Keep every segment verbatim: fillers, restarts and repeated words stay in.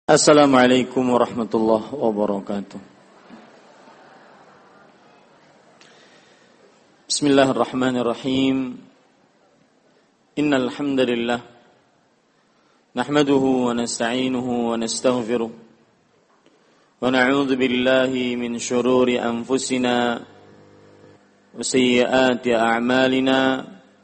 Assalamualaikum warahmatullahi wabarakatuh. Bismillahirrahmanirrahim. Innal hamdalillah nahmaduhu wa nasta'inuhu wa nastaghfiruh wa na'udzu billahi min shururi anfusina wa sayyiati a'malina.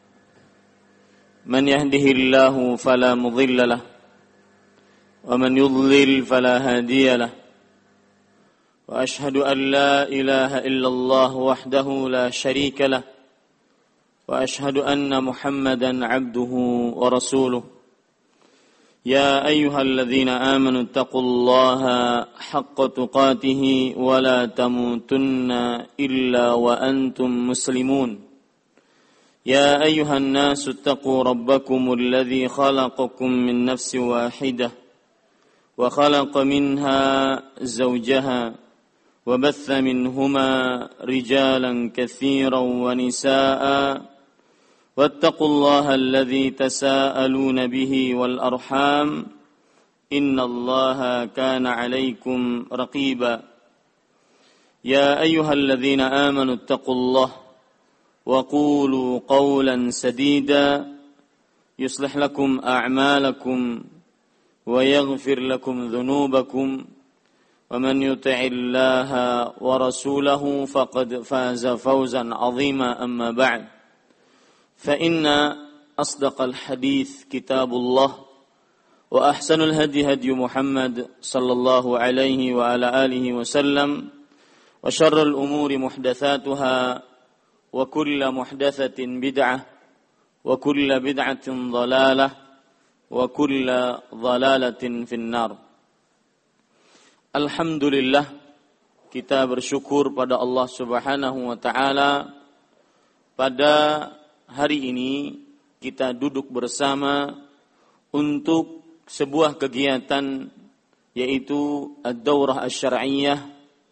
Man yahdihillahu fala mudilla lahu ومن يضلل فلا هادي له وأشهد أن لا إله إلا الله وحده لا شريك له وأشهد أن محمدا عبده ورسوله يا أيها الذين آمنوا اتقوا الله حق تقاته ولا تموتن إلا وأنتم مسلمون يا أيها الناس اتقوا ربكم الذي خلقكم من نفس واحدة وخلق منها زوجها وبث منهما رجالا كثيرا ونساء واتقوا الله الذي تساءلون به والأرحام إن الله كان عليكم رقيبا يا أيها الذين آمنوا اتقوا الله وقولوا قولا سديدا يصلح لكم أعمالكم ويغفر لكم ذنوبكم ومن يطع الله ورسوله فقد فاز فوزا عظيما أما بعد فإن أصدق الحديث كتاب الله وأحسن الهدي هدي محمد صلى الله عليه وعلى آله وسلم وشر الأمور محدثاتها وكل محدثة بدعة وكل بدعة ضلالة wa kulla dhalalatin finnar. Alhamdulillah, kita bersyukur pada Allah Subhanahu wa taala. Pada hari ini kita duduk bersama untuk sebuah kegiatan, yaitu ad-daurah asy-syar'iyyah,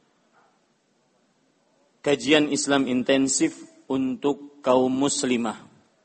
kajian Islam intensif untuk kaum muslimah.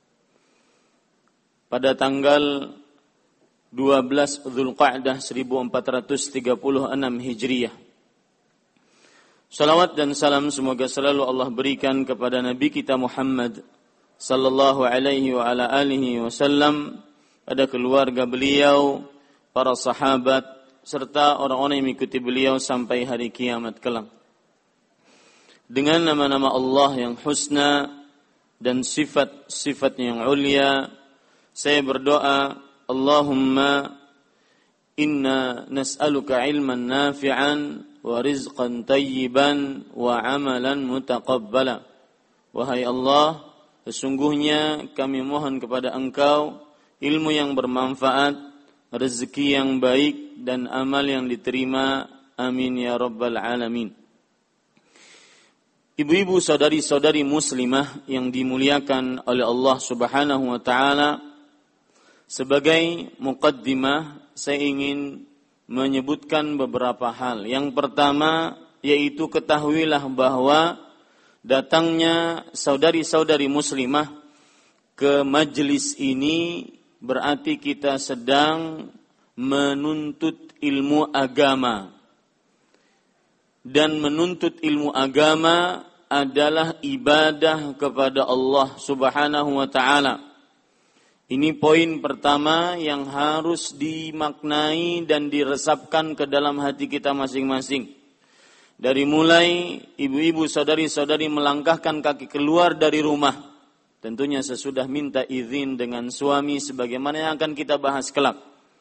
Pada tanggal dua belas Dzulqa'dah seribu empat ratus tiga puluh enam Hijriah. Salawat dan salam semoga selalu Allah berikan kepada Nabi kita Muhammad sallallahu alaihi wa ala alihi wasallam, pada keluarga beliau, para sahabat, serta orang-orang yang mengikuti beliau sampai hari kiamat kelak. Dengan nama-nama Allah yang husna dan sifat-sifatnya yang ulia, saya berdoa, Allahumma inna nas'aluka ilman nafi'an wa rizqan tayyiban wa amalan mutaqabbala. Wahai Allah, sesungguhnya kami mohon kepada Engkau ilmu yang bermanfaat, rezeki yang baik, dan amal yang diterima. Amin ya rabbal alamin. Ibu-ibu, saudari-saudari muslimah yang dimuliakan oleh Allah Subhanahu wa taala, sebagai muqaddimah saya ingin menyebutkan beberapa hal. Yang pertama yaitu ketahuilah bahwa datangnya saudari-saudari muslimah ke majelis ini berarti kita sedang menuntut ilmu agama. Dan menuntut ilmu agama adalah ibadah kepada Allah Subhanahu wa taala. Ini poin pertama yang harus dimaknai dan diresapkan ke dalam hati kita masing-masing. Dari mulai ibu-ibu, saudari-saudari melangkahkan kaki keluar dari rumah, tentunya sesudah minta izin dengan suami sebagaimana yang akan kita bahas kelak.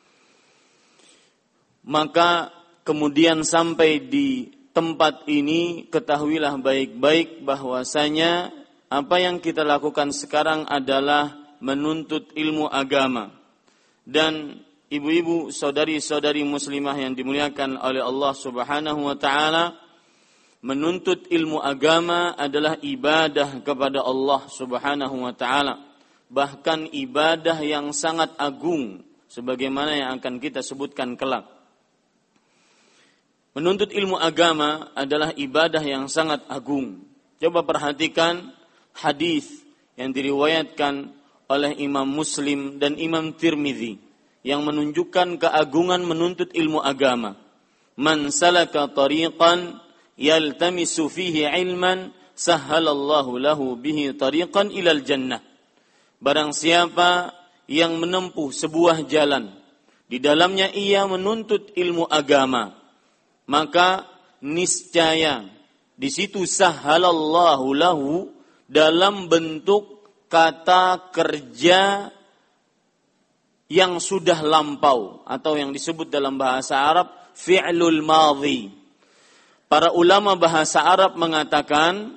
Maka kemudian sampai di tempat ini, ketahuilah baik-baik bahwasanya apa yang kita lakukan sekarang adalah menuntut ilmu agama. Dan ibu-ibu, saudari-saudari muslimah yang dimuliakan oleh Allah Subhanahu wa taala, menuntut ilmu agama adalah ibadah kepada Allah Subhanahu wa taala, bahkan ibadah yang sangat agung sebagaimana yang akan kita sebutkan kelak. Menuntut ilmu agama adalah ibadah yang sangat agung. Coba perhatikan hadis yang diriwayatkan oleh Imam Muslim dan Imam Tirmidzi yang menunjukkan keagungan menuntut ilmu agama. Man salaka tariqan yaltamisu fihi ilman sahhalallahu lahu bihi tariqan ilal jannah. Barang siapa yang menempuh sebuah jalan, di dalamnya ia menuntut ilmu agama, maka niscaya di situ sahhalallahu lahu dalam bentuk kata kerja yang sudah lampau atau yang disebut dalam bahasa Arab fi'lul madhi. Para ulama bahasa Arab mengatakan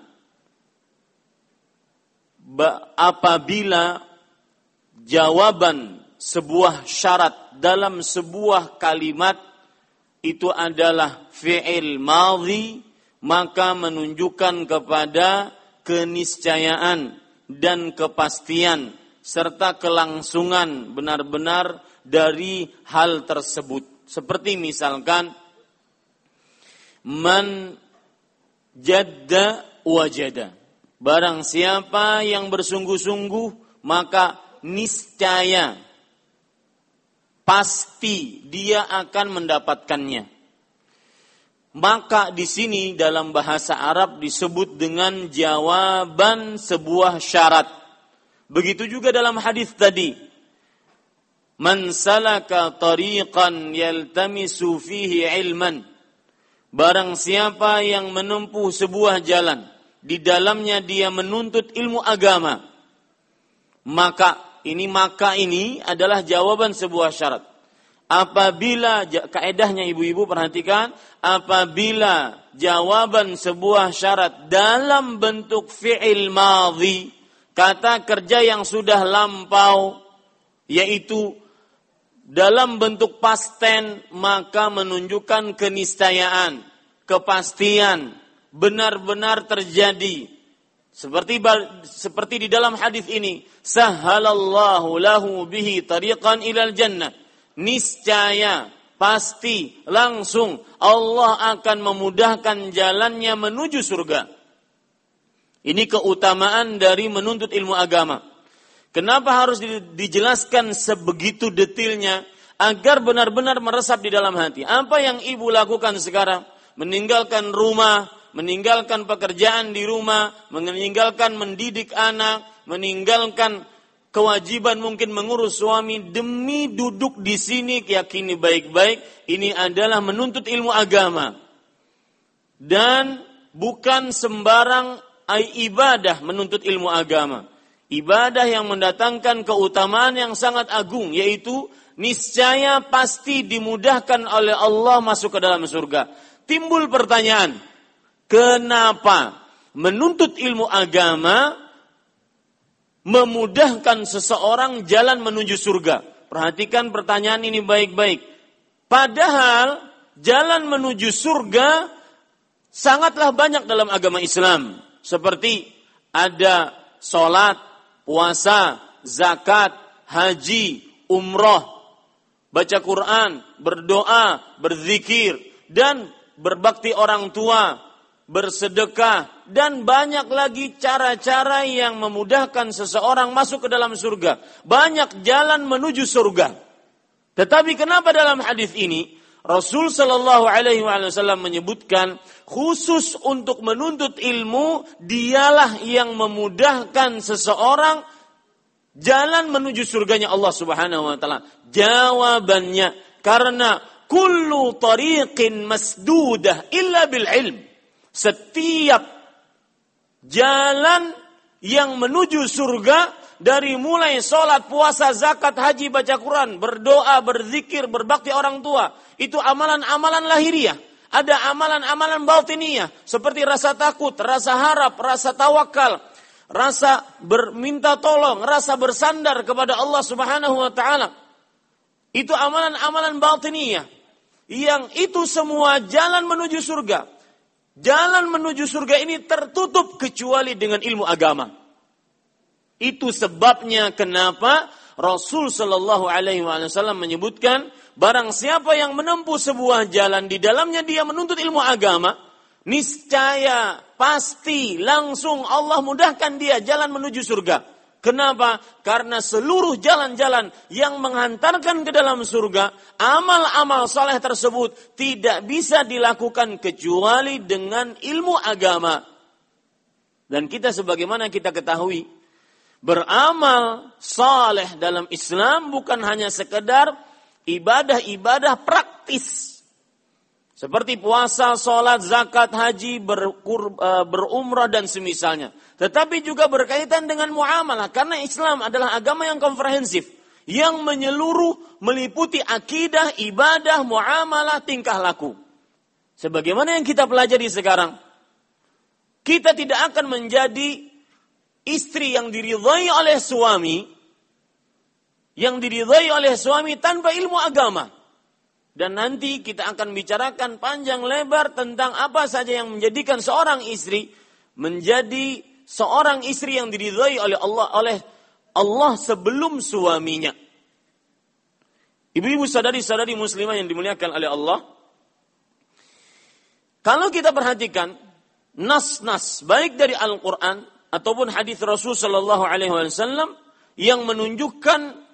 apabila jawaban sebuah syarat dalam sebuah kalimat itu adalah fi'il madhi, maka menunjukkan kepada keniscayaan dan kepastian serta kelangsungan benar-benar dari hal tersebut. Seperti misalkan man jadda wajada. Barang siapa yang bersungguh-sungguh maka niscaya pasti dia akan mendapatkannya. Maka di sini dalam bahasa Arab disebut dengan jawaban sebuah syarat. Begitu juga dalam hadis tadi. Man salaka tariqan yaltamisu fihi ilman. Barang siapa yang menempuh sebuah jalan, di dalamnya dia menuntut ilmu agama. Maka ini maka ini adalah jawaban sebuah syarat. Apabila kaedahnya ibu-ibu perhatikan, apabila jawaban sebuah syarat dalam bentuk fi'il madhi, kata kerja yang sudah lampau, yaitu dalam bentuk past tense, maka menunjukkan keniscayaan, kepastian, benar-benar terjadi. Seperti seperti di dalam hadis ini, sahhalallahu lahu bihi tariqan ilal jannah. Niscaya, pasti, langsung Allah akan memudahkan jalannya menuju surga. Ini keutamaan dari menuntut ilmu agama. Kenapa harus dijelaskan sebegitu detailnya? Agar benar-benar meresap di dalam hati. Apa yang ibu lakukan sekarang? Meninggalkan rumah, meninggalkan pekerjaan di rumah, meninggalkan mendidik anak, meninggalkan kewajiban mungkin mengurus suami demi duduk di sini, yakini baik-baik, ini adalah menuntut ilmu agama. Dan bukan sembarang ibadah menuntut ilmu agama. Ibadah yang mendatangkan keutamaan yang sangat agung, yaitu niscaya pasti dimudahkan oleh Allah masuk ke dalam surga. Timbul pertanyaan, kenapa menuntut ilmu agama memudahkan seseorang jalan menuju surga? Perhatikan pertanyaan ini baik-baik. Padahal jalan menuju surga sangatlah banyak dalam agama Islam. Seperti ada sholat, puasa, zakat, haji, umroh, baca Quran, berdoa, berzikir, dan berbakti orang tua, bersedekah, dan banyak lagi cara-cara yang memudahkan seseorang masuk ke dalam surga. Banyak jalan menuju surga. Tetapi kenapa dalam hadis ini Rasul Shallallahu Alaihi Wasallam menyebutkan khusus untuk menuntut ilmu dialah yang memudahkan seseorang jalan menuju surganya Allah Subhanahu Wa Taala? Jawabannya karena kullu tariqin masdudah illa bil ilm. Setiap jalan yang menuju surga, dari mulai sholat, puasa, zakat, haji, baca Quran, berdoa, berzikir, berbakti orang tua, itu amalan-amalan lahiriah. Ada amalan-amalan batiniyah, seperti rasa takut, rasa harap, rasa tawakal, rasa berminta tolong, rasa bersandar kepada Allah Subhanahu wa taala. Itu amalan-amalan batiniyah, yang itu semua jalan menuju surga. Jalan menuju surga ini tertutup kecuali dengan ilmu agama. Itu sebabnya kenapa Rasul Shallallahu Alaihi Wasallam menyebutkan, barang siapa yang menempuh sebuah jalan di dalamnya dia menuntut ilmu agama, niscaya pasti langsung Allah mudahkan dia jalan menuju surga. Kenapa? Karena seluruh jalan-jalan yang menghantarkan ke dalam surga, amal-amal saleh tersebut tidak bisa dilakukan kecuali dengan ilmu agama. Dan kita sebagaimana kita ketahui, beramal saleh dalam Islam bukan hanya sekedar ibadah-ibadah praktis. Seperti puasa, sholat, zakat, haji, berkur, berumrah dan semisalnya. Tetapi juga berkaitan dengan muamalah. Karena Islam adalah agama yang komprehensif. Yang menyeluruh, meliputi akidah, ibadah, muamalah, tingkah laku. Sebagaimana yang kita pelajari sekarang. Kita tidak akan menjadi istri yang diridhai oleh suami. Yang diridhai oleh suami tanpa ilmu agama. Dan nanti kita akan bicarakan panjang lebar tentang apa saja yang menjadikan seorang istri menjadi seorang istri yang diridhai oleh Allah oleh Allah sebelum suaminya. Ibu-ibu saudari-saudari muslimah yang dimuliakan oleh Allah. Kalau kita perhatikan nas-nas baik dari Al-Qur'an ataupun hadis Rasul sallallahu alaihi wasallam yang menunjukkan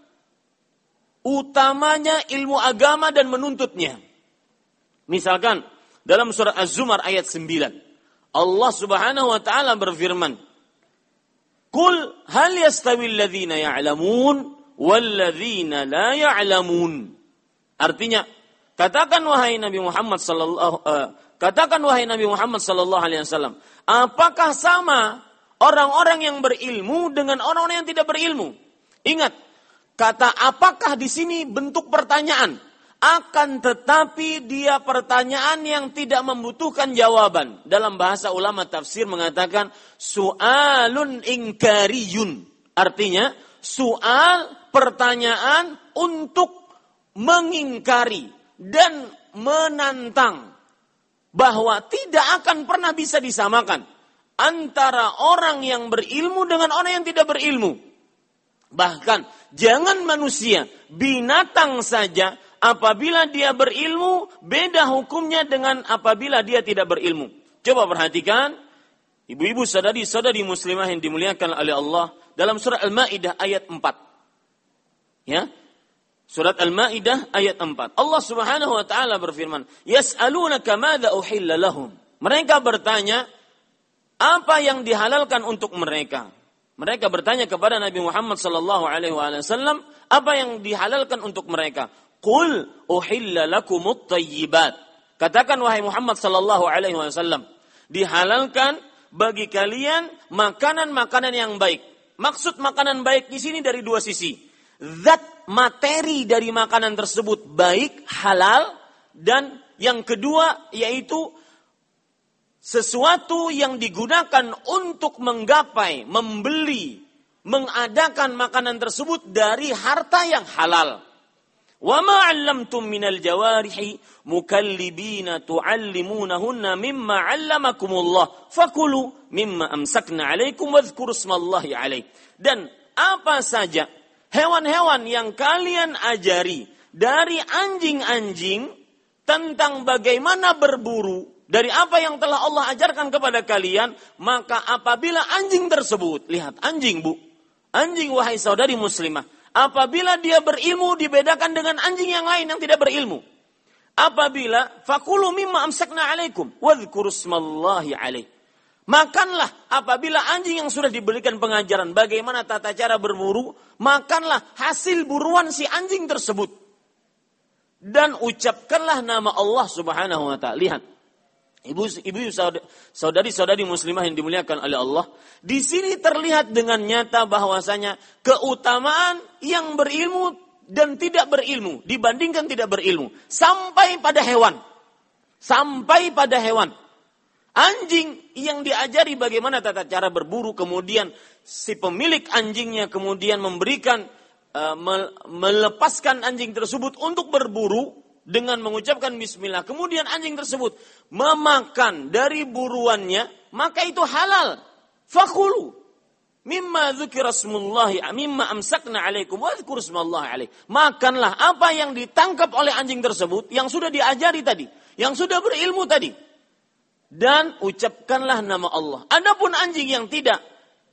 utamanya ilmu agama dan menuntutnya. Misalkan dalam surah Az-Zumar ayat sembilan. Allah Subhanahu wa taala berfirman, "Qul hal yastawi alladhina ya'lamun wal ladzina la ya'lamun." Artinya, katakan wahai Nabi Muhammad sallallahu uh, katakan wahai Nabi Muhammad sallallahu alaihi wasallam, apakah sama orang-orang yang berilmu dengan orang-orang yang tidak berilmu? Ingat, kata apakah di sini bentuk pertanyaan. Akan tetapi dia pertanyaan yang tidak membutuhkan jawaban. Dalam bahasa ulama tafsir mengatakan su'alun ingkariyun. Artinya soal pertanyaan untuk mengingkari dan menantang. Bahwa tidak akan pernah bisa disamakan antara orang yang berilmu dengan orang yang tidak berilmu. Bahkan jangan manusia, binatang saja apabila dia berilmu beda hukumnya dengan apabila dia tidak berilmu. Coba perhatikan ibu-ibu saudari-saudari muslimah yang dimuliakan oleh Allah dalam surat Al-Maidah ayat empat. Ya. Surat Al-Maidah ayat empat. Allah Subhanahu wa taala berfirman, "Yas'alunaka madza uhilla lahum." Mereka bertanya apa yang dihalalkan untuk mereka. Mereka bertanya kepada Nabi Muhammad sallallahu alaihi wasallam, apa yang dihalalkan untuk mereka? Qul uhilla lakumut thayyibat. Katakan wahai Muhammad sallallahu alaihi wasallam, dihalalkan bagi kalian makanan-makanan yang baik. Maksud makanan baik di sini dari dua sisi. Zat materi dari makanan tersebut baik, halal, dan yang kedua yaitu sesuatu yang digunakan untuk menggapai, membeli, mengadakan makanan tersebut dari harta yang halal. Wa ma 'allamtum minal jawarihi mukallibina tu'allimunahunna mimma 'allamakumullah fakulu mimma amsakna 'alaikum wadhkuru ismallahi 'alaihi. Dan apa saja hewan-hewan yang kalian ajari dari anjing-anjing tentang bagaimana berburu, dari apa yang telah Allah ajarkan kepada kalian, maka apabila anjing tersebut, lihat anjing bu, anjing wahai saudari muslimah, apabila dia berilmu dibedakan dengan anjing yang lain yang tidak berilmu. Apabila fakulu mimma amsakna alaikum wadhkuru ismallahi alaih. Makanlah apabila anjing yang sudah diberikan pengajaran bagaimana tata cara berburu, makanlah hasil buruan si anjing tersebut. Dan ucapkanlah nama Allah Subhanahu wa taala. Lihat. Ibu, ibu saudari-saudari muslimah yang dimuliakan oleh Allah, di sini terlihat dengan nyata bahwasanya keutamaan yang berilmu dan tidak berilmu dibandingkan tidak berilmu sampai pada hewan. Sampai pada hewan. Anjing yang diajari bagaimana tata cara berburu, kemudian si pemilik anjingnya kemudian memberikan uh, melepaskan anjing tersebut untuk berburu dengan mengucapkan bismillah, kemudian anjing tersebut memakan dari buruannya, maka itu halal. Fakulu mimma dzukira smullahi mimma amsakna alaikum wa dzkuru smallahi alaih. Makanlah apa yang ditangkap oleh anjing tersebut yang sudah diajari tadi, yang sudah berilmu tadi. Dan ucapkanlah nama Allah. Adapun anjing yang tidak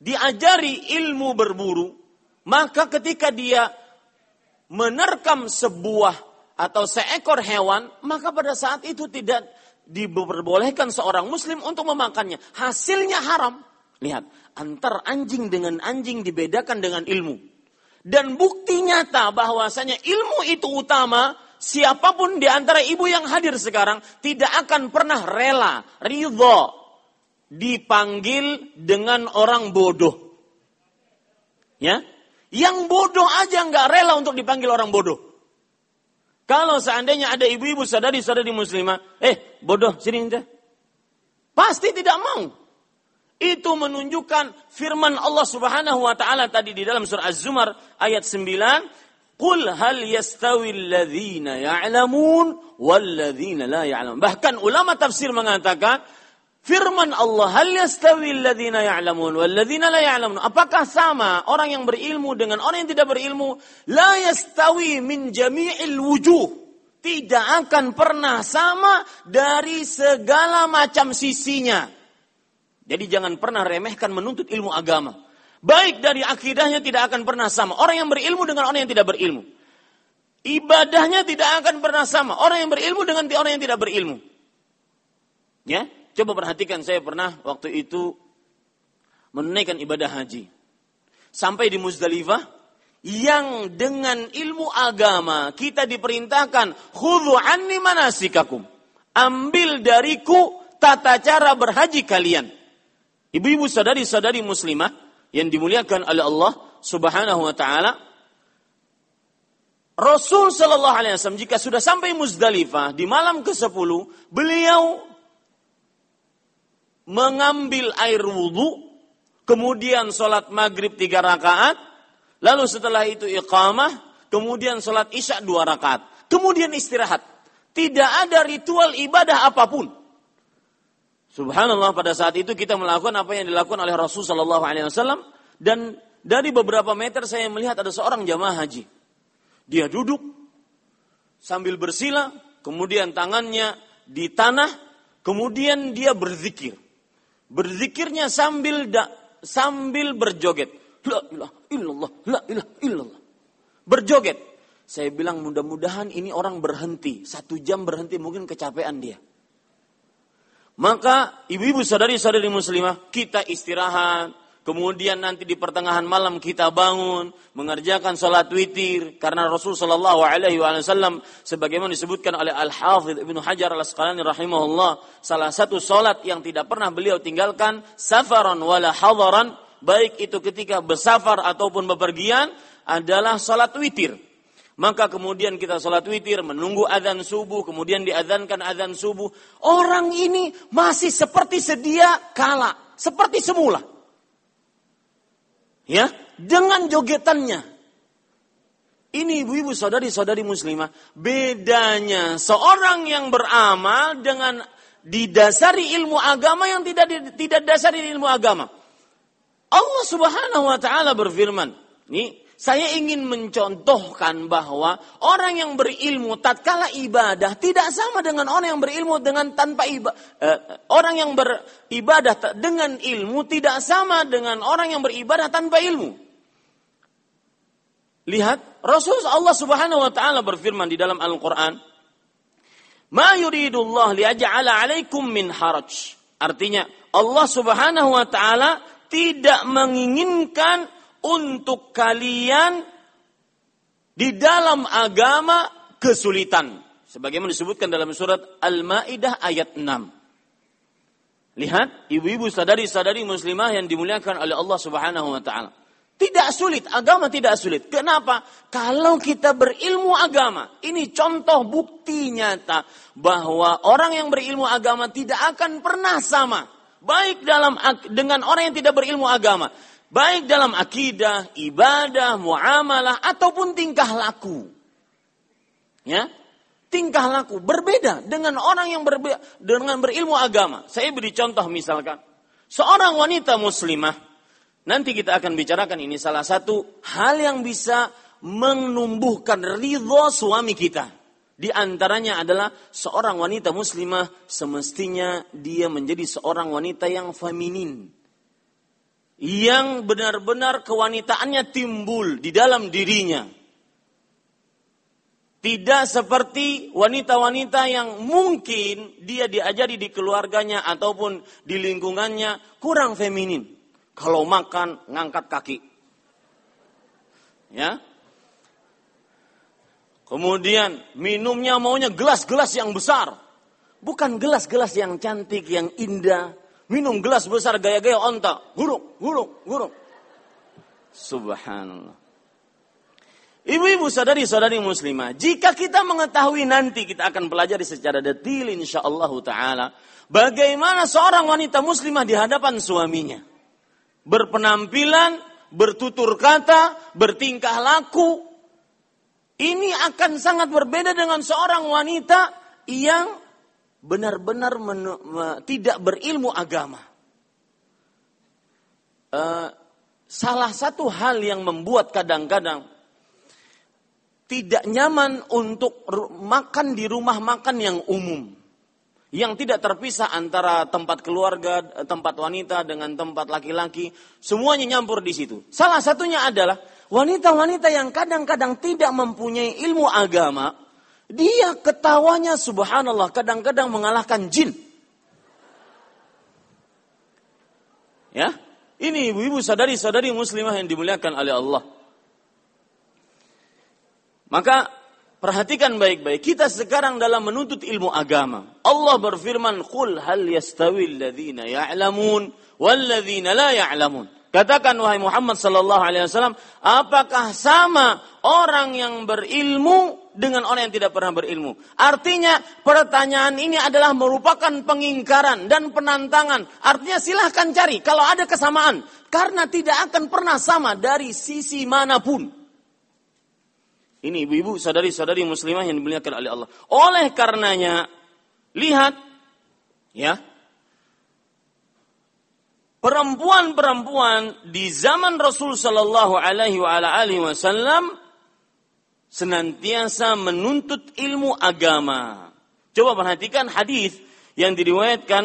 diajari ilmu berburu, maka ketika dia menerkam sebuah atau seekor hewan, maka pada saat itu tidak diperbolehkan seorang muslim untuk memakannya. Hasilnya haram. Lihat, antar anjing dengan anjing dibedakan dengan ilmu. Dan bukti nyata bahwasanya ilmu itu utama, siapapun di antara ibu yang hadir sekarang tidak akan pernah rela, ridho dipanggil dengan orang bodoh. Ya, yang bodoh aja nggak rela untuk dipanggil orang bodoh. Kalau seandainya ada ibu-ibu saudari-saudari muslimah, eh bodoh sini ente, pasti tidak mau. Itu menunjukkan firman Allah Subhanahu wa taala tadi di dalam surah Az-Zumar ayat sembilan, "Qul hal yastawil ladzina ya'lamun wal ladzina la ya'lamun." Bahkan ulama tafsir mengatakan firman Allah, "Hal yastawil ladzina ya'lamun wal ladzina la ya'lamun." Apakah sama orang yang berilmu dengan orang yang tidak berilmu? La yastawi min jami'il wujuh. Tidak akan pernah sama dari segala macam sisinya. Jadi jangan pernah remehkan menuntut ilmu agama. Baik dari akidahnya tidak akan pernah sama. Orang yang berilmu dengan orang yang tidak berilmu. Ibadahnya tidak akan pernah sama. Orang yang berilmu dengan orang yang tidak berilmu. Ya, coba perhatikan, saya pernah waktu itu menunaikan ibadah haji. Sampai di Muzdalifah, yang dengan ilmu agama kita diperintahkan, khudhu anni manasikakum. Ambil dariku tata cara berhaji kalian. Ibu-ibu sadari-sadari muslimah yang dimuliakan oleh Allah Subhanahu wa taala, Rasul sallallahu alaihi wasallam jika sudah sampai Muzdalifah di malam kesepuluh, beliau mengambil air wudu, kemudian salat maghrib tiga rakaat, lalu setelah itu iqamah, kemudian salat isya dua rakaat, kemudian istirahat. Tidak ada ritual ibadah apapun. Subhanallah, pada saat itu kita melakukan apa yang dilakukan oleh Rasul sallallahu alaihi wasallam, dan dari beberapa meter saya melihat ada seorang jamaah haji. Dia duduk sambil bersila, kemudian tangannya di tanah, kemudian dia berzikir. Berzikirnya sambil da, sambil berjoget. La ilaha illallah, la ilaha illallah. Berjoget. Saya bilang mudah-mudahan ini orang berhenti, satu jam berhenti, mungkin kecapean dia. Maka ibu-ibu saudari-saudari muslimah, kita istirahat, kemudian nanti di pertengahan malam kita bangun, mengerjakan salat witir, karena Rasul sallallahu alaihi wasallam sebagaimana disebutkan oleh Al-Hafidz Ibnu Hajar Al-Asqalani rahimahullah, salah satu salat yang tidak pernah beliau tinggalkan, safaran wala hadaran, baik itu ketika bersafar ataupun bepergian, adalah salat witir. Maka kemudian kita salat witir, menunggu azan subuh, kemudian diazankan azan subuh. Orang ini masih seperti sedia kala, seperti semula. Ya, dengan jogetannya. Ini ibu-ibu saudari-saudari muslimah, bedanya seorang yang beramal dengan didasari ilmu agama yang tidak tidak dasari ilmu agama. Allah Subhanahu wa taala berfirman, nih saya ingin mencontohkan bahwa orang yang berilmu tatkala ibadah tidak sama dengan orang yang berilmu dengan tanpa ibadah. Eh, orang yang beribadah dengan ilmu tidak sama dengan orang yang beribadah tanpa ilmu. Lihat, Rasul Allah Subhanahu wa taala berfirman di dalam Al-Qur'an, "Ma yuridullah liyaj'ala 'alaikum min haraj." Artinya, Allah Subhanahu wa taala tidak menginginkan untuk kalian di dalam agama kesulitan. Sebagaimana disebutkan dalam surat Al-Maidah ayat enam. Lihat, ibu-ibu sadari-sadari muslimah yang dimuliakan oleh Allah Subhanahu wa taala. Tidak sulit, agama tidak sulit. Kenapa? Kalau kita berilmu agama, ini contoh bukti nyata bahwa orang yang berilmu agama tidak akan pernah sama, baik dalam dengan orang yang tidak berilmu agama. Baik dalam akidah, ibadah, muamalah, ataupun tingkah laku. Ya, tingkah laku berbeda dengan orang yang berbe- dengan berilmu agama. Saya beri contoh misalkan, seorang wanita muslimah, nanti kita akan bicarakan ini salah satu hal yang bisa menumbuhkan ridho suami kita. Di antaranya adalah seorang wanita muslimah semestinya dia menjadi seorang wanita yang feminin. yang benar-benar kewanitaannya timbul di dalam dirinya. Tidak seperti wanita-wanita yang mungkin dia diajari di keluarganya ataupun di lingkungannya kurang feminin. Kalau makan ngangkat kaki. Ya. Kemudian minumnya maunya gelas-gelas yang besar. Bukan gelas-gelas yang cantik, yang indah. Minum gelas besar gaya-gaya onta. Guruk, guruk, guruk. Subhanallah. Ibu-ibu saudari-saudari muslimah, jika kita mengetahui nanti kita akan pelajari secara detail insyaallah ta'ala. Bagaimana seorang wanita muslimah di hadapan suaminya. Berpenampilan, bertutur kata, bertingkah laku. Ini akan sangat berbeda dengan seorang wanita yang benar-benar men- me- tidak berilmu agama. Uh, salah satu hal yang membuat kadang-kadang tidak nyaman untuk makan di rumah makan yang umum. Yang tidak terpisah antara tempat keluarga, tempat wanita dengan tempat laki-laki. Semuanya nyampur di situ. Salah satunya adalah wanita-wanita yang kadang-kadang tidak mempunyai ilmu agama. Dia ketawanya subhanallah kadang-kadang mengalahkan jin. Ya, ini ibu-ibu sadari-sadari muslimah yang dimuliakan oleh Allah. Maka perhatikan baik-baik. Kita sekarang dalam menuntut ilmu agama. Allah berfirman, "Qul hal yastawil ladzina ya'lamun wal ladzina la ya'lamun." Katakan wahai Muhammad sallallahu alaihi wasallam, apakah sama orang yang berilmu dengan orang yang tidak pernah berilmu? Artinya pertanyaan ini adalah merupakan pengingkaran dan penantangan. Artinya silahkan cari kalau ada kesamaan. Karena tidak akan pernah sama dari sisi manapun. Ini ibu-ibu, saudari-saudari muslimah yang dimuliakan oleh Allah. Oleh karenanya, lihat, ya, perempuan-perempuan di zaman Rasul Sallallahu Alaihi Wasallam senantiasa menuntut ilmu agama. Coba perhatikan hadis yang diriwayatkan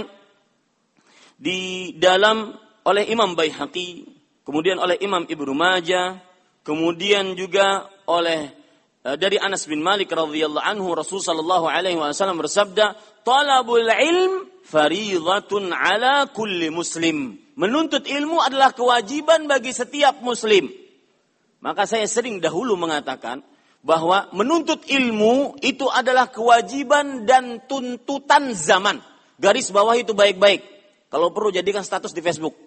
di dalam oleh Imam Baihaqi, kemudian oleh Imam Ibnu Majah, kemudian juga oleh dari Anas bin Malik radhiyallahu anhu, Rasul sallallahu alaihi wasallam bersabda, "Talabul ilm fariidhatun ala kulli muslim." Menuntut ilmu adalah kewajiban bagi setiap muslim. Maka saya sering dahulu mengatakan bahwa menuntut ilmu itu adalah kewajiban dan tuntutan zaman. Garis bawah itu baik-baik. Kalau perlu jadikan status di Facebook.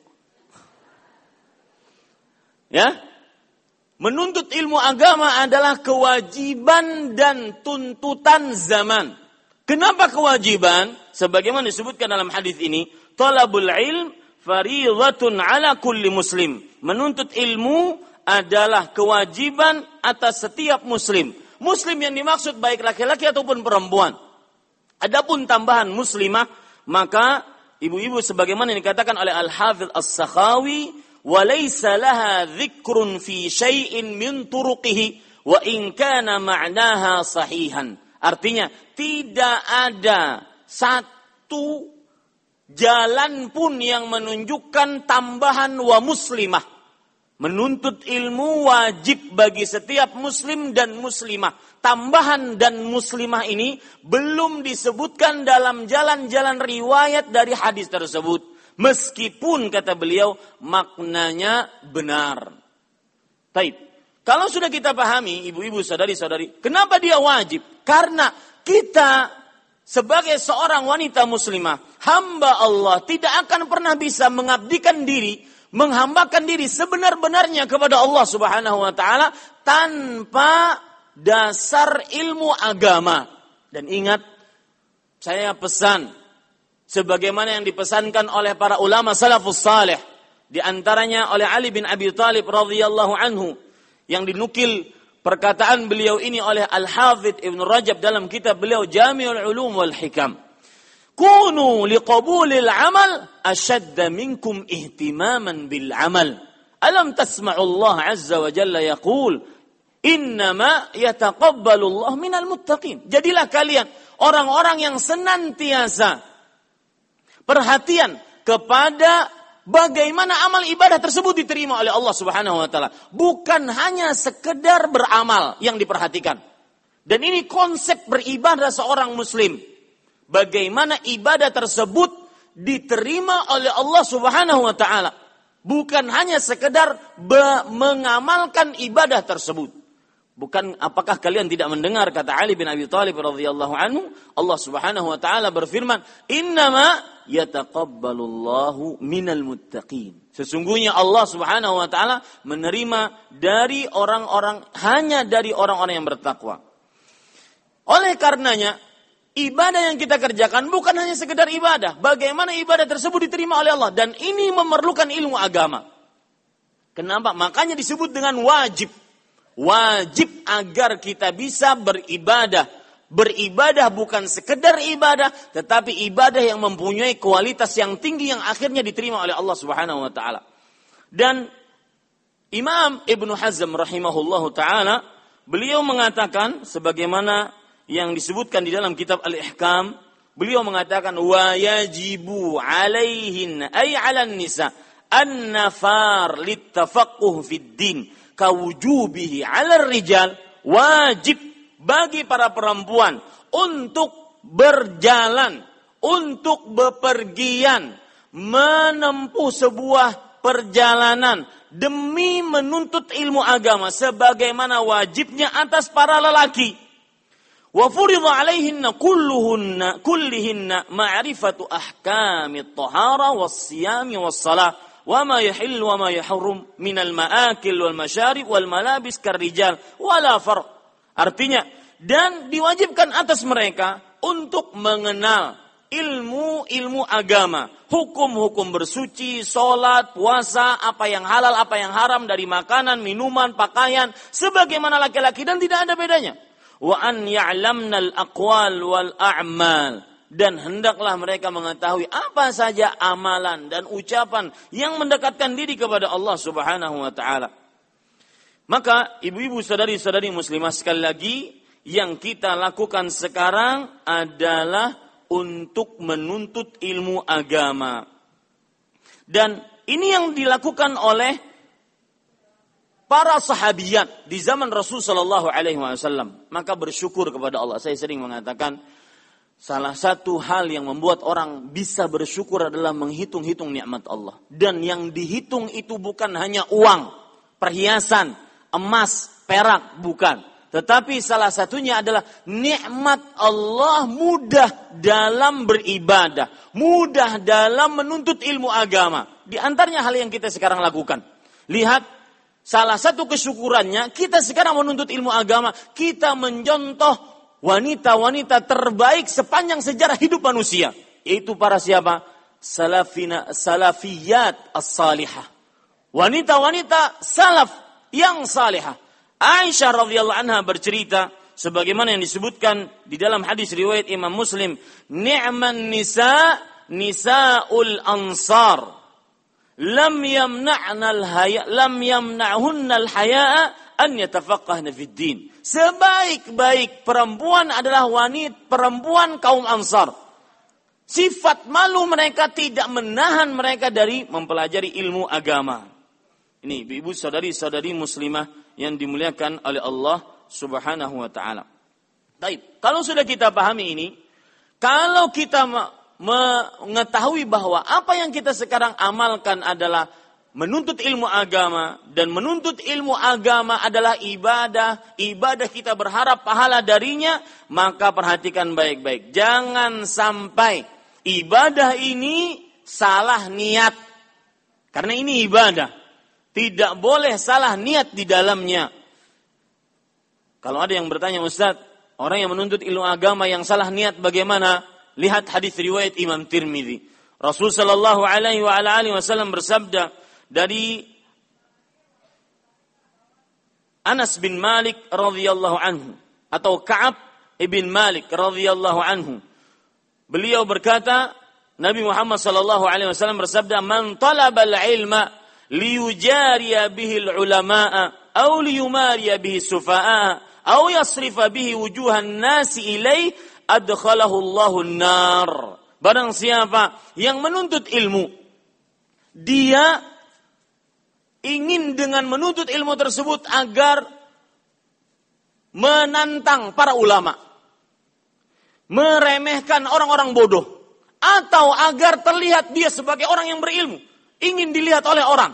Ya? Menuntut ilmu agama adalah kewajiban dan tuntutan zaman. Kenapa kewajiban? Sebagaimana disebutkan dalam hadis ini, talabul ilm fariidhatun ala kulli muslim. Menuntut ilmu adalah kewajiban atas setiap muslim. Muslim yang dimaksud baik laki-laki ataupun perempuan. Adapun tambahan muslimah, maka ibu-ibu sebagaimana yang dikatakan oleh Al-Hafidz As-Sakhawi, وَلَيْسَ لَهَا ذِكْرٌ فِي شَيْءٍ مِنْ طُرُقِهِ وَإِنْ كَانَ مَعْنَاهَا صَحِيحًا. Artinya, tidak ada satu jalan pun yang menunjukkan tambahan wa muslimah. Menuntut ilmu wajib bagi setiap muslim dan muslimah. Tambahan dan muslimah ini belum disebutkan dalam jalan-jalan riwayat dari hadis tersebut. Meskipun kata beliau maknanya benar. Taib. Kalau sudah kita pahami, ibu-ibu, saudari-saudari, kenapa dia wajib? Karena kita sebagai seorang wanita muslimah, hamba Allah tidak akan pernah bisa mengabdikan diri, menghambakan diri sebenar-benarnya kepada Allah Subhanahu wa taala tanpa dasar ilmu agama. Dan ingat, saya pesan sebagaimana yang dipesankan oleh para ulama salafus salih, di antaranya oleh Ali bin Abi Thalib radhiyallahu anhu, yang dinukil perkataan beliau ini oleh Al-Hafidz Ibnu Rajab dalam kitab beliau Jami'ul Ulum wal Hikam. Kunu liqabulil amal ashadda minkum ihtimaman bil amal. Alam tasma'u Allah azza wa jalla yaqul, innama yataqabbalu Allah minal muttaqin. Jadilah kalian orang-orang yang senantiasa perhatian kepada bagaimana amal ibadah tersebut diterima oleh Allah Subhanahu wa taala. Bukan hanya sekedar beramal yang diperhatikan. Dan ini konsep beribadah seorang muslim. Bagaimana ibadah tersebut diterima oleh Allah Subhanahu wa taala. Bukan hanya sekedar be- mengamalkan ibadah tersebut. Bukan apakah kalian tidak mendengar kata Ali bin Abi Thalib radhiyallahu anhu, Allah Subhanahu wa taala berfirman, "Innama yataqabbalullahu minal muttaqin." Sesungguhnya Allah Subhanahu wa taala menerima dari orang-orang hanya dari orang-orang yang bertakwa. Oleh karenanya, ibadah yang kita kerjakan bukan hanya sekedar ibadah. Bagaimana ibadah tersebut diterima oleh Allah, dan ini memerlukan ilmu agama. Kenapa? Makanya disebut dengan wajib. Wajib agar kita bisa beribadah. Beribadah bukan sekedar ibadah, tetapi ibadah yang mempunyai kualitas yang tinggi yang akhirnya diterima oleh Allah Subhanahu wa taala. Dan Imam Ibnu Hazm rahimahullahu taala, beliau mengatakan sebagaimana yang disebutkan di dalam kitab Al-Ihkam, beliau mengatakan wa yajibu alaihin ay 'alan nisa an-nafar littafaqquh fid din kawujubihi 'ala rijal. Wajib bagi para perempuan untuk berjalan, untuk bepergian, menempuh sebuah perjalanan demi menuntut ilmu agama sebagaimana wajibnya atas para lelaki. Wa furidha 'alaihinna kulluhunna kullihinna ma'rifatu ahkamit thahara was-siyami was-shalah wa ma yahillu wa ma yahrum minal ma'akil wal masyarib wal malabis karrijal wala far. Artinya, dan diwajibkan atas mereka untuk mengenal ilmu-ilmu agama, hukum-hukum bersuci, salat, puasa, apa yang halal, apa yang haram dari makanan, minuman, pakaian, sebagaimana laki-laki, dan tidak ada bedanya. Wa an ya'lamnal aqwal wal a'mal, dan hendaklah mereka mengetahui apa saja amalan dan ucapan yang mendekatkan diri kepada Allah Subhanahu wa taala. Maka ibu-ibu, saudari-saudari muslimah, sekali lagi yang kita lakukan sekarang adalah untuk menuntut ilmu agama. Dan ini yang dilakukan oleh para sahabiyat di zaman Rasul sallallahu alaihi wasallam. Maka bersyukur kepada Allah. Saya sering mengatakan, salah satu hal yang membuat orang bisa bersyukur adalah menghitung-hitung nikmat Allah. Dan yang dihitung itu bukan hanya uang, perhiasan, emas, perak, bukan. Tetapi salah satunya adalah nikmat Allah mudah dalam beribadah, mudah dalam menuntut ilmu agama. Di antaranya hal yang kita sekarang lakukan. Lihat, salah satu kesyukurannya, kita sekarang menuntut ilmu agama, kita mencontoh wanita-wanita terbaik sepanjang sejarah hidup manusia. Yaitu para siapa? Salafina, salafiyat as-salihah. Wanita-wanita salaf yang salihah. Aisyah radhiyallahu anha bercerita, sebagaimana yang disebutkan di dalam hadis riwayat Imam Muslim, ni'man nisa nisaul ansar lam yamna'na al-haya lam yamna'hunna al-haya'a an yatafaqqahna fid din. Sebaik-baik perempuan adalah wanita perempuan kaum Ansar. Sifat malu mereka tidak menahan mereka dari mempelajari ilmu agama. Ini ibu saudari-saudari muslimah yang dimuliakan oleh Allah Subhanahu wa taala. Baik, kalau sudah kita pahami ini, kalau kita mengetahui bahwa apa yang kita sekarang amalkan adalah menuntut ilmu agama, dan menuntut ilmu agama adalah ibadah, ibadah kita berharap pahala darinya, maka perhatikan baik-baik. Jangan sampai ibadah ini salah niat. Karena ini ibadah. Tidak boleh salah niat di dalamnya. Kalau ada yang bertanya, Ustaz, orang yang menuntut ilmu agama yang salah niat bagaimana? Lihat hadis riwayat Imam Tirmidzi. Rasul sallallahu alaihi wa ala alihi wasallam bersabda dari Anas bin Malik radhiyallahu anhu atau Ka'ab ibn Malik radhiyallahu anhu. Beliau berkata, Nabi Muhammad sallallahu alaihi wasallam bersabda, "Man talabal ilma liyujariya bihil ulama'a aw liyumariya bihi sufa'a aw yasrifa bihi wujuhan nasi ilai adkhalahu Allahu an-nar." Barang siapa yang menuntut ilmu dia ingin dengan menuntut ilmu tersebut agar menantang para ulama, meremehkan orang-orang bodoh, atau agar terlihat dia sebagai orang yang berilmu, ingin dilihat oleh orang,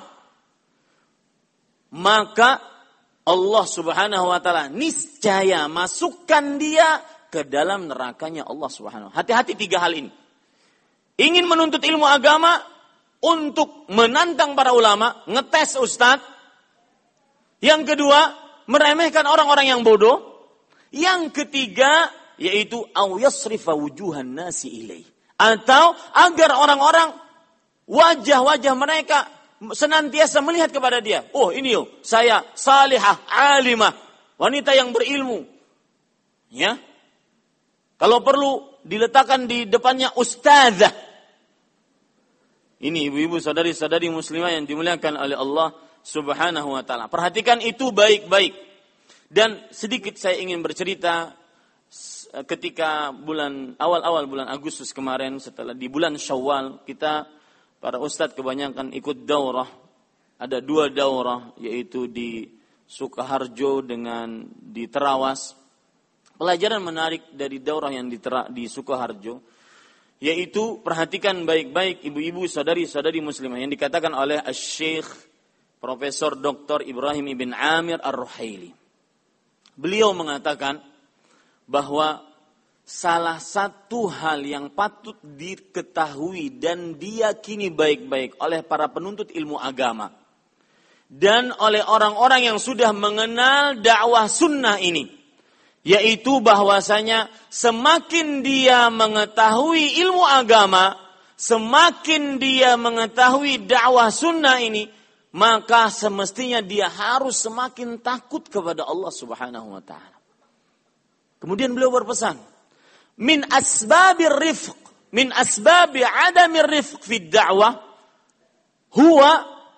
maka Allah Subhanahu wa taala niscaya masukkan dia ke dalam nerakanya Allah Subhanahu. Hati-hati tiga hal ini. Ingin menuntut ilmu agama untuk menantang para ulama, ngetes ustadz. Yang kedua, meremehkan orang-orang yang bodoh. Yang ketiga, yaitu au yasrifa wujuhan nasi ilaih, atau agar orang-orang wajah-wajah mereka senantiasa melihat kepada dia. Oh ini yo, saya salihah, alimah, wanita yang berilmu. Ya, kalau perlu diletakkan di depannya ustazah. Ini ibu-ibu, saudari-saudari muslimah yang dimuliakan oleh Allah Subhanahu wa taala. Perhatikan itu baik-baik. Dan sedikit saya ingin bercerita ketika bulan awal-awal bulan Agustus kemarin, setelah di bulan Syawal kita para ustadz kebanyakan ikut daurah. Ada dua daurah, yaitu di Sukoharjo dengan di Terawas. Pelajaran menarik dari daurah yang di, Tera, di Sukoharjo, yaitu perhatikan baik-baik ibu-ibu, saudari-saudari muslimah, yang dikatakan oleh Syekh Profesor Doktor Ibrahim Ibn Amir Ar-Ruhaili. Beliau mengatakan bahwa salah satu hal yang patut diketahui dan diyakini baik-baik oleh para penuntut ilmu agama dan oleh orang-orang yang sudah mengenal dakwah sunnah ini, yaitu bahwasanya semakin dia mengetahui ilmu agama, semakin dia mengetahui dakwah sunnah ini, maka semestinya dia harus semakin takut kepada Allah Subhanahu wa taala. Kemudian beliau berpesan, min asbabir rifq, min asbabi adamir rifq fi da'wah, huwa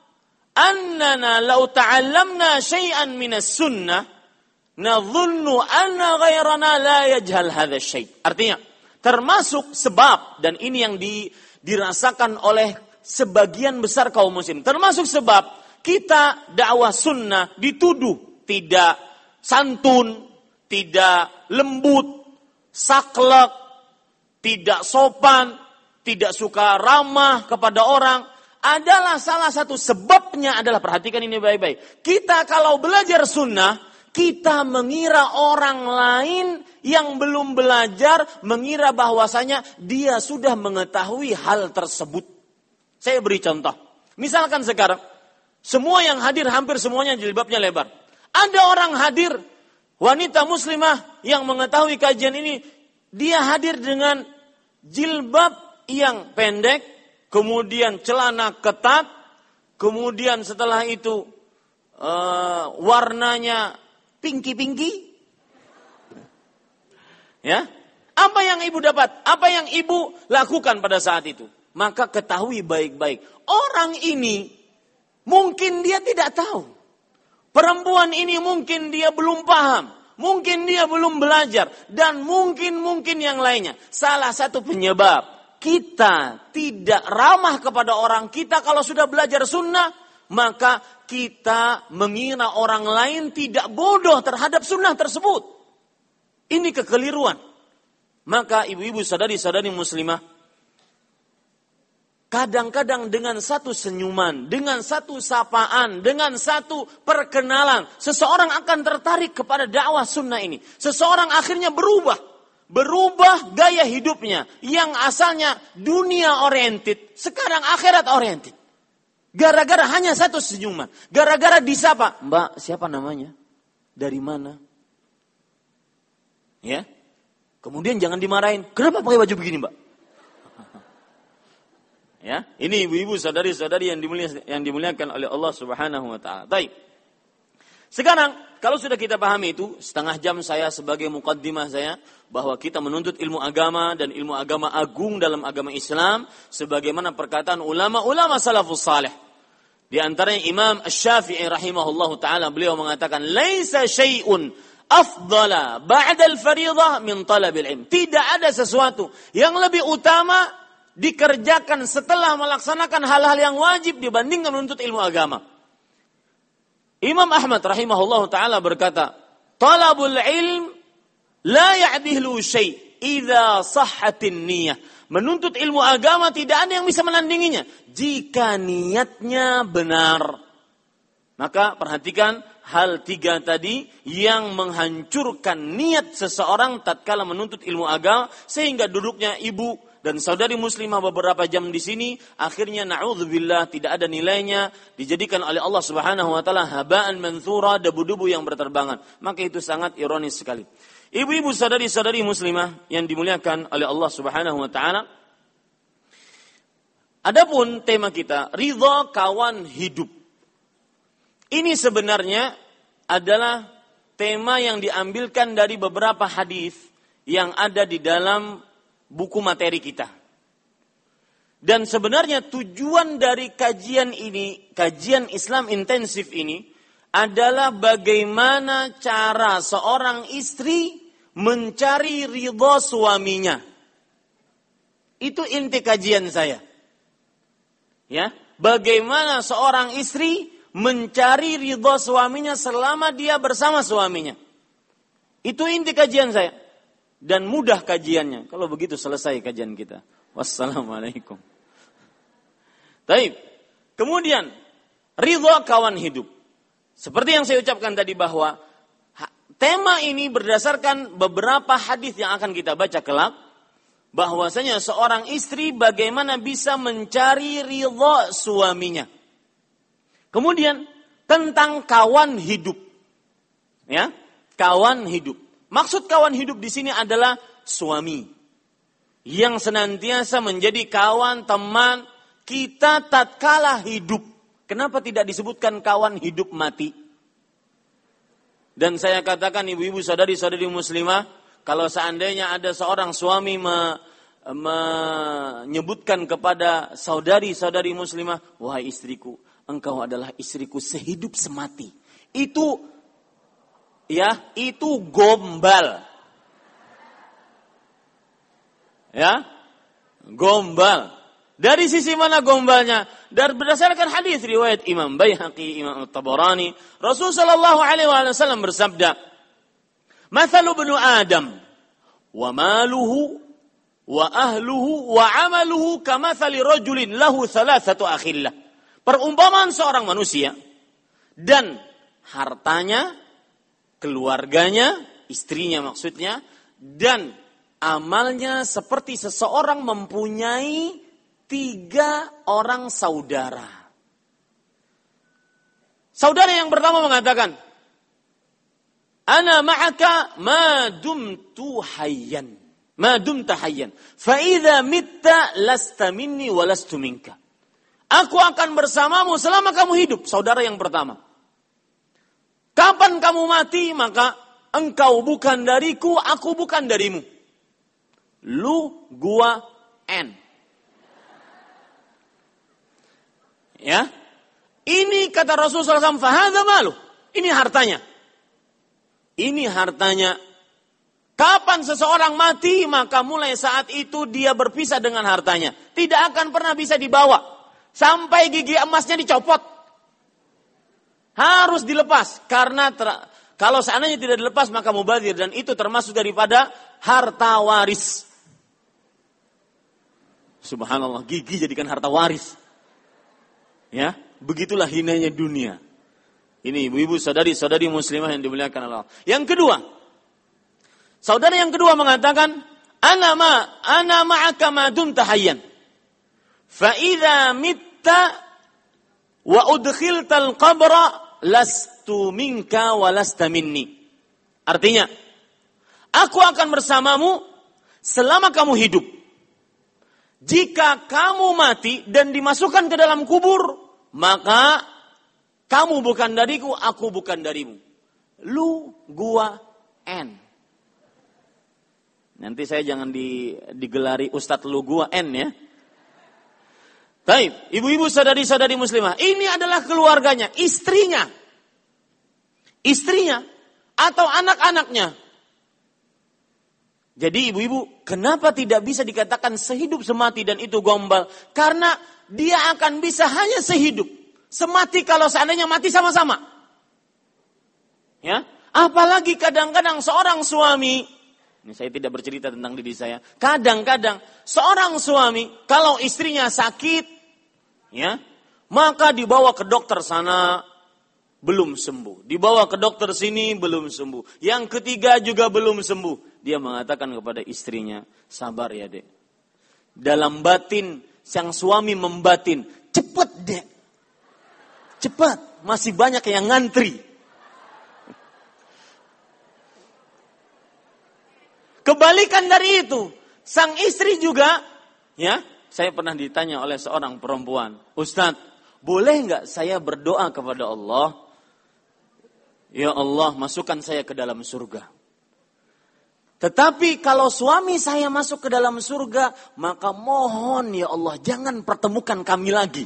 annana law ta'allamna syai'an minas sunnah nadhunnu anna ghairana la yajhal hadha syai'. Artinya, termasuk sebab, dan ini yang di, dirasakan oleh sebagian besar kaum muslim, termasuk sebab kita dakwah sunnah dituduh tidak santun, tidak lembut, saklek, tidak sopan, tidak suka ramah kepada orang, adalah salah satu sebabnya adalah, perhatikan ini baik-baik, kita kalau belajar sunnah, kita mengira orang lain yang belum belajar, mengira bahwasanya dia sudah mengetahui hal tersebut. Saya beri contoh. Misalkan sekarang, semua yang hadir hampir semuanya jilbabnya lebar. Ada orang hadir, wanita muslimah yang mengetahui kajian ini, dia hadir dengan jilbab yang pendek, kemudian celana ketat, kemudian setelah itu uh, warnanya pinky-pinky. Ya, apa yang ibu dapat? Apa yang ibu lakukan pada saat itu? Maka ketahui baik-baik, orang ini mungkin dia tidak tahu. Perempuan ini mungkin dia belum paham. Mungkin dia belum belajar. Dan mungkin-mungkin yang lainnya. Salah satu penyebab kita tidak ramah kepada orang kita kalau sudah belajar sunnah, maka kita mengira orang lain tidak bodoh terhadap sunnah tersebut. Ini kekeliruan. Maka ibu-ibu, sadari-sadari muslimah, kadang-kadang dengan satu senyuman, dengan satu sapaan, dengan satu perkenalan, seseorang akan tertarik kepada dakwah sunnah ini. Seseorang akhirnya berubah. Berubah gaya hidupnya. Yang asalnya dunia oriented, sekarang akhirat oriented. Gara-gara hanya satu senyuman. Gara-gara disapa, Mbak, siapa namanya? Dari mana? Ya. Kemudian jangan dimarahin. Kenapa pakai baju begini, Mbak? Ya, ini ibu-ibu, saudari-saudari yang dimuliakan, yang dimuliakan oleh Allah Subhanahu wa taala. Baik. Sekarang, kalau sudah kita pahami itu, setengah jam saya sebagai muqaddimah saya bahwa kita menuntut ilmu agama dan ilmu agama agung dalam agama Islam sebagaimana perkataan ulama-ulama salafus salih. Di antaranya Imam Asy-Syafi'i rahimahullahu taala, beliau mengatakan, "Laisa syai'un afdala ba'da al-fariidhah min talabil ilm." Tidak ada sesuatu yang lebih utama dikerjakan setelah melaksanakan hal-hal yang wajib dibandingkan menuntut ilmu agama. Imam Ahmad rahimahullah ta'ala berkata, talabul ilm la ya'dihlu syai' idza sahhatin niyah. Menuntut ilmu agama tidak ada yang bisa menandinginya jika niatnya benar. Maka perhatikan hal tiga tadi yang menghancurkan niat seseorang tatkala menuntut ilmu agama, sehingga duduknya ibu dan saudari muslimah beberapa jam di sini akhirnya na'udzubillah tidak ada nilainya, dijadikan oleh Allah Subhanahu wa taala haba'an manthura, debu-debu yang berterbangan. Maka itu sangat ironis sekali. Ibu-ibu saudari-saudari muslimah yang dimuliakan oleh Allah Subhanahu wa taala. Adapun tema kita, ridha kawan hidup. Ini sebenarnya adalah tema yang diambilkan dari beberapa hadis yang ada di dalam buku materi kita. Dan sebenarnya tujuan dari kajian ini, kajian Islam intensif ini, adalah bagaimana cara seorang istri mencari ridha suaminya. Itu inti kajian saya. Ya, bagaimana seorang istri mencari ridha suaminya selama dia bersama suaminya. Itu inti kajian saya. Dan mudah kajiannya. Kalau begitu selesai kajian kita. Wassalamualaikum. Baik. Kemudian, ridha kawan hidup. Seperti yang saya ucapkan tadi bahwa tema ini berdasarkan beberapa hadis yang akan kita baca kelak. Bahwasanya seorang istri bagaimana bisa mencari ridha suaminya. Kemudian, tentang kawan hidup. Ya, kawan hidup. Maksud kawan hidup di sini adalah suami yang senantiasa menjadi kawan, teman kita tatkala hidup. Kenapa tidak disebutkan kawan hidup mati? Dan saya katakan ibu-ibu saudari-saudari muslimah, kalau seandainya ada seorang suami me, menyebutkan kepada saudari-saudari muslimah, wahai istriku, engkau adalah istriku sehidup semati. Itu ya, itu gombal. Ya, gombal. Dari sisi mana gombalnya? Dari berdasarkan hadis riwayat Imam Baihaqi, Imam Tabarani, Rasul sallallahu alaihi wasallam bersabda, "Mathalu ibnu Adam wa maluhu wa ahluhu wa amaluhu kamathali rajulin lahu thalathatu akhillah." Perumpamaan seorang manusia dan hartanya, keluarganya, istrinya maksudnya, dan amalnya seperti seseorang mempunyai tiga orang saudara. Saudara yang pertama mengatakan, Ana ma'aka ma dumtu hayyan. Ma dumta hayyan. Fa idza mitta lasta minni wa lastu minka. Aku akan bersamamu selama kamu hidup, saudara yang pertama. Kapan kamu mati, maka engkau bukan dariku, aku bukan darimu. Lu, gua, N. Ya. Ini kata Rasulullah shallallahu alaihi wasallam, fahadha malu. Ini hartanya. Ini hartanya. Kapan seseorang mati, maka mulai saat itu dia berpisah dengan hartanya. Tidak akan pernah bisa dibawa. Sampai gigi emasnya dicopot. Harus dilepas. Karena ter- kalau seandainya tidak dilepas, maka mubadzir. Dan itu termasuk daripada harta waris. Subhanallah, gigi jadikan harta waris. Ya, begitulah hinanya dunia. Ini ibu-ibu saudari-saudari muslimah yang dimuliakan Allah. Yang kedua, saudara yang kedua mengatakan, ana ma ana ma'aka ma dumta hayyan. Fa idza mitta wa udkhiltal qabra lastu minka wa lasta minni. Artinya, aku akan bersamamu selama kamu hidup. Jika kamu mati dan dimasukkan ke dalam kubur, maka kamu bukan dariku, aku bukan darimu. Lu, gua, N. Nanti saya jangan di, digelari Ustadz lu, gua, N ya. Baik, ibu-ibu saudari-saudari muslimah, ini adalah keluarganya, istrinya. Istrinya atau anak-anaknya. Jadi ibu-ibu, kenapa tidak bisa dikatakan sehidup semati dan itu gombal? Karena dia akan bisa hanya sehidup. Semati kalau seandainya mati sama-sama. Ya, apalagi kadang-kadang seorang suami, ini saya tidak bercerita tentang diri saya. Kadang-kadang seorang suami kalau istrinya sakit, ya, maka dibawa ke dokter sana belum sembuh. Dibawa ke dokter sini belum sembuh. Yang ketiga juga belum sembuh. Dia mengatakan kepada istrinya, sabar ya dek. Dalam batin, sang suami membatin, cepat dek. Cepat, masih banyak yang ngantri. Kebalikan dari itu, sang istri juga, ya, saya pernah ditanya oleh seorang perempuan, Ustadz, boleh nggak saya berdoa kepada Allah? Ya Allah, masukkan saya ke dalam surga. Tetapi kalau suami saya masuk ke dalam surga, maka mohon ya Allah, jangan pertemukan kami lagi.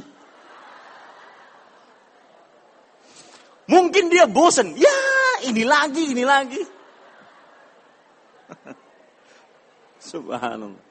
Mungkin dia bosan, ya ini lagi, ini lagi. Subhanallah.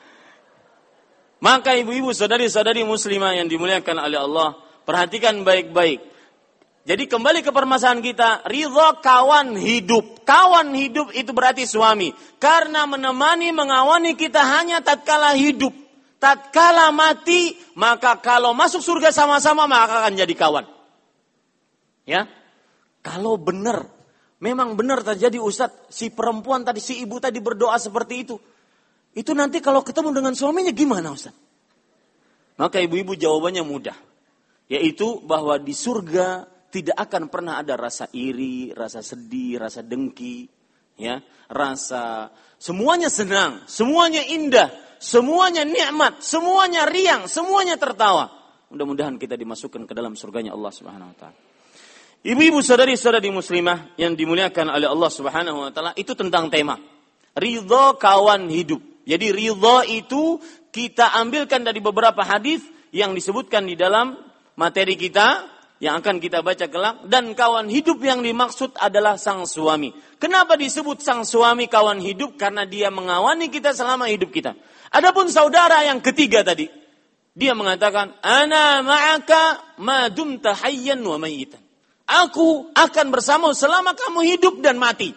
Maka ibu-ibu, saudari-saudari muslimah yang dimuliakan oleh Allah, perhatikan baik-baik. Jadi kembali ke permasalahan kita, ridha kawan hidup. Kawan hidup itu berarti suami. Karena menemani, mengawani kita hanya tatkala hidup. Tatkala mati, maka kalau masuk surga sama-sama, maka akan jadi kawan. Ya, kalau benar, memang benar terjadi Ustadz, si perempuan tadi, si ibu tadi berdoa seperti itu. Itu nanti kalau ketemu dengan suaminya gimana Ustaz? Maka ibu-ibu jawabannya mudah. Yaitu bahwa di surga tidak akan pernah ada rasa iri, rasa sedih, rasa dengki. Ya, rasa semuanya senang, semuanya indah, semuanya nikmat, semuanya riang, semuanya tertawa. Mudah-mudahan kita dimasukkan ke dalam surganya Allah Subhanahu wa taala. Ibu-ibu saudari-saudari muslimah yang dimuliakan oleh Allah Subhanahu wa taala, itu tentang tema ridha kawan hidup. Jadi ridha itu kita ambilkan dari beberapa hadis yang disebutkan di dalam materi kita yang akan kita baca kelak, dan kawan hidup yang dimaksud adalah sang suami. Kenapa disebut sang suami kawan hidup? Karena dia mengawani kita selama hidup kita. Adapun saudara yang ketiga tadi, dia mengatakan, ana ma'aka ma dumta hayyan wa mayyitan. Aku akan bersamamu selama kamu hidup dan mati.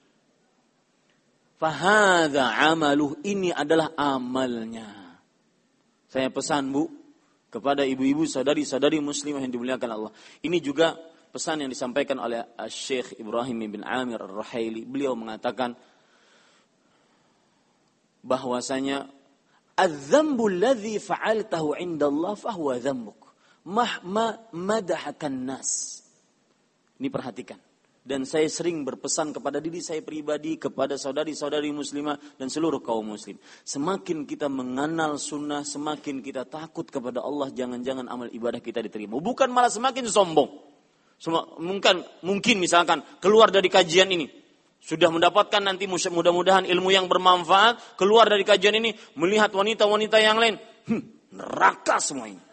Fahadha amaluh, ini adalah amalnya. Saya pesan bu, kepada ibu-ibu, saudari-saudari muslimah yang dimuliakan Allah. Ini juga pesan yang disampaikan oleh Syekh Ibrahim bin Amir Ar-Ruhaili. Beliau mengatakan bahwasanya adz-dzambu alladzi fa'altahu 'inda Allah fa huwa dzambuk mahma madahakan nas. Ini perhatikan. Dan saya sering berpesan kepada diri saya pribadi, kepada saudari-saudari muslimah dan seluruh kaum muslim. Semakin kita mengenal sunnah, semakin kita takut kepada Allah, jangan-jangan amal ibadah kita diterima. Bukan malah semakin sombong. Mungkin, mungkin misalkan keluar dari kajian ini, sudah mendapatkan nanti mudah-mudahan ilmu yang bermanfaat, keluar dari kajian ini, melihat wanita-wanita yang lain, hmm, neraka semua ini.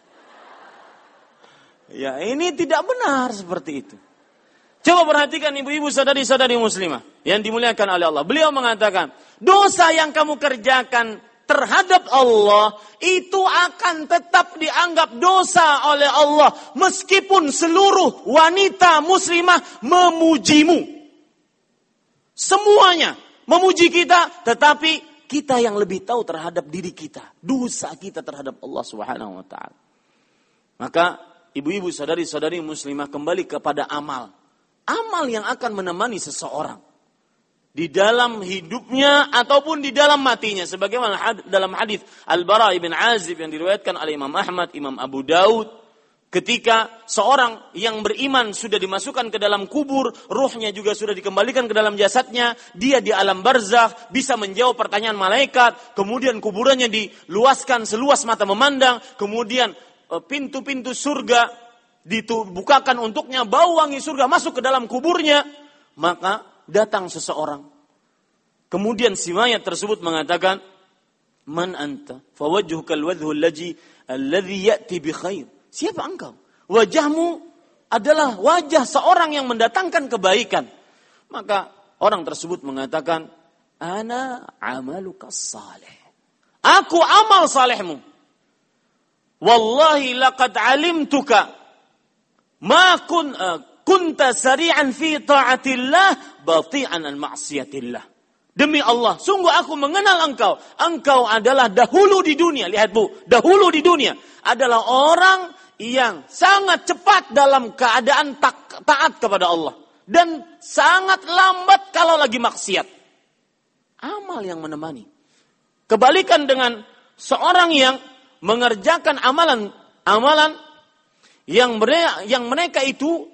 Ya, ini tidak benar seperti itu. Coba perhatikan ibu-ibu saudari-saudari muslimah yang dimuliakan oleh Allah. Beliau mengatakan, dosa yang kamu kerjakan terhadap Allah itu akan tetap dianggap dosa oleh Allah meskipun seluruh wanita muslimah memujimu. Semuanya memuji kita, tetapi kita yang lebih tahu terhadap diri kita, dosa kita terhadap Allah Subhanahu wa taala. Maka ibu-ibu saudari-saudari muslimah kembali kepada amal. Amal yang akan menemani seseorang di dalam hidupnya ataupun di dalam matinya. Sebagaimana dalam hadis Al-Bara ibn Azib yang diriwayatkan oleh Imam Ahmad, Imam Abu Daud. Ketika seorang yang beriman sudah dimasukkan ke dalam kubur, ruhnya juga sudah dikembalikan ke dalam jasadnya. Dia di alam barzakh bisa menjawab pertanyaan malaikat. Kemudian kuburannya diluaskan seluas mata memandang. Kemudian pintu-pintu surga dibukakan untuknya, bau wangi surga masuk ke dalam kuburnya. Maka datang seseorang, kemudian si mayat tersebut mengatakan, man anta fawajhukal wadhul ladzi alladhi ya'ti bi khair. Siapa engkau? Wajahmu adalah wajah seorang yang mendatangkan kebaikan. Maka orang tersebut mengatakan, ana amaluka salih. Aku amal salehmu. Wallahi laqad alimtuka ma kun uh, kunta sari'an fi ta'atillah bati'an an ma'siyatillah. Demi Allah, sungguh aku mengenal engkau. Engkau adalah dahulu di dunia, lihat Bu, dahulu di dunia adalah orang yang sangat cepat dalam keadaan ta- taat kepada Allah dan sangat lambat kalau lagi maksiat. Amal yang menemani. Kebalikan dengan seorang yang mengerjakan amalan-amalan yang mereka, yang mereka itu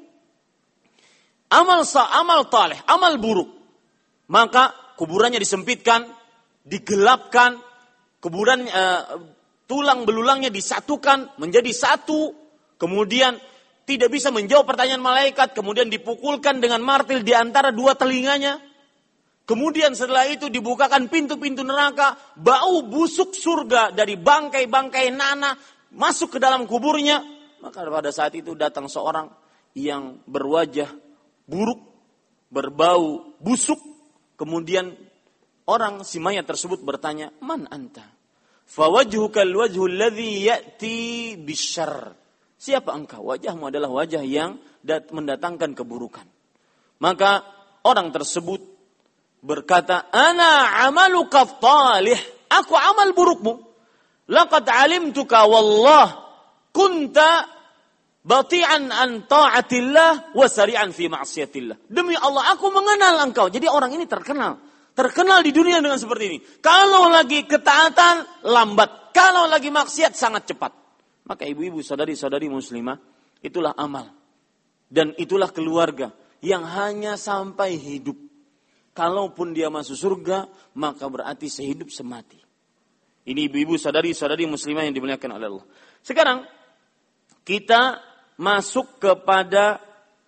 amal sa, amal taleh, amal buruk. Maka kuburannya disempitkan, digelapkan, kuburan uh, tulang belulangnya disatukan menjadi satu, kemudian tidak bisa menjawab pertanyaan malaikat, kemudian dipukulkan dengan martil di antara dua telinganya. Kemudian setelah itu dibukakan pintu-pintu neraka, bau busuk surga dari bangkai-bangkai nanah masuk ke dalam kuburnya. Maka pada saat itu datang seorang yang berwajah buruk, berbau busuk. Kemudian orang si mayat tersebut bertanya, "Man anta?" Fawajhuka alwajhu alladhi ya'ti bisyarr. Siapa engkau? Wajahmu adalah wajah yang mendatangkan keburukan. Maka orang tersebut berkata, "Ana amaluka talih." Aku amal burukmu. Laqad alimtuka wallah kunta bati'an an ta'atillah wa sari'an fi ma'siyatillah. Demi Allah, aku mengenal engkau. Jadi orang ini terkenal. Terkenal di dunia dengan seperti ini. Kalau lagi ketaatan, lambat. Kalau lagi maksiat, sangat cepat. Maka ibu-ibu, saudari-saudari muslimah, itulah amal. Dan itulah keluarga yang hanya sampai hidup. Kalaupun dia masuk surga, maka berarti sehidup semati. Ini ibu-ibu, saudari-saudari muslimah yang dimuliakan oleh Allah. Sekarang, kita masuk kepada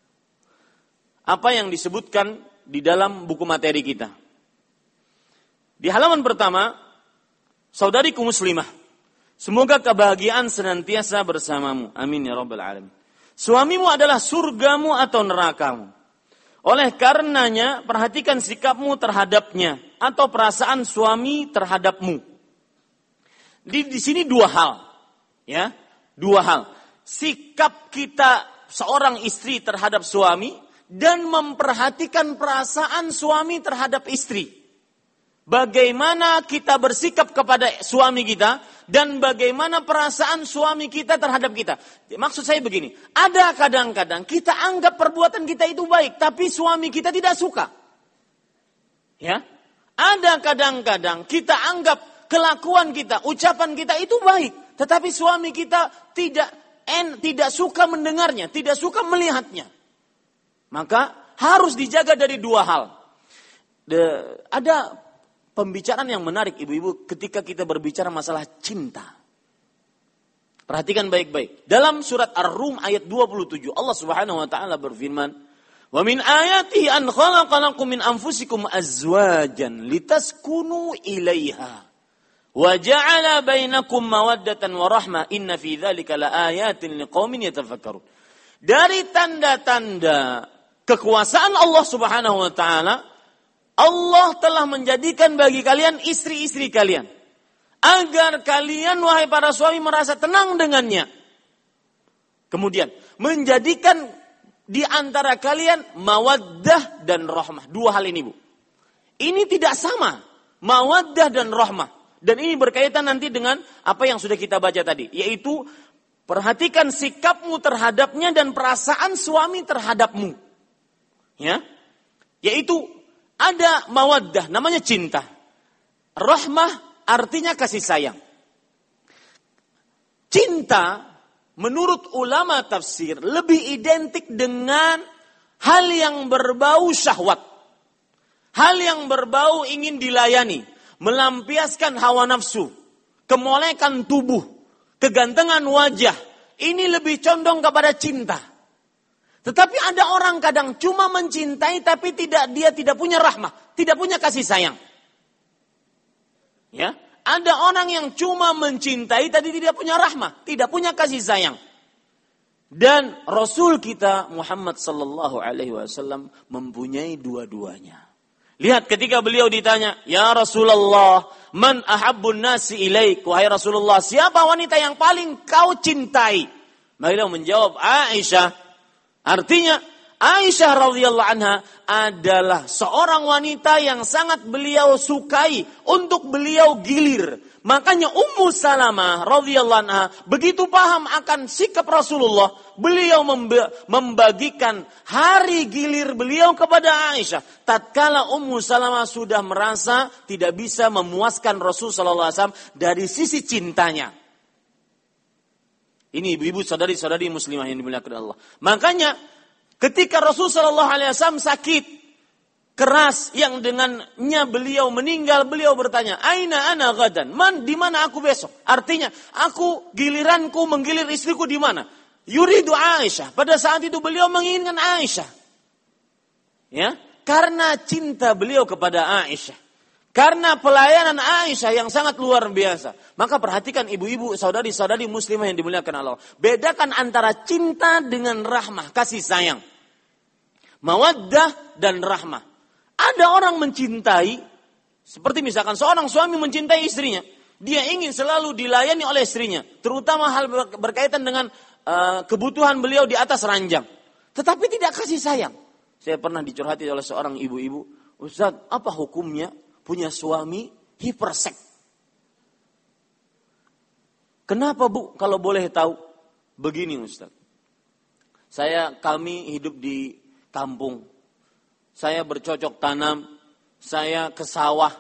apa yang disebutkan di dalam buku materi kita. Di halaman pertama, saudariku muslimah, semoga kebahagiaan senantiasa bersamamu. Amin ya rabbal alamin. Suamimu adalah surgamu atau nerakamu. Oleh karenanya, perhatikan sikapmu terhadapnya atau perasaan suami terhadapmu. Di, di sini dua hal, ya, dua hal. Sikap kita seorang istri terhadap suami dan memperhatikan perasaan suami terhadap istri. Bagaimana kita bersikap kepada suami kita dan bagaimana perasaan suami kita terhadap kita. Maksud saya begini, ada kadang-kadang kita anggap perbuatan kita itu baik, tapi suami kita tidak suka. Ya, ada kadang-kadang kita anggap kelakuan kita, ucapan kita itu baik, tetapi suami kita tidak en, tidak suka mendengarnya, tidak suka melihatnya. Maka harus dijaga dari dua hal. De, ada pembicaraan yang menarik ibu-ibu ketika kita berbicara masalah cinta. Perhatikan baik-baik. Dalam surat Ar-Rum ayat dua puluh tujuh Allah Subhanahu wa taala berfirman, "Wa min ayatihi an khalaqalakum min anfusikum azwajan litaskunu ilaiha wa ja'ala bainakum mawaddatan wa rahmah inna fi dzalika laayatin liqaumin yatafakkarun." Dari tanda-tanda kekuasaan Allah Subhanahu wa taala, Allah telah menjadikan bagi kalian istri-istri kalian. Agar kalian, wahai para suami, merasa tenang dengannya. Kemudian, menjadikan di antara kalian mawaddah dan rahmah. Dua hal ini, Bu. Ini tidak sama. Mawaddah dan rahmah. Dan ini berkaitan nanti dengan apa yang sudah kita baca tadi. Yaitu, perhatikan sikapmu terhadapnya dan perasaan suami terhadapmu. Ya, yaitu ada mawaddah, namanya cinta. Rahmah artinya kasih sayang. Cinta menurut ulama tafsir lebih identik dengan hal yang berbau syahwat. Hal yang berbau ingin dilayani, melampiaskan hawa nafsu, kemolekan tubuh, kegantengan wajah. Ini lebih condong kepada cinta. Tetapi ada orang kadang cuma mencintai tapi tidak dia tidak punya rahmah, tidak punya kasih sayang. Ya, ada orang yang cuma mencintai tapi tidak punya rahmah, tidak punya kasih sayang. Dan Rasul kita Muhammad sallallahu alaihi wasallam mempunyai dua-duanya. Lihat ketika beliau ditanya, "Ya Rasulullah, man ahabbun nasi ilaik?" Wahai Rasulullah, siapa wanita yang paling kau cintai? Beliau menjawab, Aisyah. Artinya, Aisyah radhiyallahu anha adalah seorang wanita yang sangat beliau sukai untuk beliau gilir. Makanya Ummu Salamah radhiyallahu anha begitu paham akan sikap Rasulullah, beliau membagikan hari gilir beliau kepada Aisyah. Tatkala Ummu Salamah sudah merasa tidak bisa memuaskan Rasul sallallahu alaihi wasallam dari sisi cintanya. Ini ibu-ibu saudari-saudari muslimah yang dimuliakan Allah. Makanya ketika Rasul sallallahu alaihi wasallam sakit keras yang dengannya beliau meninggal, beliau bertanya, "Aina ana gadan?" Man, di mana aku besok? Artinya, aku giliranku menggilir istriku di mana? Yuridu Aisyah. Pada saat itu beliau menginginkan Aisyah. Ya, karena cinta beliau kepada Aisyah. Karena pelayanan Aisyah yang sangat luar biasa. Maka perhatikan ibu-ibu, saudari-saudari muslimah yang dimuliakan Allah. Bedakan antara cinta dengan rahmah, kasih sayang. Mawaddah dan rahmah. Ada orang mencintai, seperti misalkan seorang suami mencintai istrinya. Dia ingin selalu dilayani oleh istrinya. Terutama hal berkaitan dengan uh, kebutuhan beliau di atas ranjang. Tetapi tidak kasih sayang. Saya pernah dicurhati oleh seorang ibu-ibu. Ustaz, apa hukumnya punya suami hiperseks? Kenapa bu? Kalau boleh tahu. Begini Ustaz. Saya, kami hidup di kampung. Saya bercocok tanam, saya ke sawah.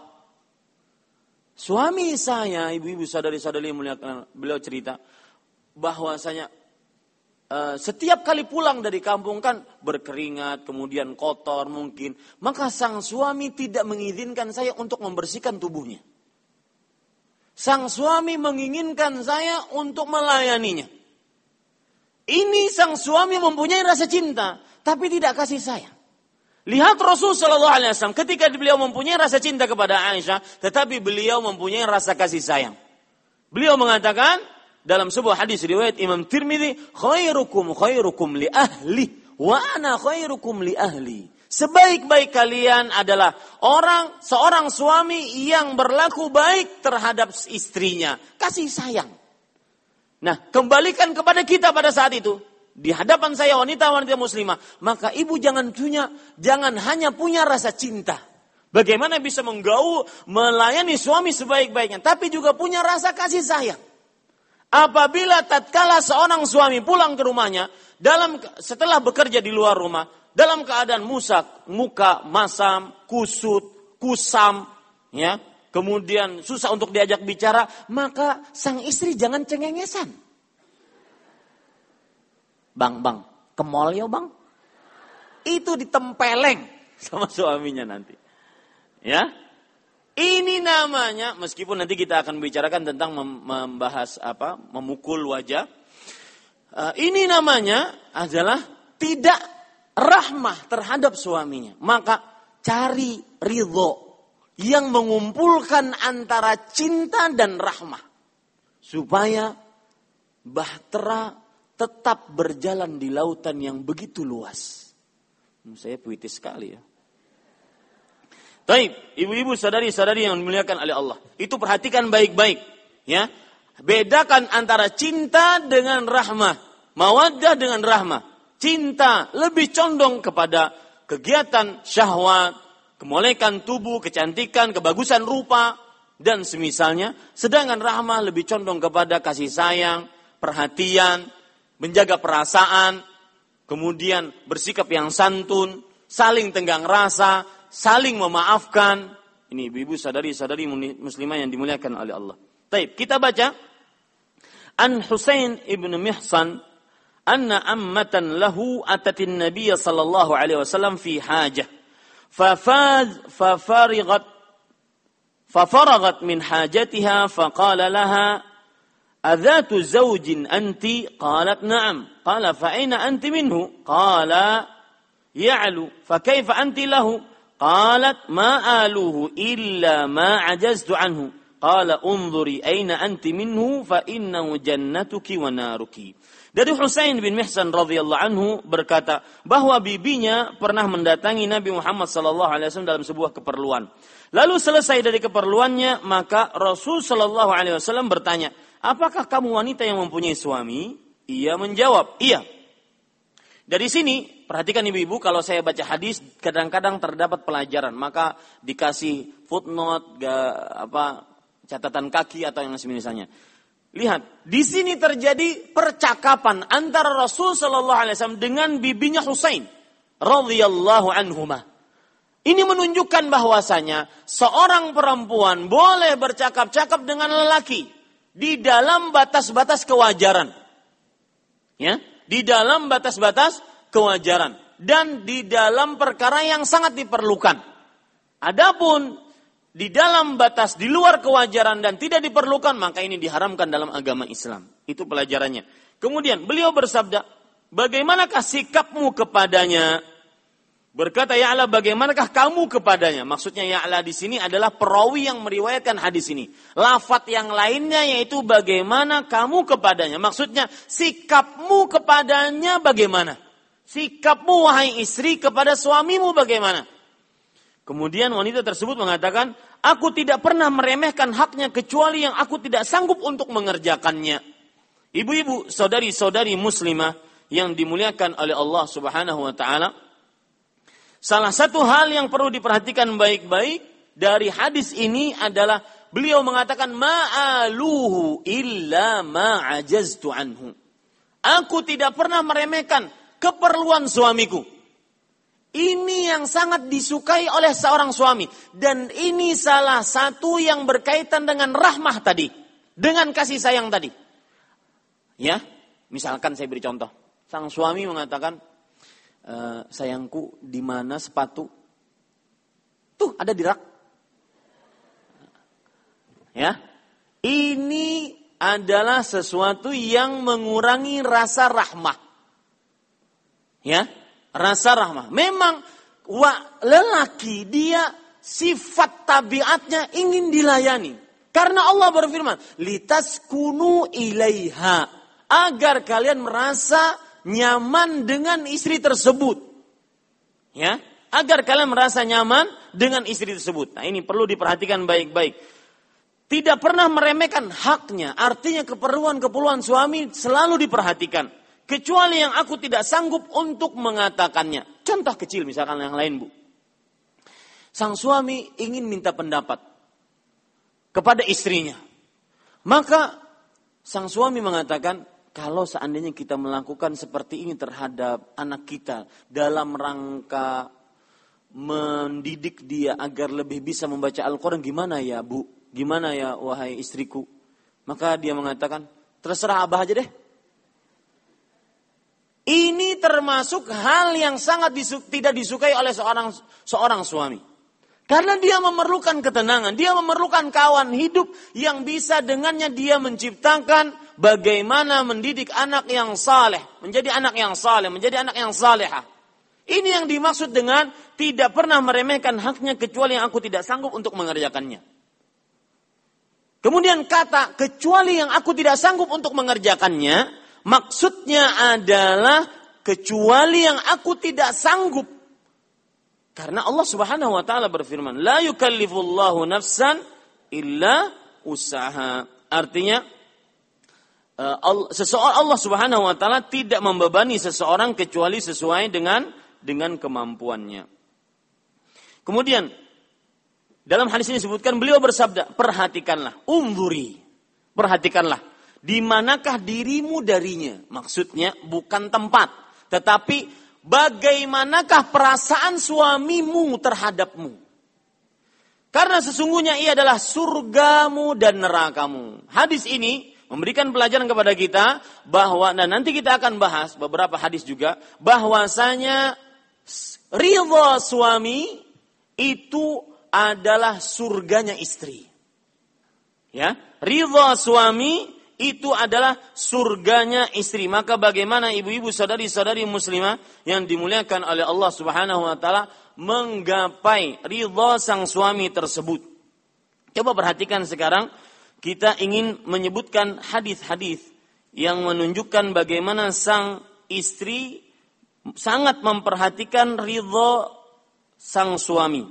Suami saya, ibu-ibu saudari-saudari yang muliakan, beliau cerita bahwasanya uh, setiap kali pulang dari kampung kan berkeringat, kemudian kotor mungkin. Maka sang suami tidak mengizinkan saya untuk membersihkan tubuhnya. Sang suami menginginkan saya untuk melayaninya. Ini sang suami mempunyai rasa cinta, tapi tidak kasih sayang. Lihat Rasul sallallahu alaihi wasallam ketika beliau mempunyai rasa cinta kepada Aisyah, tetapi beliau mempunyai rasa kasih sayang. Beliau mengatakan dalam sebuah hadis riwayat Imam Tirmidzi, "Khairukum khairukum li ahli wa ana khairukum li ahli." Sebaik-baik kalian adalah orang seorang suami yang berlaku baik terhadap istrinya, kasih sayang. Nah, kembalikan kepada kita pada saat itu. Di hadapan saya wanita-wanita muslimah, maka ibu jangan punya, jangan hanya punya rasa cinta. Bagaimana bisa menggaul, melayani suami sebaik-baiknya, tapi juga punya rasa kasih sayang. Apabila tatkala seorang suami pulang ke rumahnya, dalam setelah bekerja di luar rumah, dalam keadaan musak, muka masam, kusut, kusam, ya, kemudian susah untuk diajak bicara, maka sang istri jangan cengengesan. Bang, bang, ke mall ya bang? Itu ditempeleng sama suaminya nanti. Ya, ini namanya, meskipun nanti kita akan bicarakan tentang membahas apa, memukul wajah. Uh, ini namanya adalah tidak rahmah terhadap suaminya. Maka cari ridho yang mengumpulkan antara cinta dan rahmah. Supaya bahtera tetap berjalan di lautan yang begitu luas. Saya puitis sekali ya. Baik, ibu-ibu sadari-sadari yang dimuliakan oleh Allah. Itu perhatikan baik-baik. Ya, bedakan antara cinta dengan rahmah. Mawaddah dengan rahmah. Cinta lebih condong kepada kegiatan syahwat, kemolekan tubuh, kecantikan, kebagusan rupa, dan semisalnya. Sedangkan rahmah lebih condong kepada kasih sayang, perhatian, menjaga perasaan, kemudian bersikap yang santun, saling tenggang rasa, saling memaafkan. Ini ibu-ibu sadari-sadari muslimah yang dimuliakan oleh Allah. Baik, kita baca. An Husain ibn Mihsan, anna ammatan lahu atatin Nabiy sallallahu alaihi wasallam fi hajah. Fafaz fafarigat fafaragat min hajatiha faqala laha أذات زوج أنت؟ قالت نعم. قال فأين أنت منه؟ قال يعلو. فكيف أنت له؟ قالت ما آلوه إلا ما عجزت عنه. Qala unzuri aina anti minhu fa innahu jannatuki wa naruki. Dari Husain bin Mihsan radhiyallahu anhu berkata bahwa bibinya pernah mendatangi Nabi Muhammad sallallahu alaihi wasallam dalam sebuah keperluan. Lalu selesai dari keperluannya, maka Rasul sallallahu alaihi wasallam bertanya, "Apakah kamu wanita yang mempunyai suami?" Ia menjawab, "Iya." Dari sini, perhatikan ibu-ibu, kalau saya baca hadis kadang-kadang terdapat pelajaran, maka dikasih footnote, apa catatan kaki atau yang semisalnya. Lihat, di sini terjadi percakapan antara Rasul sallallahu alaihi wasallam dengan bibinya Husain radhiyallahu anhuma. Ini menunjukkan bahwasanya seorang perempuan boleh bercakap-cakap dengan lelaki di dalam batas-batas kewajaran. Ya, di dalam batas-batas kewajaran dan di dalam perkara yang sangat diperlukan. Adapun di dalam batas di luar kewajaran dan tidak diperlukan, maka ini diharamkan dalam agama Islam. Itu pelajarannya. Kemudian beliau bersabda, bagaimanakah sikapmu kepadanya? Berkata Ya'la, bagaimanakah kamu kepadanya? Maksudnya Ya'la di sini adalah perawi yang meriwayatkan hadis ini. Lafaz yang lainnya yaitu bagaimana kamu kepadanya. Maksudnya sikapmu kepadanya bagaimana? Sikapmu wahai istri kepada suamimu bagaimana? Kemudian wanita tersebut mengatakan, aku tidak pernah meremehkan haknya kecuali yang aku tidak sanggup untuk mengerjakannya. Ibu-ibu, saudari-saudari muslimah yang dimuliakan oleh Allah Subhanahu wa taala, salah satu hal yang perlu diperhatikan baik-baik dari hadis ini adalah beliau mengatakan ma'aluhu illa ma'ajaztu anhu. Aku tidak pernah meremehkan keperluan suamiku. Ini yang sangat disukai oleh seorang suami. Dan ini salah satu yang berkaitan dengan rahmah tadi. Dengan kasih sayang tadi. Ya, misalkan saya beri contoh. Sang suami mengatakan, e, sayangku di mana sepatu? Tuh ada di rak. Ya, ini adalah sesuatu yang mengurangi rasa rahmah. Ya, rasa rahmah. Memang wa, lelaki dia sifat tabiatnya ingin dilayani. Karena Allah berfirman, litaskunu ilaiha, agar kalian merasa nyaman dengan istri tersebut. Ya, agar kalian merasa nyaman dengan istri tersebut. Nah, ini perlu diperhatikan baik-baik. Tidak pernah meremehkan haknya, artinya keperluan-keperluan suami selalu diperhatikan. Kecuali yang aku tidak sanggup untuk mengatakannya. Contoh kecil misalkan yang lain, Bu. Sang suami ingin minta pendapat kepada istrinya. Maka sang suami mengatakan, kalau seandainya kita melakukan seperti ini terhadap anak kita dalam rangka mendidik dia agar lebih bisa membaca Al-Quran, gimana ya, Bu? Gimana ya, wahai istriku? Maka dia mengatakan, terserah Abah aja deh. Ini termasuk hal yang sangat disu- tidak disukai oleh seorang seorang suami. Karena dia memerlukan ketenangan, dia memerlukan kawan hidup yang bisa dengannya dia menciptakan bagaimana mendidik anak yang saleh, menjadi anak yang saleh, menjadi anak yang salehah. Ini yang dimaksud dengan tidak pernah meremehkan haknya kecuali yang aku tidak sanggup untuk mengerjakannya. Kemudian kata kecuali yang aku tidak sanggup untuk mengerjakannya, maksudnya adalah kecuali yang aku tidak sanggup. Karena Allah Subhanahu wa taala berfirman, la yukallifullahu nafsan illa usaha. Artinya seseorang Allah Subhanahu wa taala tidak membebani seseorang kecuali sesuai dengan dengan kemampuannya. Kemudian dalam hadis ini disebutkan beliau bersabda, perhatikanlah, unzuri, perhatikanlah, di manakah dirimu darinya? Maksudnya bukan tempat, tetapi bagaimanakah perasaan suamimu terhadapmu? Karena sesungguhnya ia adalah surgamu dan nerakamu. Hadis ini memberikan pelajaran kepada kita bahwa, dan nanti kita akan bahas beberapa hadis juga, bahwasanya ridha suami itu adalah surganya istri. Ya, ridha suami itu adalah surganya istri. Maka bagaimana ibu-ibu saudari-saudari muslimah yang dimuliakan oleh Allah Subhanahu wa taala menggapai ridha sang suami tersebut. Coba perhatikan sekarang, kita ingin menyebutkan hadis-hadis yang menunjukkan bagaimana sang istri sangat memperhatikan ridho sang suami.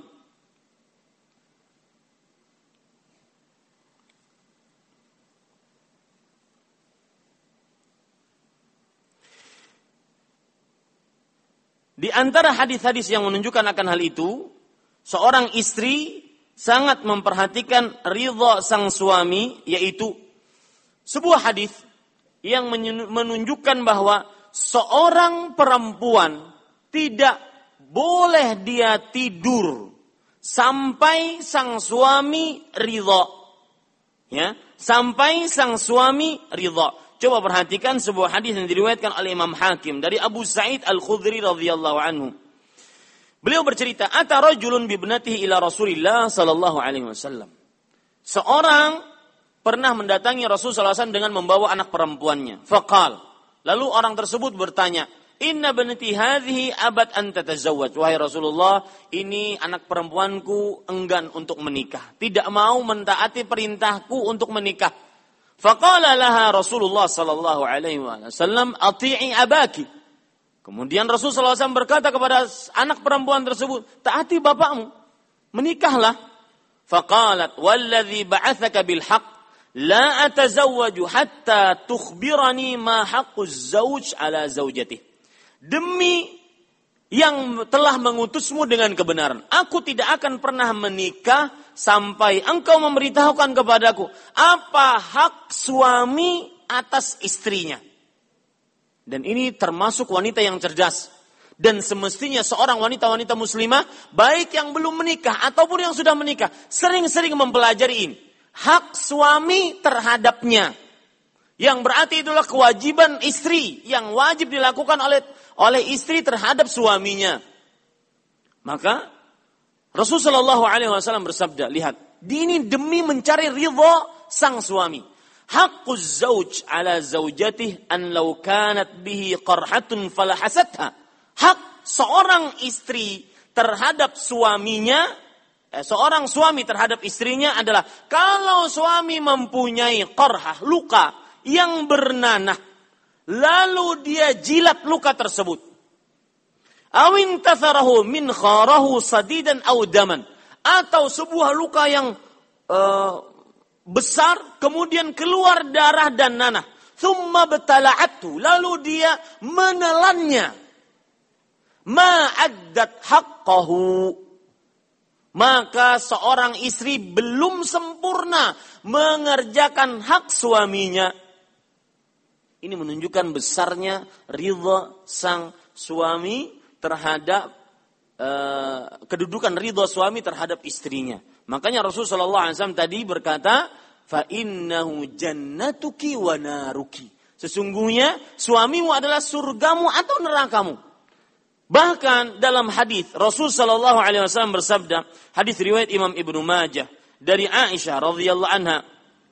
Di antara hadis-hadis yang menunjukkan akan hal itu, seorang istri sangat memperhatikan ridha sang suami, yaitu sebuah hadis yang menunjukkan bahwa seorang perempuan tidak boleh dia tidur sampai sang suami ridha. Ya, sampai sang suami ridha. Coba perhatikan sebuah hadis yang diriwayatkan oleh Imam Hakim dari Abu Sa'id Al-Khudri radhiyallahu anhu. Beliau bercerita, "Ata rajulun bi ibnatihi ila Rasulillah sallallahu alaihi wasallam." Seorang pernah mendatangi Rasul sallallahu alaihi wasallam dengan membawa anak perempuannya. Faqal, lalu orang tersebut bertanya, "Inna ibnati hadhihi abad an tatazawwaj." Wahai Rasulullah, ini anak perempuanku enggan untuk menikah, tidak mau mentaati perintahku untuk menikah. Faqala laha Rasulullah sallallahu alaihi wasallam, "Ati'i abaki." Kemudian Rasul sallallahu alaihi wasallam berkata kepada anak perempuan tersebut, taati bapakmu, menikahlah. Faqalat, "Walladzi ba'atsaka bil haqq, la atazawwaju hatta tukhbirani ma haqquz zauj ala zaujatihi." Demi yang telah mengutusmu dengan kebenaran, aku tidak akan pernah menikah sampai engkau memberitahukan kepadaku apa hak suami atas istrinya. Dan ini termasuk wanita yang cerdas. Dan semestinya seorang wanita-wanita muslimah, baik yang belum menikah ataupun yang sudah menikah, sering-sering mempelajari ini. Hak suami terhadapnya. Yang berarti itulah kewajiban istri yang wajib dilakukan oleh oleh istri terhadap suaminya. Maka Rasulullah shallallahu alaihi wasallam bersabda, lihat, ini demi mencari ridha sang suami. Haqquz zauj ala zaujatih an law kanat bihi qarhatun falahasatha. Hak seorang istri terhadap suaminya, eh, seorang suami terhadap istrinya adalah kalau suami mempunyai qarhah, luka yang bernanah, lalu dia jilat luka tersebut. Awin tatharahu min kharahu sadidan aw daman, atau sebuah luka yang uh, besar, kemudian keluar darah dan nanah. Thumma betala'atu, lalu dia menelannya. Ma'addat haqqahu, maka seorang istri belum sempurna mengerjakan hak suaminya. Ini menunjukkan besarnya ridha sang suami terhadap uh, kedudukan ridha suami terhadap istrinya. Makanya Rasulullah shallallahu alaihi wasallam tadi berkata, fa innahu jannatuki wa naruki. Sesungguhnya suamimu adalah surgamu atau nerakamu. Bahkan dalam hadis Rasul sallallahu alaihi wasallam bersabda, hadis riwayat Imam Ibnu Majah dari Aisyah radhiyallahu anha,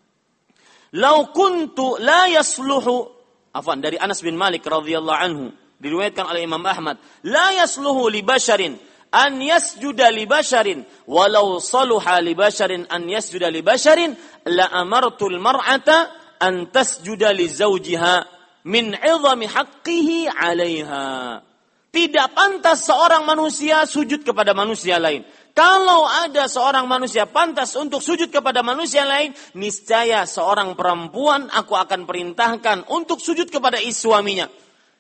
"Lau kuntu la yasluhu," afwan dari Anas bin Malik radhiyallahu anhu, diriwayatkan oleh Imam Ahmad, "La yasluhu li basharin an yasjuda li basharin walau saluha li basharin an yasjuda li basharin la amartul mar'ata an tasjuda li zawjiha min 'idhami haqqihi 'alaiha." Tidak pantas seorang manusia sujud kepada manusia lain. Kalau ada seorang manusia pantas untuk sujud kepada manusia lain, niscaya seorang perempuan aku akan perintahkan untuk sujud kepada suaminya.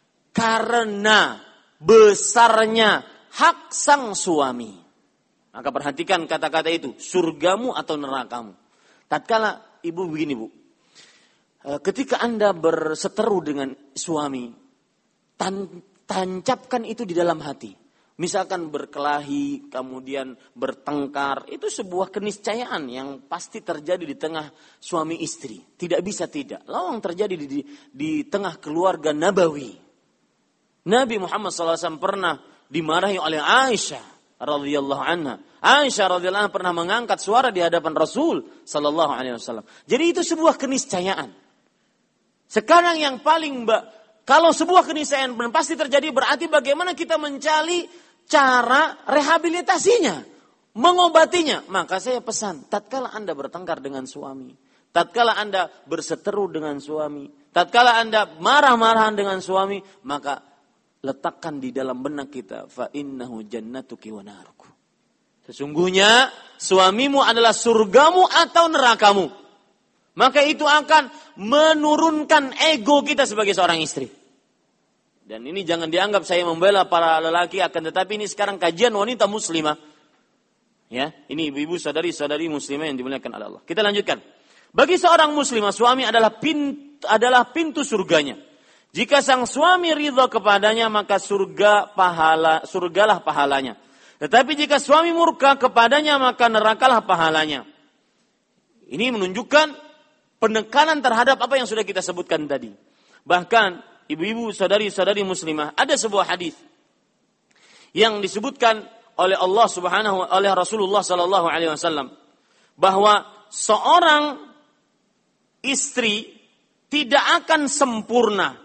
Karena besarnya hak sang suami. Maka perhatikan kata-kata itu, surgamu atau nerakamu. Tatkala ibu begini bu, ketika Anda berseteru dengan suami, tan tancapkan itu di dalam hati. Misalkan berkelahi, kemudian bertengkar, itu sebuah keniscayaan yang pasti terjadi di tengah suami istri. Tidak bisa tidak. Lawang terjadi di, di, di tengah keluarga Nabawi. Nabi Muhammad shallallahu alaihi wasallam pernah dimarahi oleh Aisyah radhiyallahu anha. Aisyah radhiyallahu anha pernah mengangkat suara di hadapan Rasul sallallahu alaihi wasallam. Jadi itu sebuah keniscayaan. Sekarang yang paling mbak, kalau sebuah keniscayaan pasti terjadi, berarti bagaimana kita mencari cara rehabilitasinya, mengobatinya. Maka saya pesan, tatkala Anda bertengkar dengan suami, tatkala Anda berseteru dengan suami, tatkala Anda marah-marahan dengan suami, maka letakkan di dalam benak kita, fa innahu jannatuki wa naruku. Sesungguhnya suamimu adalah surgamu atau nerakamu. Maka itu akan menurunkan ego kita sebagai seorang istri. Dan ini jangan dianggap saya membela para lelaki, akan tetapi ini sekarang kajian wanita muslimah. Ya, ini ibu-ibu saudari-saudari muslimah yang dimuliakan oleh Allah. Kita lanjutkan. Bagi seorang muslimah, suami adalah pintu, adalah pintu surganya. Jika sang suami ridha kepadanya, maka surga pahala, surgalah pahalanya. Tetapi jika suami murka kepadanya, maka nerakalah pahalanya. Ini menunjukkan penekanan terhadap apa yang sudah kita sebutkan tadi. Bahkan ibu-ibu saudari-saudari muslimah, ada sebuah hadis yang disebutkan oleh Allah Subhanahu oleh Rasulullah sallallahu alaihi wasallam bahwa seorang istri tidak akan sempurna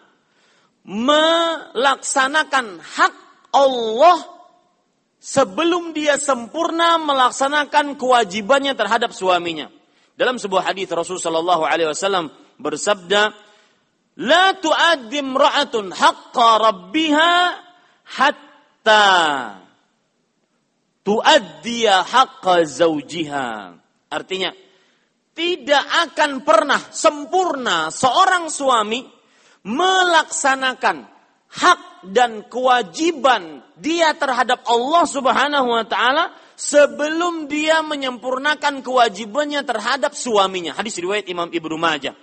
melaksanakan hak Allah sebelum dia sempurna melaksanakan kewajibannya terhadap suaminya. Dalam sebuah hadis Rasulullah sallallahu alaihi wasallam bersabda, "La tu'addi imra'atun haqqa rabbiha hatta tu'addiya haqqa zawjiha." Artinya, tidak akan pernah sempurna seorang suami melaksanakan hak dan kewajiban dia terhadap Allah Subhanahu wa taala sebelum dia menyempurnakan kewajibannya terhadap suaminya. Hadis riwayat Imam Ibnu Majah.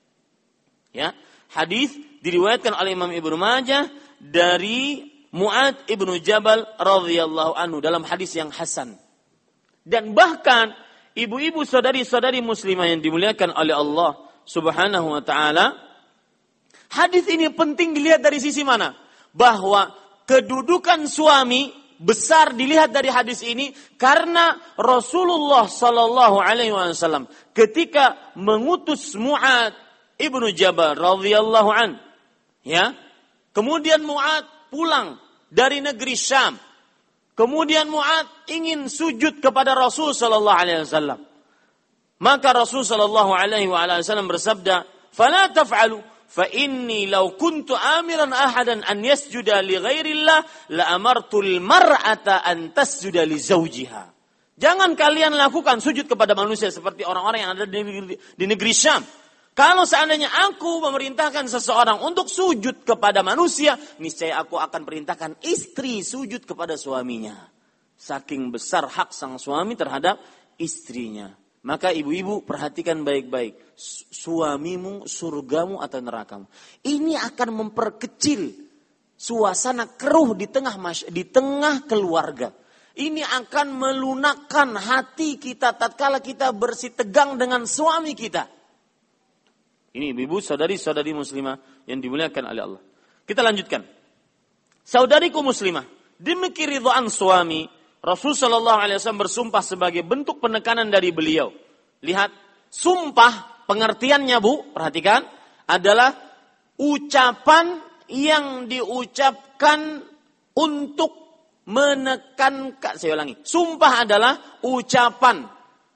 Ya, hadis diriwayatkan oleh Imam Ibnu Majah dari Mu'adz ibnu Jabal radhiyallahu anhu dalam hadis yang hasan. Dan bahkan ibu-ibu saudari-saudari muslimah yang dimuliakan oleh Allah Subhanahu wa taala, hadis ini penting dilihat dari sisi mana? Bahwa kedudukan suami besar dilihat dari hadis ini karena Rasulullah sallallahu alaihi wasallam ketika mengutus Mu'adz ibnu Jabal radhiyallahu an, ya, kemudian Mu'adz pulang dari negeri Syam, kemudian Mu'adz ingin sujud kepada Rasul sallallahu alaihi wasallam, maka Rasul sallallahu alaihi wasallam bersabda, "Fala taf'alu fa inni law kuntu amiran ahadan an yasjuda li ghairillah la amartul mar'ata an tasjuda li zawjiha." Jangan kalian lakukan sujud kepada manusia seperti orang-orang yang ada di negeri, di negeri Syam. Kalau seandainya aku memerintahkan seseorang untuk sujud kepada manusia, niscaya aku akan perintahkan istri sujud kepada suaminya. Saking besar hak sang suami terhadap istrinya. Maka ibu-ibu perhatikan baik-baik. Suamimu surgamu atau nerakamu. Ini akan memperkecil suasana keruh di tengah di tengah keluarga. Ini akan melunakkan hati kita tatkala kita bersitegang dengan suami kita. Ini ibu-ibu saudari-saudari muslimah yang dimuliakan oleh Allah. Kita lanjutkan. Saudariku muslimah, demi keridhaan suami, Rasul sallallahu alaihi wasallam bersumpah sebagai bentuk penekanan dari beliau. Lihat, sumpah pengertiannya, Bu, perhatikan, adalah ucapan yang diucapkan untuk menekankan, saya ulangi, sumpah adalah ucapan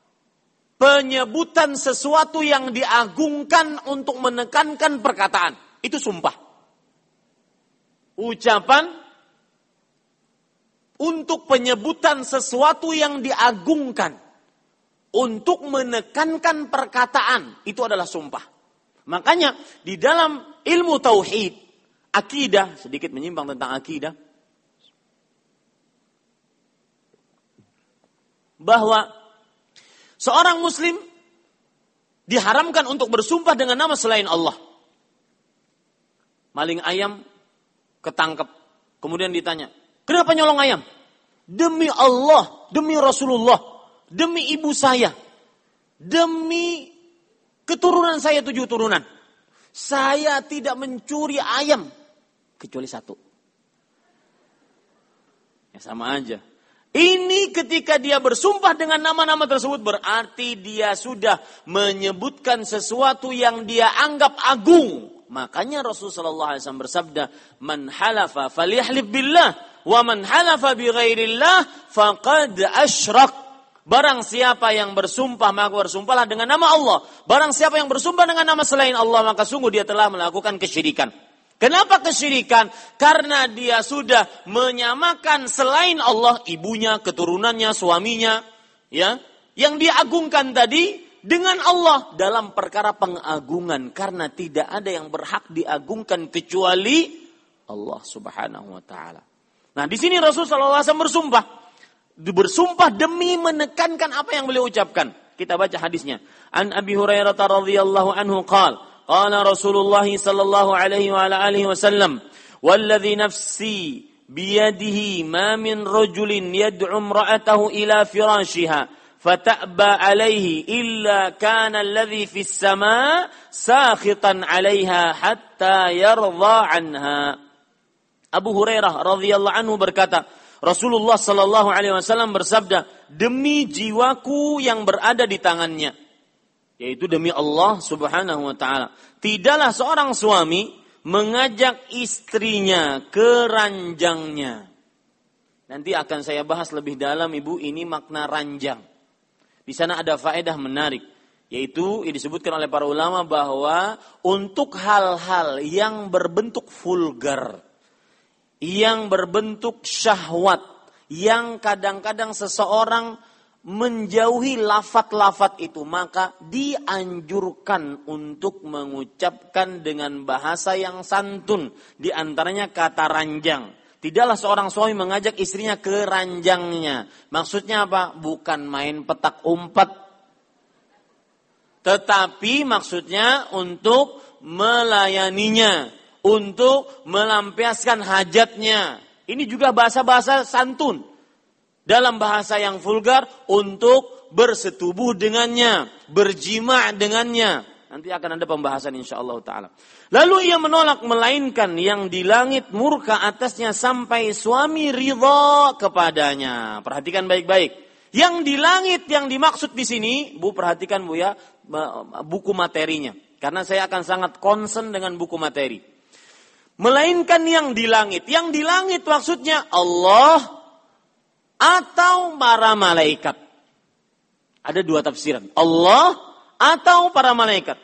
penyebutan sesuatu yang diagungkan untuk menekankan perkataan. Itu sumpah. Ucapan untuk penyebutan sesuatu yang diagungkan untuk menekankan perkataan. Itu adalah sumpah. Makanya di dalam ilmu tauhid, akidah, sedikit menyimpang tentang akidah, bahwa seorang muslim diharamkan untuk bersumpah dengan nama selain Allah. Maling ayam ketangkep. Kemudian ditanya, kenapa nyolong ayam? Demi Allah, demi Rasulullah, demi ibu saya, demi keturunan saya tujuh turunan. Saya tidak mencuri ayam. Kecuali satu. Ya sama aja. Ini ketika dia bersumpah dengan nama-nama tersebut berarti dia sudah menyebutkan sesuatu yang dia anggap agung. Makanya Rasulullah sallallahu alaihi wasallam bersabda, "Man halafa falyahlif billah wa man halafa bi ghairillah faqad asyrak." Barang siapa yang bersumpah, maka bersumpahlah dengan nama Allah. Barang siapa yang bersumpah dengan nama selain Allah, maka sungguh dia telah melakukan kesyirikan. Kenapa kesyirikan? Karena dia sudah menyamakan selain Allah, ibunya, keturunannya, suaminya, ya, yang dia agungkan tadi dengan Allah dalam perkara pengagungan. Karena tidak ada yang berhak diagungkan kecuali Allah Subhanahu wa taala. Nah, di sini Rasul sallallahu alaihi wasallam bersumpah. Bersumpah demi menekankan apa yang beliau ucapkan. Kita baca hadisnya. An Abi Hurairah radhiyallahu anhu qala, qala Rasulullah sallallahu alaihi wa ala alihi wasallam, "Walladzi nafsi biyadihi ma min rajulin yad'u imra'atahu ila firashiha fata'ba alaihi illa kana alladhi fis sama' sakhitan 'alaiha hatta yarda 'anha." Abu Hurairah radhiyallahu anhu berkata, Rasulullah sallallahu alaihi wasallam bersabda, demi jiwaku yang berada di tangannya, yaitu demi Allah Subhanahu wa taala, tidaklah seorang suami mengajak istrinya ke ranjangnya. Nanti akan saya bahas lebih dalam, Ibu, ini makna ranjang. Di sana ada faedah menarik, yaitu disebutkan oleh para ulama bahwa untuk hal-hal yang berbentuk vulgar, yang berbentuk syahwat, yang kadang-kadang seseorang menjauhi lafaz-lafaz itu, maka dianjurkan untuk mengucapkan dengan bahasa yang santun, di antaranya kata ranjang. Tidaklah seorang suami mengajak istrinya ke ranjangnya. Maksudnya apa? Bukan main petak umpet, tetapi maksudnya untuk melayaninya, untuk melampiaskan hajatnya. Ini juga bahasa-bahasa santun. Dalam bahasa yang vulgar, untuk bersetubuh dengannya, berjima dengannya. Nanti akan ada pembahasan insyaallah ta'ala. Lalu ia menolak, melainkan yang di langit murka atasnya sampai suami ridha kepadanya. Perhatikan baik-baik. Yang di langit yang dimaksud di sini, Bu, perhatikan Bu ya, buku materinya. Karena saya akan sangat concern dengan buku materi. Melainkan yang di langit. Yang di langit maksudnya Allah atau para malaikat. Ada dua tafsiran. Allah atau para malaikat.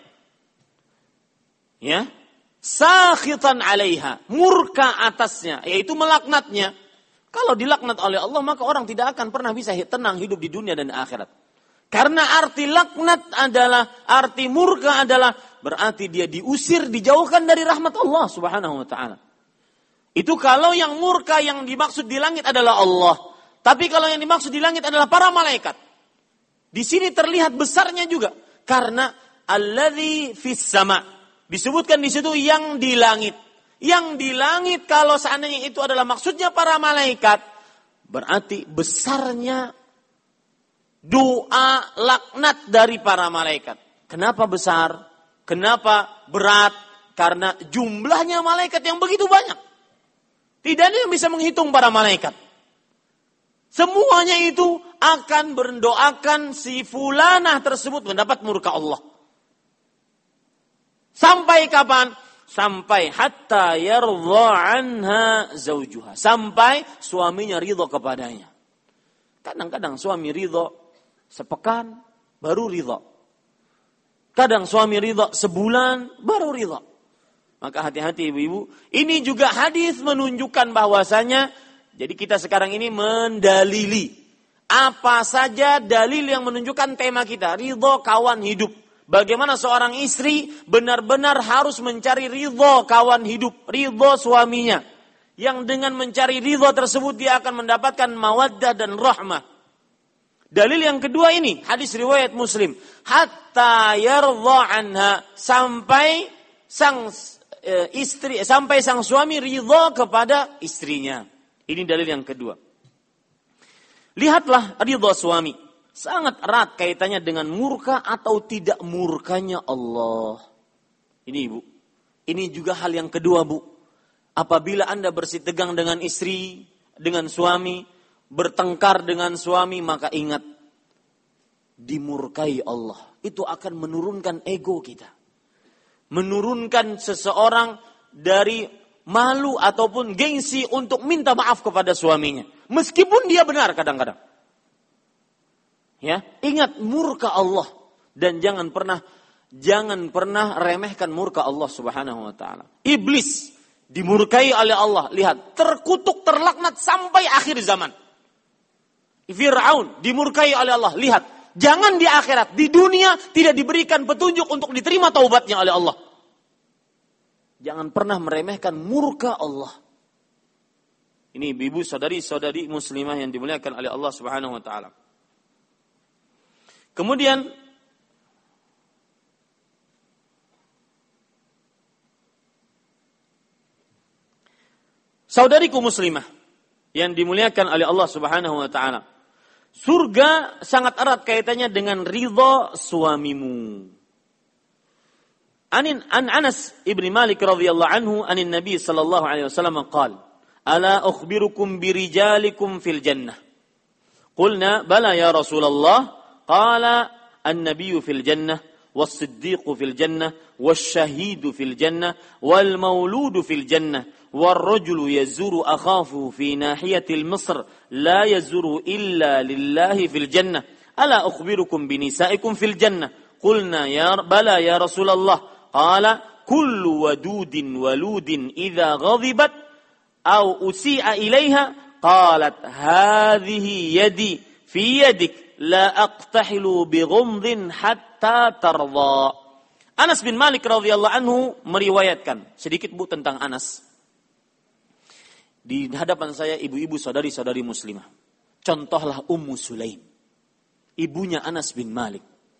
Ya. Sakhitan 'alaiha, murka atasnya, yaitu melaknatnya. Kalau dilaknat oleh Allah, maka orang tidak akan pernah bisa tenang hidup di dunia dan akhirat. Karena arti laknat adalah, arti murka adalah, berarti dia diusir, dijauhkan dari rahmat Allah Subhanahu wa ta'ala. Itu kalau yang murka yang dimaksud di langit adalah Allah. Tapi kalau yang dimaksud di langit adalah para malaikat. Di sini terlihat besarnya juga. Karena alladzi fis sama'. Disebutkan di situ yang di langit. Yang di langit kalau seandainya itu adalah maksudnya para malaikat, berarti besarnya doa laknat dari para malaikat. Kenapa besar? Kenapa berat? Karena jumlahnya malaikat yang begitu banyak. Tidak ada yang bisa menghitung para malaikat. Semuanya itu akan berdoakan si fulanah tersebut mendapat murka Allah. Sampai kapan? Sampai hatta yardha anha zaujuha. Sampai suaminya ridha kepadanya. Kadang-kadang suami ridha sepekan baru ridha. Kadang suami ridha sebulan baru ridha. Maka hati-hati ibu-ibu. Ini juga hadis menunjukkan bahwasanya, jadi kita sekarang ini mendalili apa saja dalil yang menunjukkan tema kita, ridha kawan hidup. Bagaimana seorang istri benar-benar harus mencari ridha kawan hidup, ridha suaminya. Yang dengan mencari ridha tersebut dia akan mendapatkan mawaddah dan rahmah. Dalil yang kedua ini, hadis riwayat Muslim. Hatta yardha anha, sampai sang e, istri, sampai sang suami ridha kepada istrinya. Ini dalil yang kedua. Lihatlah ridha suami. Sangat erat kaitannya dengan murka atau tidak murkanya Allah. Ini ibu. Ini juga hal yang kedua bu. Apabila Anda bersitegang dengan istri, dengan suami, bertengkar dengan suami, maka ingat, dimurkai Allah. Itu akan menurunkan ego kita. Menurunkan seseorang dari malu ataupun gengsi untuk minta maaf kepada suaminya. Meskipun dia benar kadang-kadang. Ya, ingat murka Allah dan jangan pernah jangan pernah remehkan murka Allah Subhanahu wa taala. Iblis dimurkai oleh Allah, lihat, terkutuk, terlaknat sampai akhir zaman. Fir'aun dimurkai oleh Allah, lihat, jangan di akhirat, di dunia tidak diberikan petunjuk untuk diterima taubatnya oleh Allah. Jangan pernah meremehkan murka Allah. Ini ibu saudari-saudari muslimah yang dimuliakan oleh Allah Subhanahu wa taala. Kemudian saudariku muslimah yang dimuliakan oleh Allah Subhanahu wa taala. Surga sangat erat kaitannya dengan ridha suamimu. Anin an Anas ibn Malik radhiyallahu anhu anin Nabi sallallahu alaihi wasallam qala, "Ala ukhbirukum birijalikum fil jannah?" Qulna, "Bala ya Rasulullah." Qala, "An-nabiyyu fil jannah, was-siddiqu fil jannah, wash-shahidu fil jannah, wal-mauludu fil jannah, war-rajulu yazuru akhahu fi nahiyatil Misr, la yazuru illa lillahi fil jannah. Ala ukhbirukum binisaikum fil jannah?" Qulna, "Ya bala ya Rasulullah." Qala, "Kullu wadudin waludin idza ghadibat aw usi'a ilaiha qalat hadhihi yadi fi yadik la aqtahilu bi ghumdin hatta tarda." Anas bin Malik radhiyallahu anhu meriwayatkan, sedikit Bu tentang Anas. Di hadapan saya ibu-ibu saudari-saudari muslimah. Contohlah Ummu Sulaim, ibunya Anas bin Malik.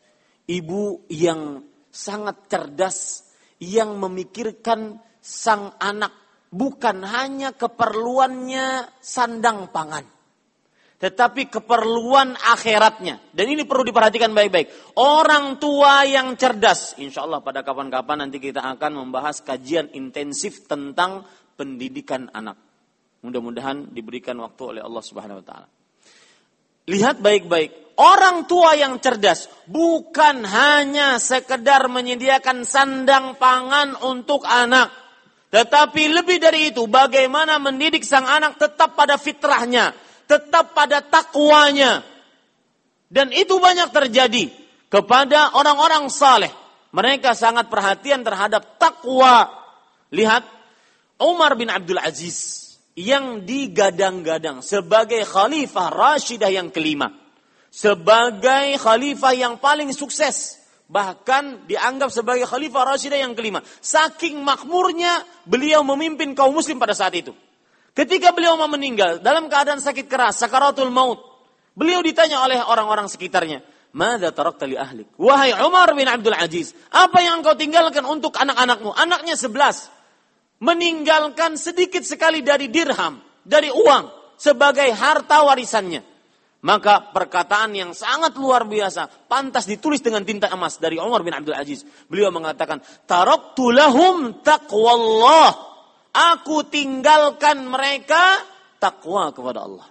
Ibu yang sangat cerdas, yang memikirkan sang anak bukan hanya keperluannya sandang pangan, tetapi keperluan akhiratnya. Dan ini perlu diperhatikan baik-baik. Orang tua yang cerdas, insya Allah pada kapan-kapan nanti kita akan membahas kajian intensif tentang pendidikan anak. Mudah-mudahan diberikan waktu oleh Allah Subhanahu wa taala. Lihat baik-baik. Orang tua yang cerdas bukan hanya sekedar menyediakan sandang pangan untuk anak, tetapi lebih dari itu, bagaimana mendidik sang anak tetap pada fitrahnya, tetap pada takwanya. Dan itu banyak terjadi kepada orang-orang saleh. Mereka sangat perhatian terhadap takwa. Lihat Umar bin Abdul Aziz yang digadang-gadang sebagai khalifah Rashidah yang kelima, sebagai khalifah yang paling sukses, bahkan dianggap sebagai khalifah Rashidah yang kelima. Saking makmurnya beliau memimpin kaum muslim pada saat itu. Ketika beliau mau meninggal dalam keadaan sakit keras, sakaratul maut, beliau ditanya oleh orang-orang sekitarnya, "Madza tarakta li ahlik?" Wahai Umar bin Abdul Aziz, apa yang engkau tinggalkan untuk anak-anakmu? Anaknya sebelas. Meninggalkan sedikit sekali dari dirham, dari uang, sebagai harta warisannya. Maka perkataan yang sangat luar biasa, pantas ditulis dengan tinta emas dari Umar bin Abdul Aziz. Beliau mengatakan, "Taraktu lahum taqwallah." Aku tinggalkan mereka takwa kepada Allah.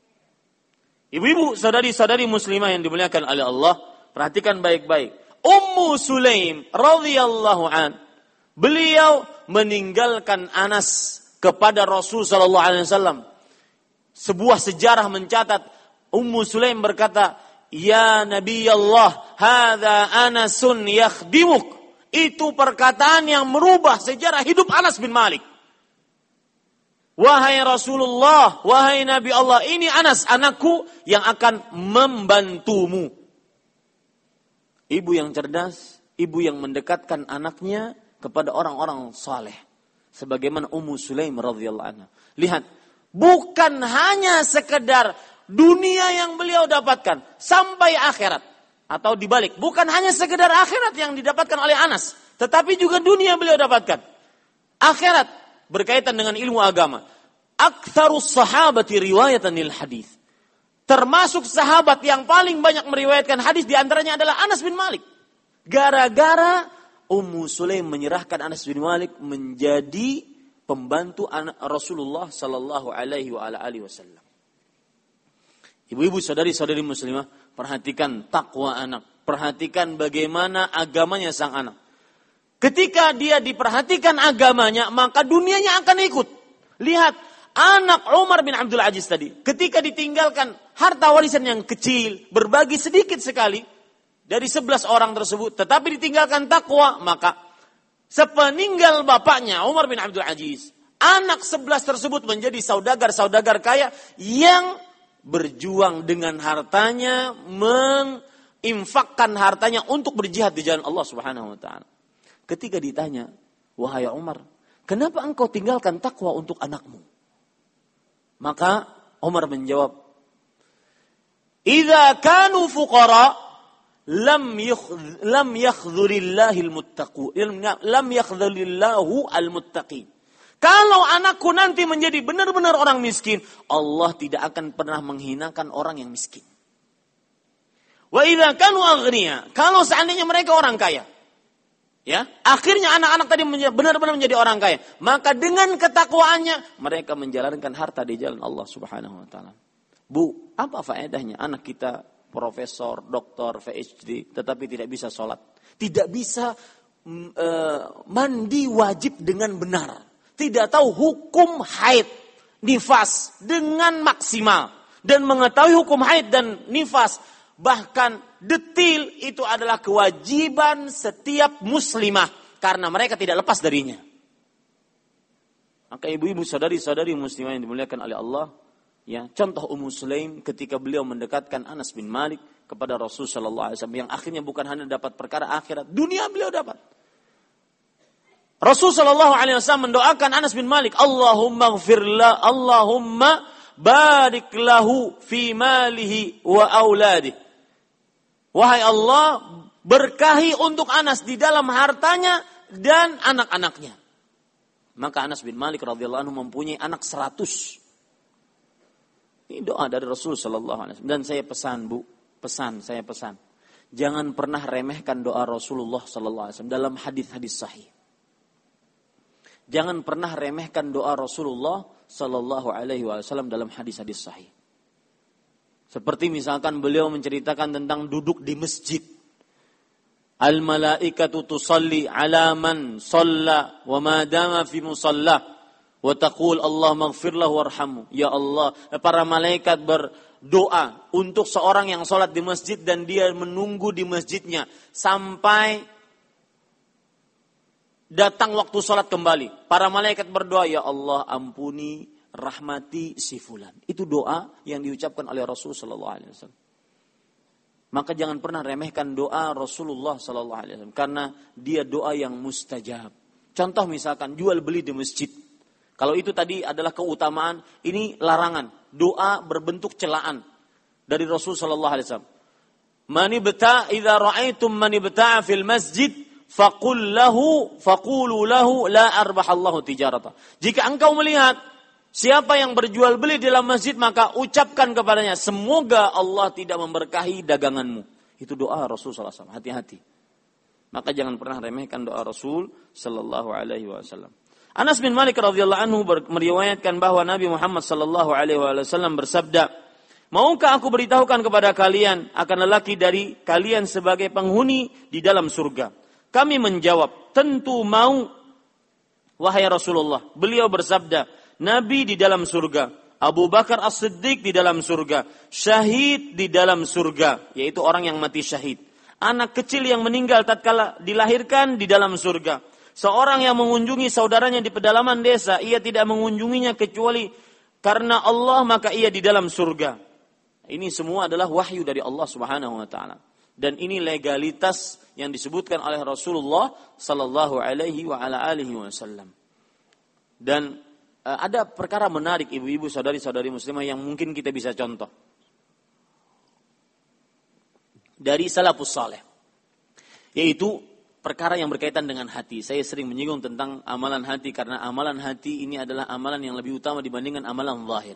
Ibu-ibu, saudari-saudari muslimah yang dimuliakan oleh Allah, perhatikan baik-baik. Ummu Sulaim radhiyallahu an, beliau meninggalkan Anas kepada Rasul sallallahu alaihi wasallam. Sebuah sejarah mencatat, Ummu Sulaim berkata, "Ya Nabi Allah, hadza Anasun yakhdimuk." Itu perkataan yang merubah sejarah hidup Anas bin Malik. Wahai Rasulullah, wahai Nabi Allah, ini Anas anakku yang akan membantumu. Ibu yang cerdas, ibu yang mendekatkan anaknya kepada orang-orang saleh. Sebagaimana Ummu Sulaim radhiyallahu anha. Lihat, bukan hanya sekedar dunia yang beliau dapatkan sampai akhirat, atau dibalik, bukan hanya sekedar akhirat yang didapatkan oleh Anas, tetapi juga dunia beliau dapatkan. Akhirat berkaitan dengan ilmu agama. Aktsarus sahabati riwayatan lil hadis. Termasuk sahabat yang paling banyak meriwayatkan hadis di antaranya adalah Anas bin Malik. Gara-gara Ummu Sulaim menyerahkan Anas bin Malik menjadi pembantu Rasulullah sallallahu alaihi wa ala alihi wasallam. Ibu-ibu, saudari-saudari muslimah, perhatikan takwa anak. Perhatikan bagaimana agamanya sang anak. Ketika dia diperhatikan agamanya, maka dunianya akan ikut. Lihat, anak Umar bin Abdul Aziz tadi, ketika ditinggalkan harta warisan yang kecil, berbagi sedikit sekali dari sebelas orang tersebut, tetapi ditinggalkan takwa, maka sepeninggal bapaknya Umar bin Abdul Aziz, anak sebelas tersebut menjadi saudagar-saudagar kaya yang berjuang dengan hartanya, menginfakkan hartanya untuk berjihad di jalan Allah Subhanahu wa taala. Ketika ditanya, "Wahai Umar, kenapa engkau tinggalkan takwa untuk anakmu?" Maka Umar menjawab, "Idza kanu fuqara lam yukh lam yakhdhurillahi almuttaqu lam yakhdhurillahu almuttaqin." Kalau anakku nanti menjadi benar-benar orang miskin, Allah tidak akan pernah menghinakan orang yang miskin. Wa idza kanu aghniya, kalau seandainya mereka orang kaya, ya, akhirnya anak-anak tadi benar-benar menjadi orang kaya, maka dengan ketakwaannya mereka menjalankan harta di jalan Allah Subhanahu wa taala. Bu, apa faedahnya anak kita profesor, doktor, P H D tetapi tidak bisa sholat, tidak bisa uh, mandi wajib dengan benar, tidak tahu hukum haid, nifas dengan maksimal, dan mengetahui hukum haid dan nifas bahkan detil, itu adalah kewajiban setiap muslimah karena mereka tidak lepas darinya. Maka ibu-ibu, saudari-saudari muslimah yang dimuliakan oleh Allah, ya, contoh Ummu Sulaim ketika beliau mendekatkan Anas bin Malik kepada Rasul sallallahu alaihi wasallam, yang akhirnya bukan hanya dapat perkara akhirat, dunia beliau dapat. Rasul sallallahu alaihi wasallam mendoakan Anas bin Malik, Allahumma ighfirlah, Allahumma barik lahu fi malihi wa auladihi. Wahai Allah, berkahi untuk Anas di dalam hartanya dan anak-anaknya. Maka Anas bin Malik radhiyallahu anhu mempunyai anak seratus. Ini doa dari Rasul sallallahu alaihi wasallam. Dan saya pesan, Bu, pesan, saya pesan. Jangan pernah remehkan doa Rasulullah sallallahu alaihi wasallam dalam hadis-hadis sahih. Jangan pernah remehkan doa Rasulullah sallallahu alaihi wasallam dalam hadis-hadis sahih. Seperti misalkan beliau menceritakan tentang duduk di masjid. Al malaikatu tusalli ala man shalla wa ma dama fi musalla wa taqul Allahumma ighfir lahu warhamhu. Ya Allah, para malaikat berdoa untuk seorang yang salat di masjid dan dia menunggu di masjidnya sampai datang waktu salat kembali. Para malaikat berdoa, ya Allah, ampuni, rahmati si fulan. Itu doa yang diucapkan oleh Rasul sallallahu alaihi wasallam. Maka jangan pernah remehkan doa Rasulullah sallallahu alaihi wasallam karena dia doa yang mustajab. Contoh misalkan jual beli di masjid. Kalau itu tadi adalah keutamaan, ini larangan. Doa berbentuk celaan dari Rasul sallallahu alaihi wasallam. Man ibta idza ra'aitum man ibta'a fil masjid faqul lahu faqulu lahu la arbahallahu tijarata. Jika engkau melihat siapa yang berjual beli dalam masjid, maka ucapkan kepadanya, semoga Allah tidak memberkahi daganganmu. Itu doa Rasul sallallahu alaihi wasallam. Hati-hati. Maka jangan pernah remehkan doa Rasul sallallahu alaihi wasallam. Anas bin Malik radhiyallahu anhu meriwayatkan bahwa Nabi Muhammad sallallahu alaihi wasallam bersabda, maukah aku beritahukan kepada kalian akan lelaki dari kalian sebagai penghuni di dalam surga? Kami menjawab, tentu mau, wahai Rasulullah. Beliau bersabda, Nabi di dalam surga, Abu Bakar As-Siddiq di dalam surga, syahid di dalam surga, yaitu orang yang mati syahid. Anak kecil yang meninggal tatkala dilahirkan di dalam surga. Seorang yang mengunjungi saudaranya di pedalaman desa, ia tidak mengunjunginya kecuali karena Allah, maka ia di dalam surga. Ini semua adalah wahyu dari Allah Subhanahu wa taala. Dan ini legalitas yang disebutkan oleh Rasulullah sallallahu alaihi wa ala alihi wasallam. Dan ada perkara menarik ibu-ibu, saudari-saudari muslimah yang mungkin kita bisa contoh dari salafus saleh, yaitu perkara yang berkaitan dengan hati. Saya sering menyinggung tentang amalan hati karena amalan hati ini adalah amalan yang lebih utama dibandingkan amalan zahir.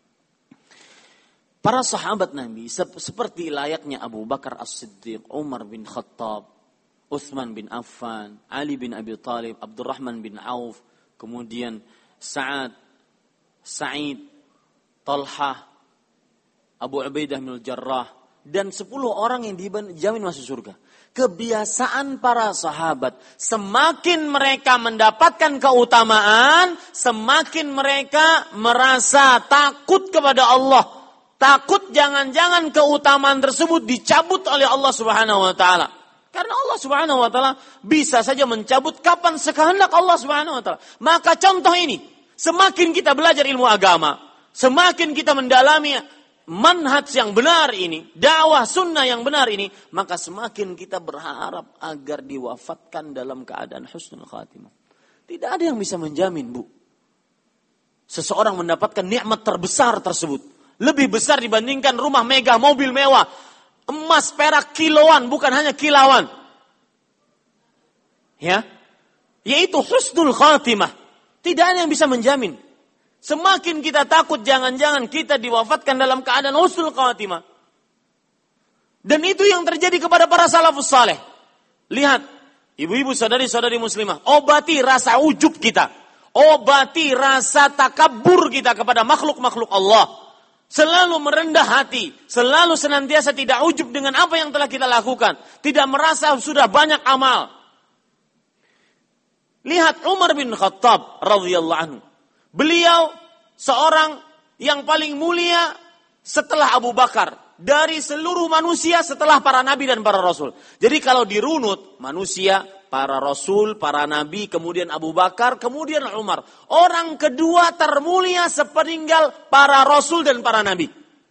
Para sahabat Nabi seperti layaknya Abu Bakar As-Siddiq, Umar bin Khattab, Uthman bin Affan, Ali bin Abi Thalib, Abdurrahman bin Auf, kemudian Sa'ad, Sa'id, Talhah, Abu Ubaidah bin Jarrah, dan sepuluh orang yang dijamin masuk surga. Kebiasaan para sahabat, semakin mereka mendapatkan keutamaan, semakin mereka merasa takut kepada Allah. takut jangan-jangan keutamaan tersebut dicabut oleh Allah Subhanahu wa taala. Karena Allah Subhanahu wa taala bisa saja mencabut kapan sekehendak Allah Subhanahu wa taala. Maka contoh ini, semakin kita belajar ilmu agama, semakin kita mendalami manhaj yang benar ini, dakwah sunnah yang benar ini, maka semakin kita berharap agar diwafatkan dalam keadaan husnul khatimah. Tidak ada yang bisa menjamin, Bu. Seseorang mendapatkan nikmat terbesar tersebut. Lebih besar dibandingkan rumah megah, mobil mewah, emas, perak, kiloan, bukan hanya kilauan. Ya, yaitu husnul khatimah. Tidak ada yang bisa menjamin. Semakin kita takut jangan-jangan kita diwafatkan dalam keadaan husnul khatimah. Dan itu yang terjadi kepada para salafus saleh. Lihat, ibu-ibu, saudari-saudari muslimah, obati rasa ujub kita. Obati rasa takabur kita kepada makhluk-makhluk Allah. Selalu merendah hati, selalu senantiasa tidak ujub dengan apa yang telah kita lakukan, tidak merasa sudah banyak amal. Lihat Umar bin Khattab radhiyallahu anhu. Beliau seorang yang paling mulia setelah Abu Bakar dari seluruh manusia setelah para nabi dan para rasul. Jadi kalau dirunut manusia, para rasul, para nabi, kemudian Abu Bakar, kemudian Umar. Orang kedua termulia sepeninggal para rasul dan para nabi.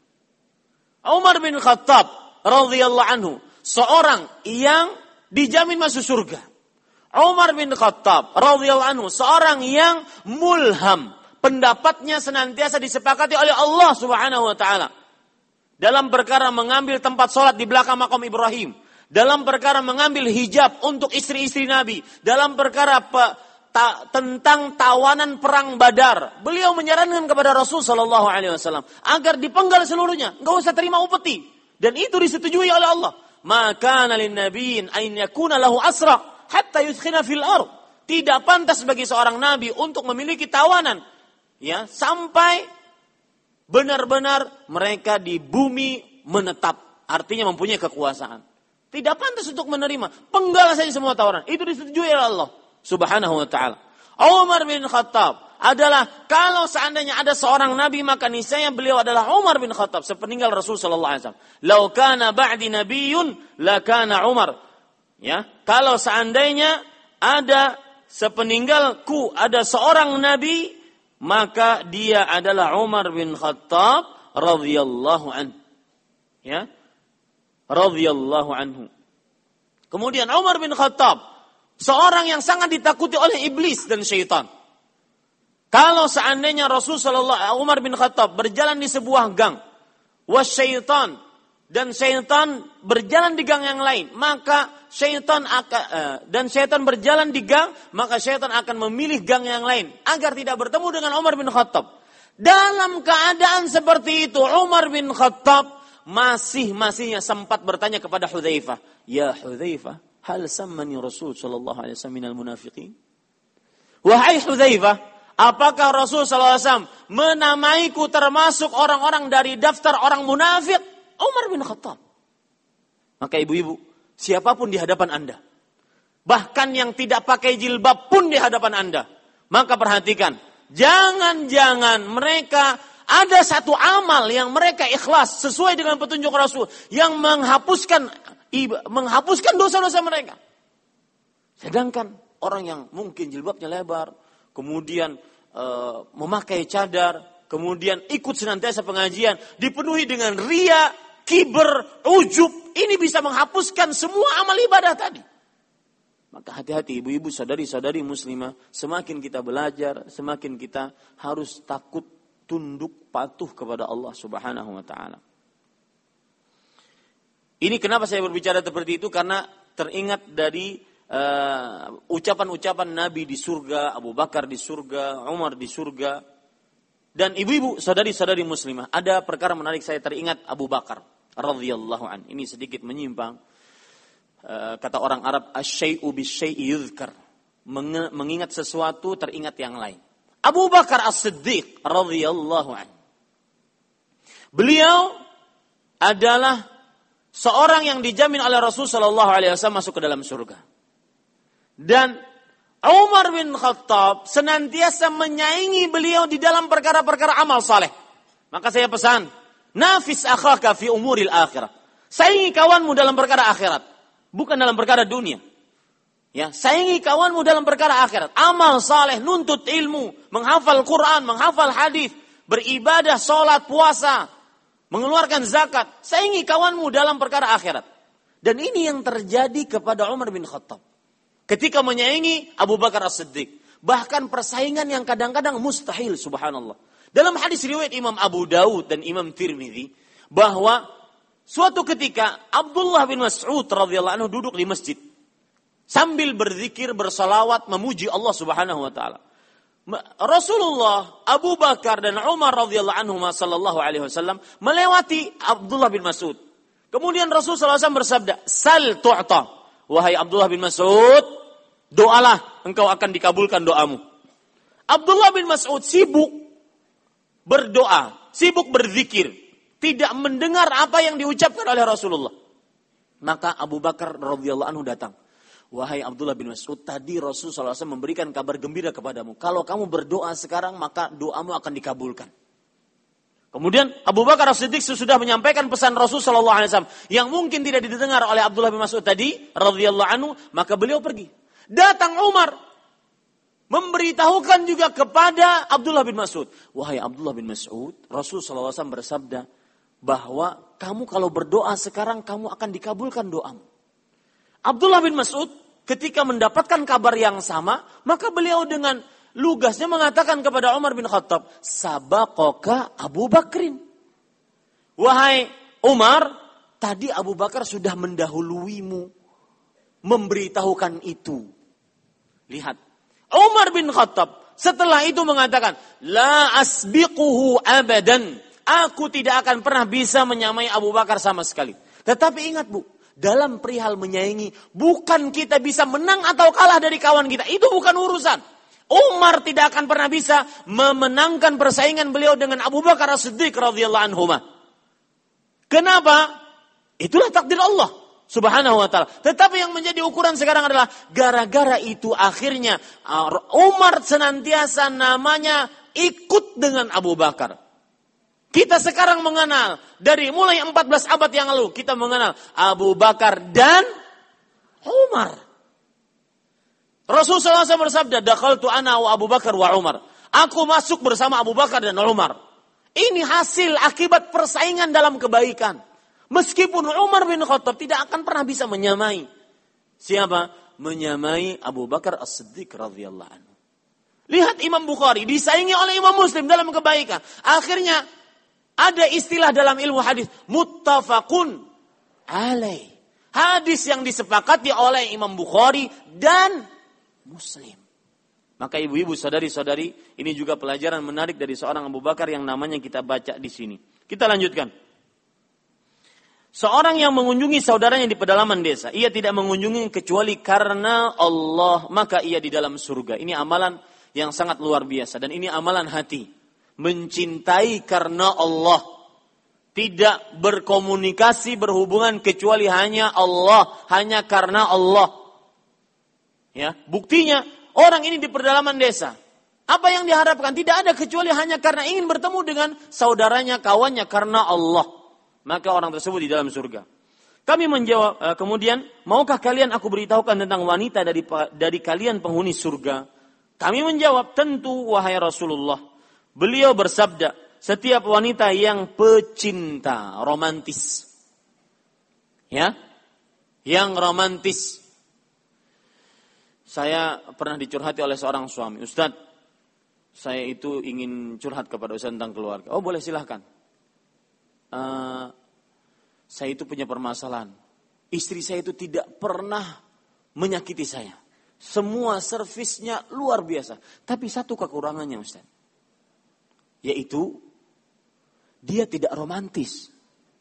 Umar bin Khattab radhiyallahu anhu, seorang yang dijamin masuk surga. Umar bin Khattab radhiyallahu anhu, seorang yang mulham, pendapatnya senantiasa disepakati oleh Allah Subhanahu wa taala. Dalam perkara mengambil tempat sholat di belakang makam Ibrahim, dalam perkara mengambil hijab untuk istri-istri Nabi, dalam perkara pe, ta, tentang tawanan perang Badar, beliau menyarankan kepada Rasul Shallallahu Alaihi Wasallam agar dipenggal seluruhnya, nggak usah terima upeti, dan itu disetujui oleh Allah. Maka nalin nabiin ain yakuna lahu asra hatta yudkhina fil ard. Tidak pantas bagi seorang nabi untuk memiliki tawanan, ya, sampai benar-benar mereka di bumi menetap, artinya mempunyai kekuasaan. Tidak pantas untuk menerima. Penggal saja semua tawaran. Itu disetujui oleh Allah Subhanahu wa taala. Umar bin Khattab adalah, kalau seandainya ada seorang nabi, maka niscaya beliau adalah Umar bin Khattab sepeninggal Rasul sallallahu alaihi wasallam. Lau kana ba'di nabiyyun la kana Umar. Ya, kalau seandainya ada sepeninggalku ada seorang nabi, maka dia adalah Umar bin Khattab radhiyallahu anhu. Ya. Radhiyallahu anhu. Kemudian Umar bin Khattab, seorang yang sangat ditakuti oleh iblis dan syaitan. Kalau seandainya Rasul sallallahu Umar bin Khattab berjalan di sebuah gang, wasyaitan, dan syaitan berjalan di gang yang lain, maka syaitan akan uh, dan syaitan berjalan di gang, maka syaitan akan memilih gang yang lain agar tidak bertemu dengan Umar bin Khattab. Dalam keadaan seperti itu, Umar bin Khattab masih-masihnya sempat bertanya kepada Hudzaifah, "Ya Hudzaifah, hal sammani Rasul sallallahu alaihi wasallam minal munafiqin?" Wahai Hudzaifah, apakah Rasul sallallahu alaihi wasallam menamaiku termasuk orang-orang dari daftar orang munafik? Umar bin Khattab. Maka ibu-ibu, siapapun di hadapan Anda, bahkan yang tidak pakai jilbab pun di hadapan Anda, maka perhatikan, jangan-jangan mereka ada satu amal yang mereka ikhlas sesuai dengan petunjuk Rasul yang menghapuskan menghapuskan dosa-dosa mereka. Sedangkan orang yang mungkin jilbabnya lebar, kemudian e, memakai cadar, kemudian ikut senantiasa pengajian, dipenuhi dengan ria, kiber, ujub, ini bisa menghapuskan semua amal ibadah tadi. Maka hati-hati ibu-ibu, saudari-saudari muslimah, semakin kita belajar, semakin kita harus takut, tunduk, patuh kepada Allah Subhanahu wa taala. Ini kenapa saya berbicara seperti itu, karena teringat dari uh, ucapan-ucapan Nabi di surga, Abu Bakar di surga, Umar di surga. Dan ibu-ibu, saudari-saudari muslimah, ada perkara menarik, saya teringat Abu Bakar radhiyallahu an. Ini sedikit menyimpang. Uh, kata orang Arab, asy-syai'u bisyai'i yuzkar. Mengingat sesuatu teringat yang lain. Abu Bakar As-Siddiq radhiyallahu anhu. Beliau adalah seorang yang dijamin oleh Rasul sallallahu alaihi wasallam masuk ke dalam surga. Dan Umar bin Khattab senantiasa menyaingi beliau di dalam perkara-perkara amal saleh. Maka saya pesan, Nafis akhaka fi umuril akhirah. Saingi kawanmu dalam perkara akhirat, bukan dalam perkara dunia. Ya, saingi kawanmu dalam perkara akhirat. Amal saleh, nuntut ilmu, menghafal Quran, menghafal hadis, beribadah, sholat, puasa, mengeluarkan zakat. Saingi kawanmu dalam perkara akhirat. Dan ini yang terjadi kepada Umar bin Khattab. Ketika menyaingi Abu Bakar As-Siddiq. Bahkan persaingan yang kadang-kadang mustahil, subhanallah. Dalam hadis riwayat Imam Abu Dawud dan Imam Tirmidzi, bahwa suatu ketika Abdullah bin Mas'ud radhiyallahu anhu duduk di masjid. Sambil berzikir, bersalawat, memuji Allah subhanahu wa ta'ala. Rasulullah, Abu Bakar dan Umar radhiyallahu anhu sallallahu alaihi wasallam melewati Abdullah bin Mas'ud. Kemudian Rasulullah sallallahu alaihi wasallam bersabda, "Sal tu'ta." Wahai Abdullah bin Mas'ud, doalah, engkau akan dikabulkan doamu. Abdullah bin Mas'ud sibuk berdoa, sibuk berzikir, tidak mendengar apa yang diucapkan oleh Rasulullah. Maka Abu Bakar radhiyallahu anhu datang. Wahai Abdullah bin Mas'ud, tadi Rasulullah sallallahu alaihi wasallam memberikan kabar gembira kepadamu. Kalau kamu berdoa sekarang, maka doamu akan dikabulkan. Kemudian Abu Bakar As-Siddiq sudah menyampaikan pesan Rasul sallallahu alaihi wasallam yang mungkin tidak didengar oleh Abdullah bin Mas'ud tadi radhiyallahu anhu, maka beliau pergi. Datang Umar memberitahukan juga kepada Abdullah bin Mas'ud. Wahai Abdullah bin Mas'ud, Rasul sallallahu alaihi wasallam bersabda bahwa kamu kalau berdoa sekarang kamu akan dikabulkan doamu. Abdullah bin Mas'ud ketika mendapatkan kabar yang sama, maka beliau dengan lugasnya mengatakan kepada Umar bin Khattab, sabaqaka Abu Bakrin. Wahai Umar, tadi Abu Bakar sudah mendahuluimu memberitahukan itu. Lihat, Umar bin Khattab setelah itu mengatakan, la asbiquhu abadan. Aku tidak akan pernah bisa menyamai Abu Bakar sama sekali. Tetapi ingat bu, dalam perihal menyaingi, bukan kita bisa menang atau kalah dari kawan kita. Itu bukan urusan. Umar tidak akan pernah bisa memenangkan persaingan beliau dengan Abu Bakar As-Siddiq radhiyallahu anhu. Kenapa? Itulah takdir Allah subhanahu wa ta'ala. Tetapi yang menjadi ukuran sekarang adalah gara-gara itu akhirnya Umar senantiasa namanya ikut dengan Abu Bakar. Kita sekarang mengenal dari mulai empat belas abad yang lalu kita mengenal Abu Bakar dan Umar. Rasulullah shallallahu alaihi wasallam bersabda, "Dakhaltu ana wa Abu Bakar wa Umar." Aku masuk bersama Abu Bakar dan Umar. Ini hasil akibat persaingan dalam kebaikan. Meskipun Umar bin Khattab tidak akan pernah bisa menyamai. Siapa? Menyamai Abu Bakar As-Siddiq radhiyallahu anhu. Lihat Imam Bukhari disaingi oleh Imam Muslim dalam kebaikan. Akhirnya ada istilah dalam ilmu hadis, muttafaqun alaih. Hadis yang disepakati oleh Imam Bukhari dan Muslim. Maka ibu-ibu, saudari-saudari, ini juga pelajaran menarik dari seorang Abu Bakar yang namanya kita baca di sini. Kita lanjutkan. Seorang yang mengunjungi saudaranya di pedalaman desa, ia tidak mengunjungi kecuali karena Allah, maka ia di dalam surga. Ini amalan yang sangat luar biasa dan ini amalan hati. Mencintai karena Allah. Tidak berkomunikasi, berhubungan kecuali hanya Allah, hanya karena Allah. Ya, buktinya orang ini di pedalaman desa. Apa yang diharapkan? Tidak ada kecuali hanya karena ingin bertemu dengan saudaranya, kawannya karena Allah. Maka orang tersebut di dalam surga. Kami menjawab, kemudian, maukah kalian aku beritahukan tentang wanita dari dari kalian penghuni surga? Kami menjawab, tentu wahai Rasulullah. Beliau bersabda, setiap wanita yang pecinta, romantis. Ya, yang romantis. Saya pernah dicurhati oleh seorang suami. Ustaz, saya itu ingin curhat kepada Ustaz tentang keluarga. Oh boleh silahkan. Uh, saya itu punya permasalahan. Istri saya itu tidak pernah menyakiti saya. Semua servisnya luar biasa. Tapi satu kekurangannya Ustaz. Yaitu dia tidak romantis.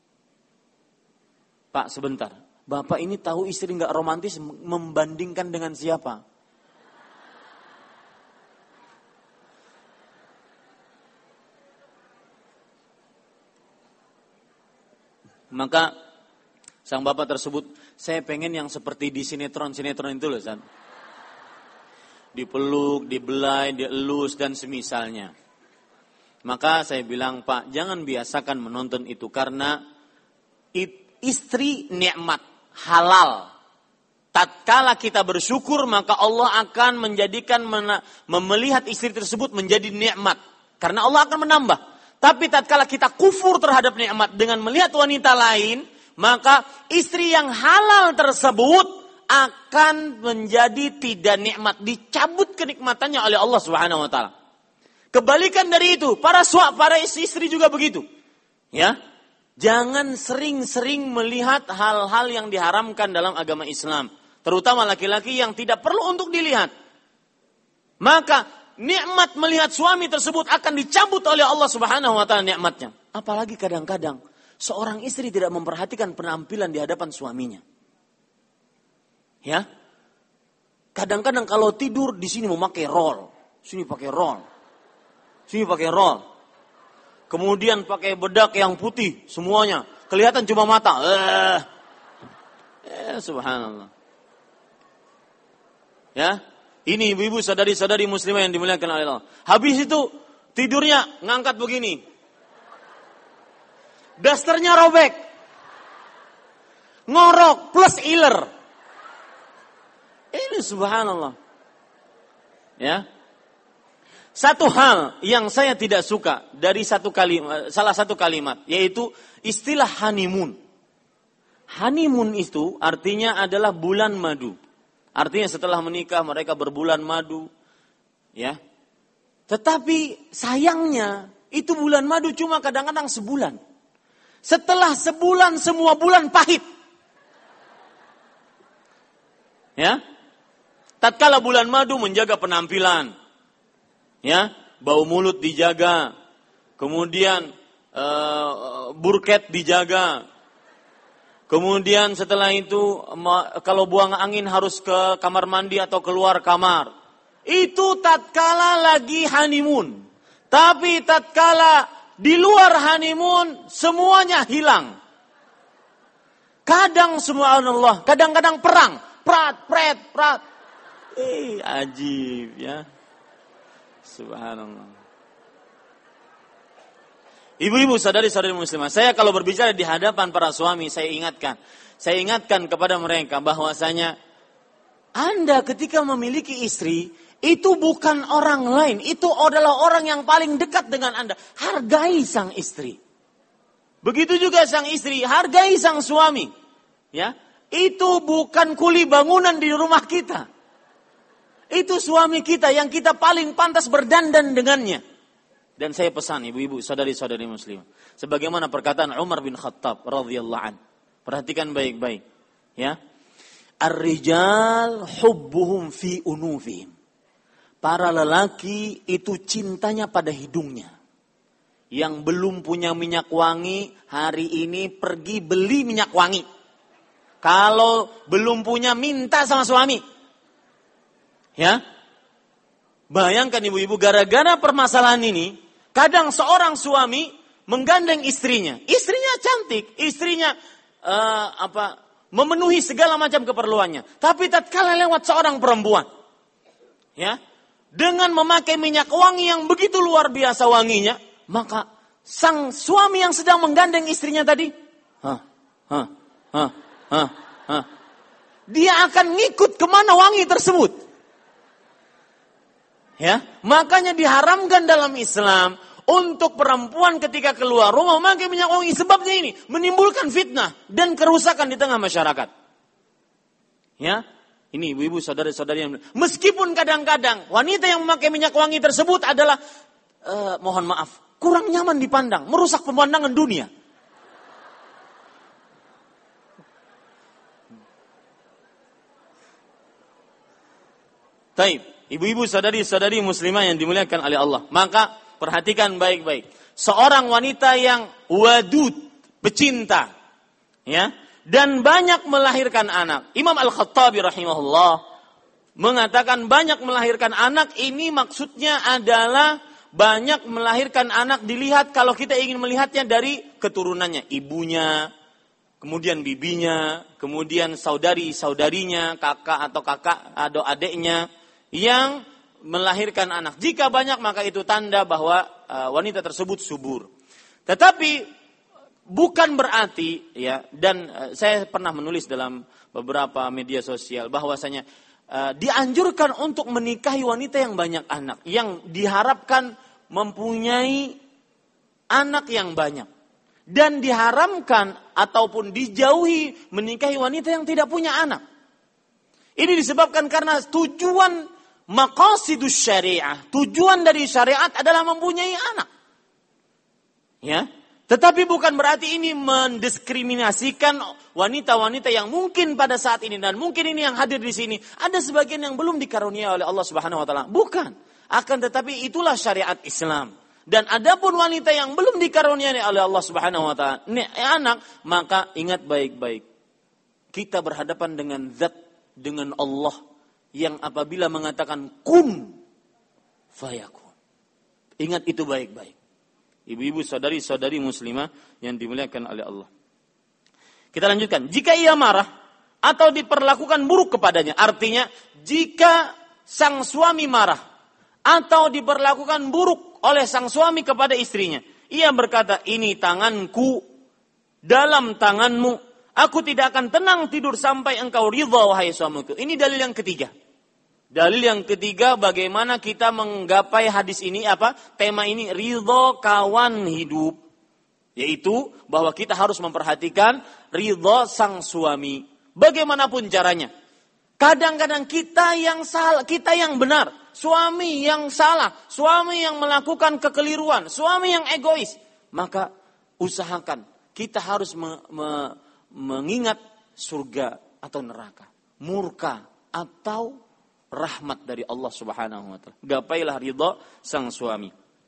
Pak sebentar. Bapak ini tahu istri nggak romantis membandingkan dengan siapa? Maka sang bapak tersebut, saya pengen yang seperti di sinetron-sinetron itu loh, San. Dipeluk, dibelai, dielus dan semisalnya. Maka saya bilang, Pak, jangan biasakan menonton itu karena istri nikmat halal. Tatkala kita bersyukur, maka Allah akan menjadikan melihat istri tersebut menjadi nikmat karena Allah akan menambah. Tapi tatkala kita kufur terhadap nikmat dengan melihat wanita lain, maka istri yang halal tersebut akan menjadi tidak nikmat, dicabut kenikmatannya oleh Allah Subhanahu wa taala. Kebalikan dari itu, para suami, para istri juga begitu. Ya. Jangan sering-sering melihat hal-hal yang diharamkan dalam agama Islam, terutama laki-laki yang tidak perlu untuk dilihat. Maka nikmat melihat suami tersebut akan dicabut oleh Allah Subhanahu wa taala nikmatnya. Apalagi kadang-kadang seorang istri tidak memperhatikan penampilan di hadapan suaminya. Ya. Kadang-kadang kalau tidur di sini memakai roll, sini pakai roll. Sini pakai roll. Kemudian pakai bedak yang putih semuanya. Kelihatan cuma mata. Eh, eh subhanallah. Ya, ini ibu-ibu sadari-sadari muslimah yang dimuliakan oleh Allah. Habis itu tidurnya ngangkat begini. Dasternya robek. Ngorok plus iler. Ini subhanallah. Ya. Satu hal yang saya tidak suka dari satu kalimat, salah satu kalimat, yaitu istilah honeymoon. Honeymoon itu artinya adalah bulan madu. Artinya setelah menikah mereka berbulan madu, ya. Tetapi sayangnya itu bulan madu cuma kadang-kadang sebulan. Setelah sebulan semua bulan pahit. Ya. Tatkala bulan madu menjaga penampilan. Ya, bau mulut dijaga, kemudian uh, burket dijaga, kemudian setelah itu kalau buang angin harus ke kamar mandi atau keluar kamar. Itu tatkala lagi honeymoon. Tapi tatkala di luar honeymoon semuanya hilang. Kadang subhanallah, kadang-kadang perang, prat, pret, prat. Eh, ajib ya. Subhanallah. Ibu-ibu sadari-sadari muslimah, saya kalau berbicara di hadapan para suami, saya ingatkan, saya ingatkan kepada mereka bahwasanya Anda ketika memiliki istri, itu bukan orang lain, itu adalah orang yang paling dekat dengan Anda. Hargai sang istri. Begitu juga sang istri, hargai sang suami. Ya, itu bukan kuli bangunan di rumah kita. Itu suami kita yang kita paling pantas berdandan dengannya. Dan saya pesan ibu-ibu, saudari-saudari muslimah, sebagaimana perkataan Umar bin Khattab radhiyallahu an. Perhatikan baik-baik, ya. Ar-rijal hubbuhum fi unufihim. Para lelaki itu cintanya pada hidungnya. Yang belum punya minyak wangi, hari ini pergi beli minyak wangi. Kalau belum punya, minta sama suami. Ya, bayangkan ibu-ibu, gara-gara permasalahan ini, kadang seorang suami menggandeng istrinya, istrinya cantik, istrinya uh, apa, memenuhi segala macam keperluannya. Tapi tatkala lewat seorang perempuan, ya, dengan memakai minyak wangi yang begitu luar biasa wanginya, maka sang suami yang sedang menggandeng istrinya tadi, hah, hah, hah, hah, hah, dia akan ngikut kemana wangi tersebut. Ya, makanya diharamkan dalam Islam untuk perempuan ketika keluar rumah memakai minyak wangi. Sebabnya ini menimbulkan fitnah dan kerusakan di tengah masyarakat. Ya, ini ibu-ibu saudari-saudari yang meskipun kadang-kadang wanita yang memakai minyak wangi tersebut adalah uh, mohon maaf, kurang nyaman dipandang, merusak pemandangan dunia. Taib. Ibu-ibu sadari-sadari muslimah yang dimuliakan oleh Allah. Maka perhatikan baik-baik. Seorang wanita yang wadud, pecinta, ya, dan banyak melahirkan anak. Imam Al-Khattabi rahimahullah mengatakan banyak melahirkan anak ini maksudnya adalah banyak melahirkan anak dilihat kalau kita ingin melihatnya dari keturunannya, ibunya, kemudian bibinya, kemudian saudari-saudarinya, kakak atau kakak atau adiknya, yang melahirkan anak. Jika banyak maka itu tanda bahwa uh, wanita tersebut subur. Tetapi bukan berarti ya, dan uh, saya pernah menulis dalam beberapa media sosial bahwasanya uh, dianjurkan untuk menikahi wanita yang banyak anak, yang diharapkan mempunyai anak yang banyak. Dan diharamkan ataupun dijauhi menikahi wanita yang tidak punya anak. Ini disebabkan karena tujuan maqasidus syariah, tujuan dari syariat adalah mempunyai anak. Ya, tetapi bukan berarti ini mendiskriminasikan wanita-wanita yang mungkin pada saat ini dan mungkin ini yang hadir di sini ada sebagian yang belum dikaruniai oleh Allah Subhanahu wa taala. Bukan. Akan tetapi itulah syariat Islam. Dan adapun wanita yang belum dikaruniai oleh Allah Subhanahu wa taala anak, maka ingat baik-baik. Kita berhadapan dengan zat, dengan Allah yang apabila mengatakan kun fayakun. Ingat itu baik-baik. Ibu-ibu, saudari-saudari muslimah yang dimuliakan oleh Allah. Kita lanjutkan. Jika ia marah atau diperlakukan buruk kepadanya, artinya jika sang suami marah atau diperlakukan buruk oleh sang suami kepada istrinya, ia berkata, ini tanganku dalam tanganmu, aku tidak akan tenang tidur sampai engkau ridha wahai suamiku. Ini dalil yang ketiga. Dalil yang ketiga bagaimana kita menggapai hadis ini, apa? Tema ini ridha kawan hidup. Yaitu bahwa kita harus memperhatikan ridha sang suami. Bagaimanapun caranya. Kadang-kadang kita yang salah, kita yang benar, suami yang salah, suami yang melakukan kekeliruan, suami yang egois. Maka usahakan kita harus me, me, mengingat surga atau neraka, murka atau rahmat dari Allah Subhanahu wa taala. Gapailah ridha sang suami.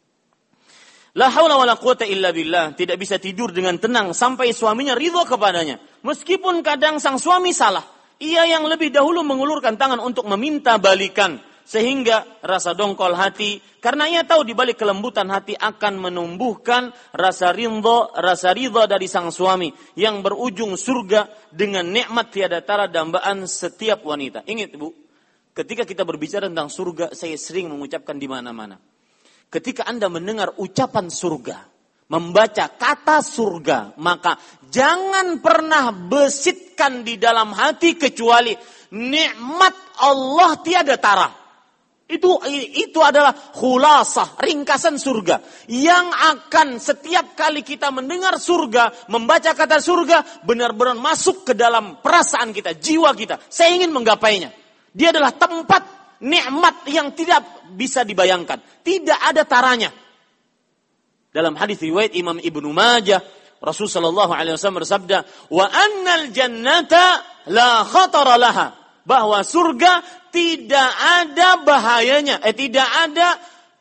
La haula wala quwata illa billah, tidak bisa tidur dengan tenang sampai suaminya ridha kepadanya. Meskipun kadang sang suami salah, ia yang lebih dahulu mengulurkan tangan untuk meminta balikan. Sehingga rasa dongkol hati, karena ia tahu di balik kelembutan hati akan menumbuhkan rasa ridha, rasa ridha dari sang suami yang berujung surga dengan nikmat tiada tara dambaan setiap wanita. Ingat Ibu, ketika kita berbicara tentang surga, saya sering mengucapkan di mana-mana. Ketika Anda mendengar ucapan surga, membaca kata surga, maka jangan pernah besitkan di dalam hati kecuali nikmat Allah tiada tara. Itu itu adalah khulasah, ringkasan surga yang akan setiap kali kita mendengar surga, membaca kata surga, benar-benar masuk ke dalam perasaan kita, jiwa kita. Saya ingin menggapainya. Dia adalah tempat nikmat yang tidak bisa dibayangkan, tidak ada taranya. Dalam hadis riwayat Imam Ibnu Majah, Rasul sallallahu alaihi wasallam bersabda, "Wa annal jannata la khatara laha." Bahwa surga tidak ada bahayanya, eh tidak ada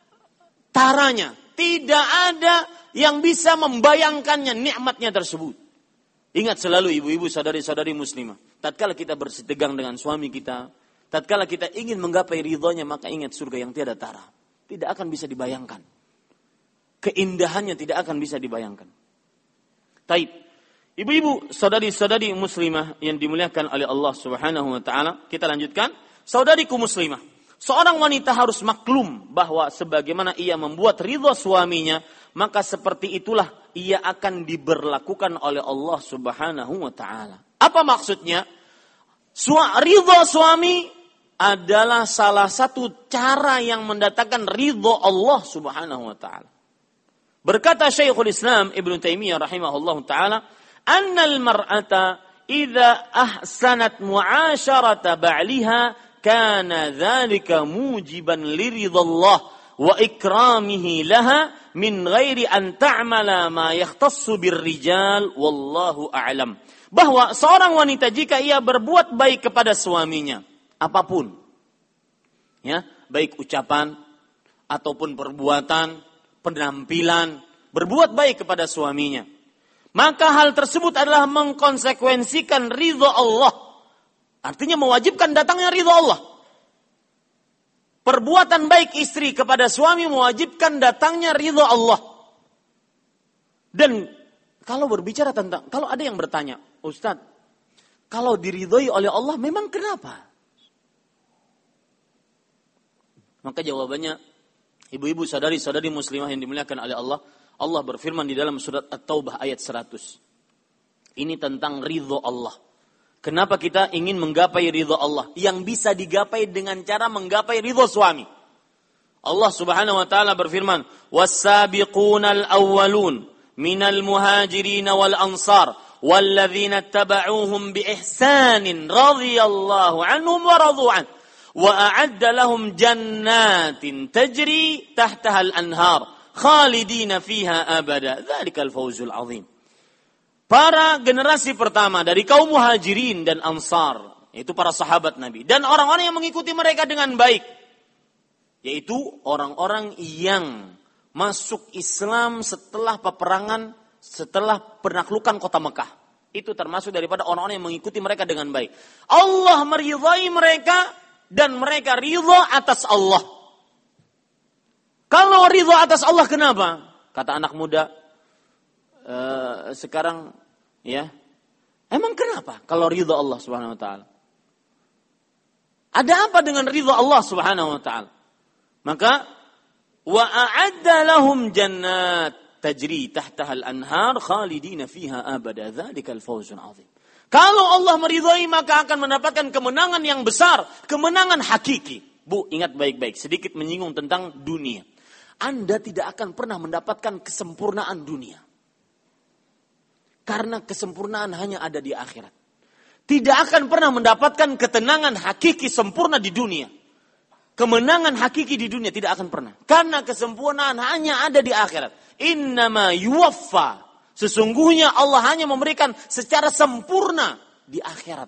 taranya, tidak ada yang bisa membayangkannya nikmatnya tersebut. Ingat selalu ibu-ibu, saudari-saudari muslimah, tatkala kita bersitegang dengan suami kita, tatkala kita ingin menggapai ridhonya, maka ingat surga yang tiada tara, tidak akan bisa dibayangkan. Keindahannya tidak akan bisa dibayangkan. Taib. Ibu-ibu, saudari-saudari muslimah yang dimuliakan oleh Allah Subhanahu wa taala, kita lanjutkan. Saudariku muslimah, seorang wanita harus maklum bahwa sebagaimana ia membuat ridha suaminya, maka seperti itulah ia akan diberlakukan oleh Allah Subhanahu wa taala. Apa maksudnya? Ridha suami adalah salah satu cara yang mendatangkan ridha Allah Subhanahu wa taala. Berkata Syekhul Islam Ibnu Taimiyah rahimahullahu taala, "Annal mar'ata idza ahsanat mu'asyarata ba'liha kana dzalika mujiban liridallah wa ikramihi laha min ghairi an ta'mala ma yakhtassu birrijal wallahu a'lam." Bahwa seorang wanita jika ia berbuat baik kepada suaminya, apapun, ya, baik ucapan ataupun perbuatan, penampilan, berbuat baik kepada suaminya, maka hal tersebut adalah mengkonsekuensikan ridha Allah. Artinya mewajibkan datangnya ridha Allah. Perbuatan baik istri kepada suami mewajibkan datangnya ridha Allah. Dan kalau berbicara tentang, kalau ada yang bertanya, Ustaz, kalau diridhoi oleh Allah memang kenapa? Maka jawabannya, ibu-ibu sadari-sadari muslimah yang dimuliakan oleh Allah, Allah berfirman di dalam surat At-Taubah ayat seratus. Ini tentang ridho Allah. Kenapa kita ingin menggapai ridho Allah? Yang bisa digapai dengan cara menggapai ridho suami. Allah Subhanahu wa taala berfirman, "Was-sabiqunal awwalun minal muhajirin wal ansar walladzina tabauhum biihsanin radhiyallahu anhum wa radu an wa a'adda lahum jannatin tajri tahtaha al-anhar khalidina fiha abada dzalikal fawzul azim." Para generasi pertama dari kaum muhajirin dan ansar, yaitu para sahabat Nabi, dan orang-orang yang mengikuti mereka dengan baik, yaitu orang-orang yang masuk Islam setelah peperangan, setelah penaklukan kota Mekah. Itu termasuk daripada orang-orang yang mengikuti mereka dengan baik. Allah meridhai mereka dan mereka ridha atas Allah. Kalau ridha atas Allah kenapa? Kata anak muda, Uh, sekarang ya, emang kenapa kalau ridha Allah Subhanahu wa taala? Ada apa dengan ridha Allah Subhanahu wa taala? Maka wa a'adda lahum jannat tajri tahtaha al-anhar khalidina fiha abada dzalikal fawzul azim. Kalau Allah meridhai maka akan mendapatkan kemenangan yang besar, kemenangan hakiki. Bu, ingat baik-baik, sedikit menyinggung tentang dunia. Anda tidak akan pernah mendapatkan kesempurnaan dunia. Karena kesempurnaan hanya ada di akhirat. Tidak akan pernah mendapatkan ketenangan hakiki sempurna di dunia. Kemenangan hakiki di dunia tidak akan pernah. Karena kesempurnaan hanya ada di akhirat. Innama yuwaffa. Sesungguhnya Allah hanya memberikan secara sempurna di akhirat.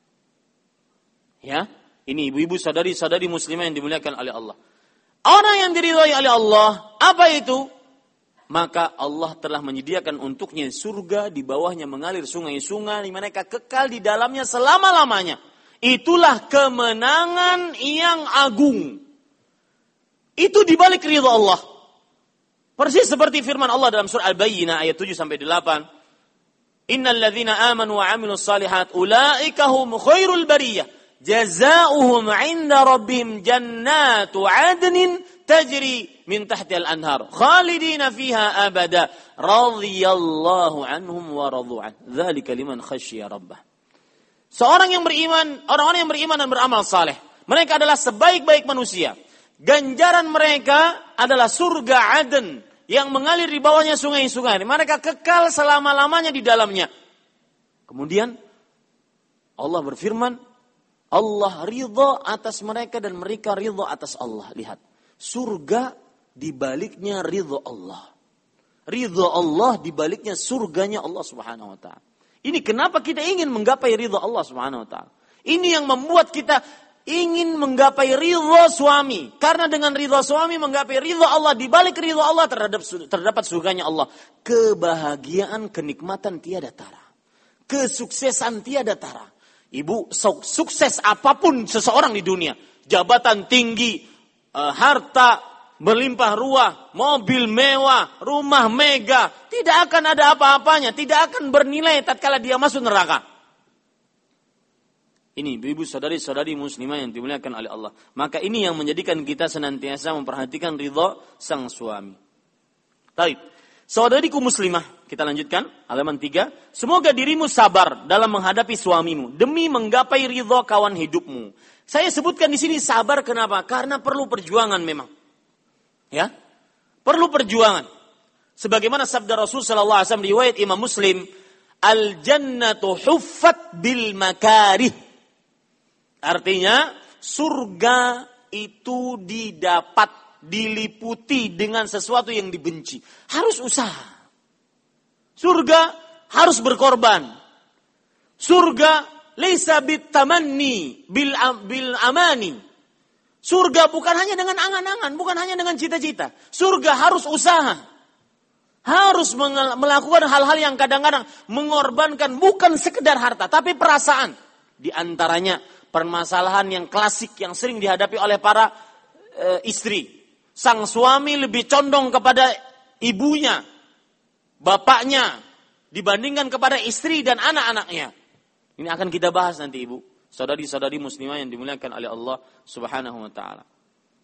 Ya, ini ibu-ibu sadari-sadari muslimah yang dimuliakan oleh Allah. Orang yang diridhai oleh Allah, apa itu? Maka Allah telah menyediakan untuknya surga, di bawahnya mengalir sungai-sungai, mereka kekal di dalamnya selama-lamanya. Itulah kemenangan yang agung. Itu dibalik ridha Allah. Persis seperti firman Allah dalam surah Al-Bayyinah ayat tujuh sampai delapan. Innal ladzina amanu wa 'amilus shalihat ulaika hum khairul bariyah. Jazaohum 'inda rabbihim jannatu 'adnin tajri min tahtiha al-anhar khalidina fiha abada radhiyallahu anhum wa radu an dzalika liman khasyiya rabbah. Seorang yang beriman, orang-orang yang beriman dan beramal saleh, mereka adalah sebaik-baik manusia. Ganjaran mereka adalah surga Aden yang mengalir di bawahnya sungai-sungai. Mereka kekal selama-lamanya di dalamnya. Kemudian Allah berfirman, Allah ridha atas mereka dan mereka ridha atas Allah. Lihat, surga di baliknya ridha Allah. Ridha Allah di baliknya surganya Allah Subhanahu wa taala. Ini kenapa kita ingin menggapai ridha Allah Subhanahu wa taala. Ini yang membuat kita ingin menggapai ridha suami. Karena dengan ridha suami menggapai ridha Allah, di balik ridha Allah terhadap terdapat surganya Allah. Kebahagiaan, kenikmatan tiada tara. Kesuksesan tiada tara. Ibu, sukses apapun seseorang di dunia, jabatan tinggi, harta berlimpah ruah, mobil mewah, rumah mega, tidak akan ada apa-apanya, tidak akan bernilai tatkala dia masuk neraka. Ini ibu saudari-saudari muslimah yang dimuliakan oleh Allah. Maka ini yang menjadikan kita senantiasa memperhatikan ridha sang suami. Baik, saudariku muslimah, kita lanjutkan halaman tiga. Semoga dirimu sabar dalam menghadapi suamimu demi menggapai ridha kawan hidupmu. Saya sebutkan di sini sabar kenapa? Karena perlu perjuangan memang. Ya, perlu perjuangan. Sebagaimana sabda Rasul sallallahu alaihi wasallam riwayat Imam Muslim, al jannatu huffat bil makarih. Artinya surga itu didapat, diliputi dengan sesuatu yang dibenci. Harus usaha. Surga harus berkorban. Surga laisa bitamanni bil bil amani. Surga bukan hanya dengan angan-angan, bukan hanya dengan cita-cita. Surga harus usaha. Harus melakukan hal-hal yang kadang-kadang mengorbankan bukan sekedar harta, tapi perasaan. Di antaranya permasalahan yang klasik yang sering dihadapi oleh para e, istri. Sang suami lebih condong kepada ibunya, bapaknya, dibandingkan kepada istri dan anak-anaknya. Ini akan kita bahas nanti, Ibu. Saudari-saudari muslimah yang dimuliakan oleh Allah Subhanahu wa taala.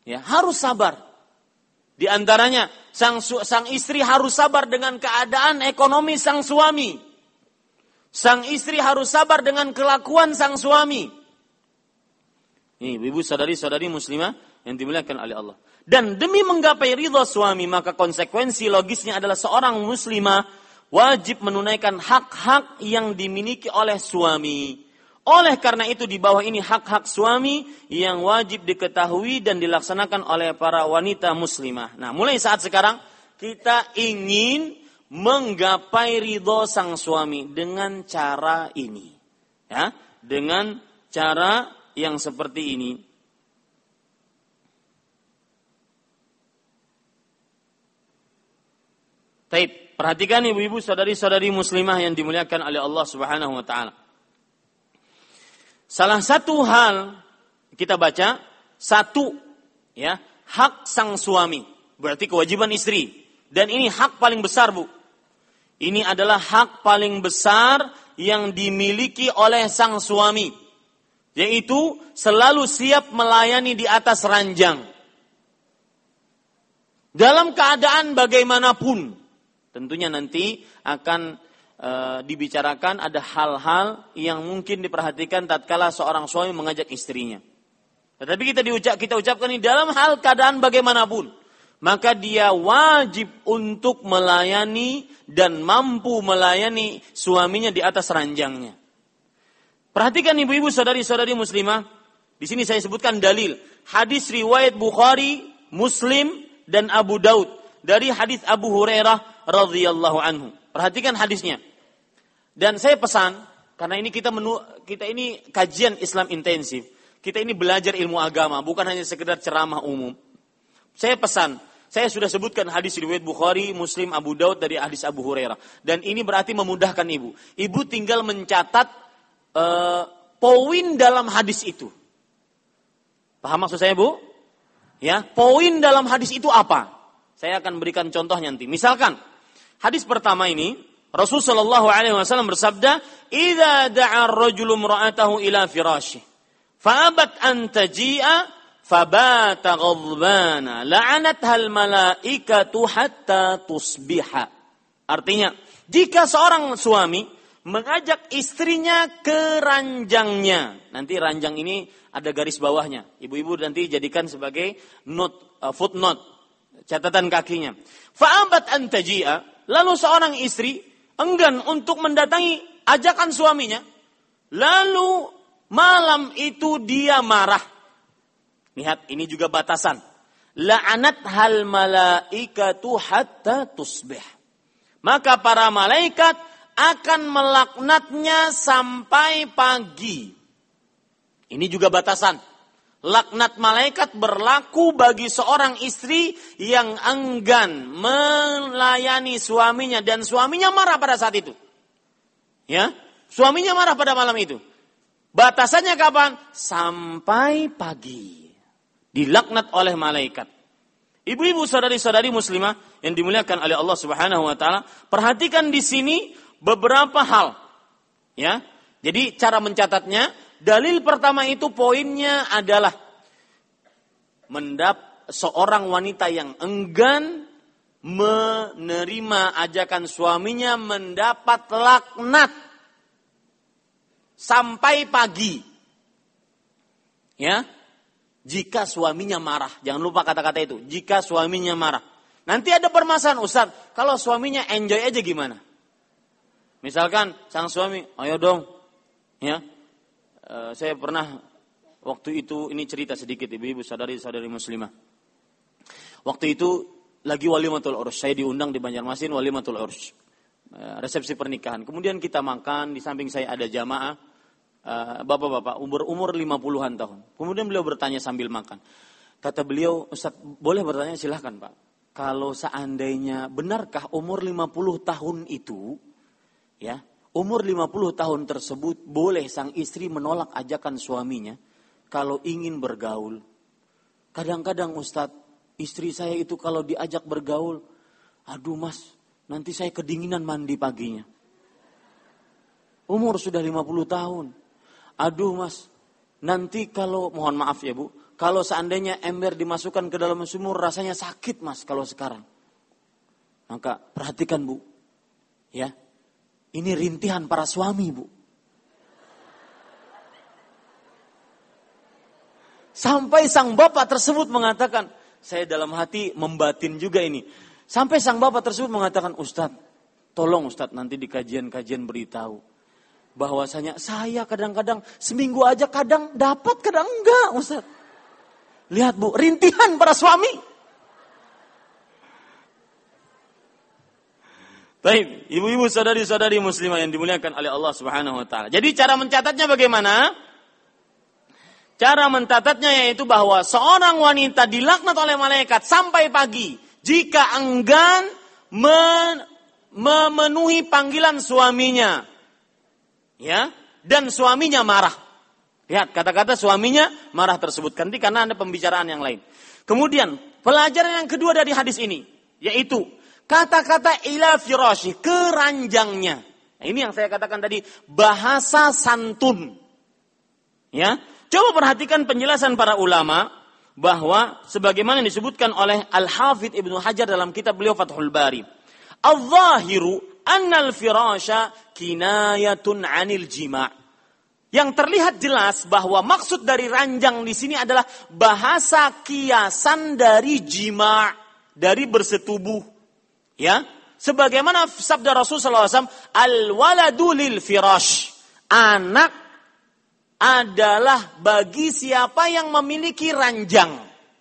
Ya, harus sabar. Di antaranya sang sang istri harus sabar dengan keadaan ekonomi sang suami. Sang istri harus sabar dengan kelakuan sang suami. Ini ibu saudari-saudari muslimah yang dimuliakan oleh Allah. Dan demi menggapai ridha suami, maka konsekuensi logisnya adalah seorang muslimah wajib menunaikan hak-hak yang dimiliki oleh suami. Oleh karena itu di bawah ini hak-hak suami yang wajib diketahui dan dilaksanakan oleh para wanita muslimah. Nah, mulai saat sekarang kita ingin menggapai ridho sang suami dengan cara ini. Ya, dengan cara yang seperti ini. Baik, perhatikan ibu-ibu saudari-saudari muslimah yang dimuliakan oleh Allah Subhanahu wa taala. Salah satu hal kita baca satu ya, hak sang suami, berarti kewajiban istri. Dan ini hak paling besar, Bu. Ini adalah hak paling besar yang dimiliki oleh sang suami, yaitu selalu siap melayani di atas ranjang. Dalam keadaan bagaimanapun. Tentunya nanti akan e, dibicarakan ada hal-hal yang mungkin diperhatikan tatkala seorang suami mengajak istrinya. Tetapi kita diucap kita ucapkan ini dalam hal keadaan bagaimanapun, maka dia wajib untuk melayani dan mampu melayani suaminya di atas ranjangnya. Perhatikan ibu-ibu saudari-saudari muslimah, di sini saya sebutkan dalil hadis riwayat Bukhari, Muslim dan Abu Daud dari hadis Abu Hurairah radhiyallahu anhu. Perhatikan hadisnya. Dan saya pesan, karena ini kita menu, kita ini kajian Islam intensif. Kita ini belajar ilmu agama, bukan hanya sekedar ceramah umum. Saya pesan, saya sudah sebutkan hadis riwayat Bukhari, Muslim, Abu Daud dari hadis Abu Hurairah. Dan ini berarti memudahkan ibu. Ibu tinggal mencatat uh, poin dalam hadis itu. Paham maksud saya, Bu? Ya, poin dalam hadis itu apa? Saya akan berikan contohnya nanti. Misalkan hadis pertama ini, Rasul sallallahu alaihi wasallam bersabda, "Idza da'a ar-rajulu imra'atahu ila firashih, fa'abat an taji'a, fabata ghadbana, la'anatha al-malaikatu hatta tusbiha." Artinya, jika seorang suami mengajak istrinya ke ranjangnya, nanti ranjang ini ada garis bawahnya. Ibu-ibu nanti jadikan sebagai note, uh, footnote, catatan kakinya. Fa'abat an taji'a, lalu seorang istri enggan untuk mendatangi ajakan suaminya. Lalu malam itu dia marah. Lihat, ini juga batasan. La'anat hal malaikatu hatta tusbih. Maka para malaikat akan melaknatnya sampai pagi. Ini juga batasan. Laknat malaikat berlaku bagi seorang istri yang enggan melayani suaminya dan suaminya marah pada saat itu. Ya, suaminya marah pada malam itu. Batasannya kapan? Sampai pagi. Dilaknat oleh malaikat. Ibu-ibu saudari-saudari muslimah yang dimuliakan oleh Allah Subhanahu wa taala, perhatikan di sini beberapa hal. Ya. Jadi cara mencatatnya, dalil pertama itu poinnya adalah mendap seorang wanita yang enggan menerima ajakan suaminya mendapat laknat sampai pagi. Ya. Jika suaminya marah, jangan lupa kata-kata itu. Jika suaminya marah. Nanti ada permasalahan, Ustaz, kalau suaminya enjoy aja gimana? Misalkan sang suami, ayo dong. Ya. Uh, saya pernah waktu itu, ini cerita sedikit ibu-ibu saudari-saudari muslimah. Waktu itu lagi walimatul urus, saya diundang di Banjarmasin walimatul urus, uh, resepsi pernikahan. Kemudian kita makan, di samping saya ada jamaah uh, bapak-bapak umur umur lima puluhan tahun. Kemudian beliau bertanya sambil makan. Kata beliau, Ustaz, boleh bertanya? Silahkan Pak. Kalau seandainya benarkah umur lima puluh tahun itu, ya, umur lima puluh tahun tersebut boleh sang istri menolak ajakan suaminya kalau ingin bergaul. Kadang-kadang Ustadz, istri saya itu kalau diajak bergaul, aduh mas, nanti saya kedinginan mandi paginya. Umur sudah lima puluh tahun. Aduh mas, nanti kalau, mohon maaf ya Bu, Kalau seandainya ember dimasukkan ke dalam sumur rasanya sakit mas kalau sekarang. Maka perhatikan bu. Ya. Ini rintihan para suami bu. Sampai sang bapak tersebut mengatakan, saya dalam hati membatin juga ini. Sampai sang bapak tersebut mengatakan, Ustadz, tolong Ustadz nanti di kajian-kajian beritahu. Bahwasanya saya kadang-kadang seminggu aja kadang dapat, kadang enggak Ustadz. Lihat bu, rintihan para suami. Baik, ibu-ibu saudari-saudari muslimah yang dimuliakan oleh Allah Subhanahu wa taala. Jadi cara mencatatnya bagaimana? Cara mencatatnya yaitu bahwa seorang wanita dilaknat oleh malaikat sampai pagi jika enggan men- memenuhi panggilan suaminya. Ya, dan suaminya marah. Lihat kata-kata suaminya marah tersebut nanti karena ada pembicaraan yang lain. Kemudian pelajaran yang kedua dari hadis ini yaitu kata-kata ila firashi, keranjangnya. Nah, ini yang saya katakan tadi bahasa santun. Ya. Coba perhatikan penjelasan para ulama bahwa sebagaimana disebutkan oleh Al-Hafidh Ibnu Hajar dalam kitab beliau Fathul Bari. Al-zahiru annal firasha kinayatun 'anil jima'. Yang terlihat jelas bahwa maksud dari ranjang di sini adalah bahasa kiasan dari jima', dari bersetubuh. Ya, sebagaimana sabda Rasulullah sallallahu alaihi wasallam, al-waladu lil firash. Anak adalah bagi siapa yang memiliki ranjang.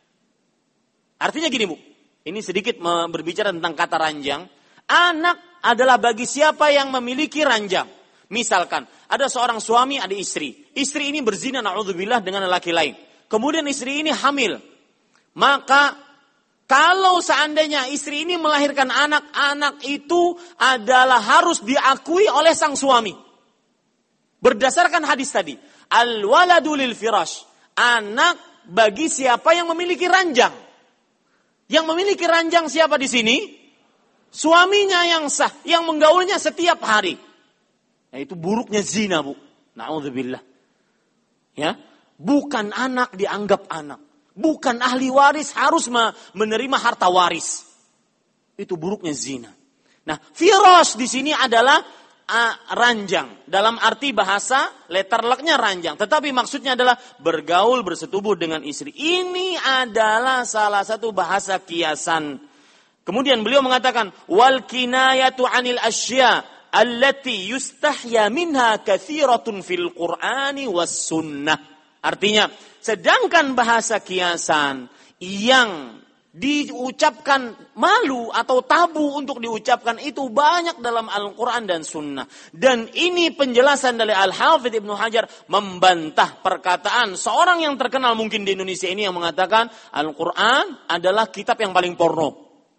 Artinya gini bu, ini sedikit berbicara tentang kata ranjang. Anak adalah bagi siapa yang memiliki ranjang. Misalkan, ada seorang suami, ada istri. Istri ini berzina, na'udzubillah, dengan lelaki lain. Kemudian istri ini hamil. Maka, kalau seandainya istri ini melahirkan anak, anak itu adalah harus diakui oleh sang suami. Berdasarkan hadis tadi. Al-waladu lil firash. Anak bagi siapa yang memiliki ranjang. Yang memiliki ranjang siapa di sini? Suaminya yang sah, yang menggaulnya setiap hari. Nah, itu buruknya zina, Bu. Na'udzubillah. Ya, bukan anak dianggap anak. Bukan ahli waris harus menerima harta waris. Itu buruknya zina. Nah, firash di sini adalah A, ranjang. Dalam arti bahasa, letter luck-nya ranjang. Tetapi maksudnya adalah bergaul, bersetubuh dengan istri. Ini adalah salah satu bahasa kiasan. Kemudian beliau mengatakan, wal kinayatu 'anil asya allati yustahya minha katsiratun fil Qur'ani was sunnah. Artinya, sedangkan bahasa kiasan yang diucapkan malu atau tabu untuk diucapkan itu banyak dalam Al-Quran dan Sunnah. Dan ini penjelasan dari Al-Hafidh Ibnu Hajar membantah perkataan seorang yang terkenal mungkin di Indonesia ini yang mengatakan Al-Quran adalah kitab yang paling porno.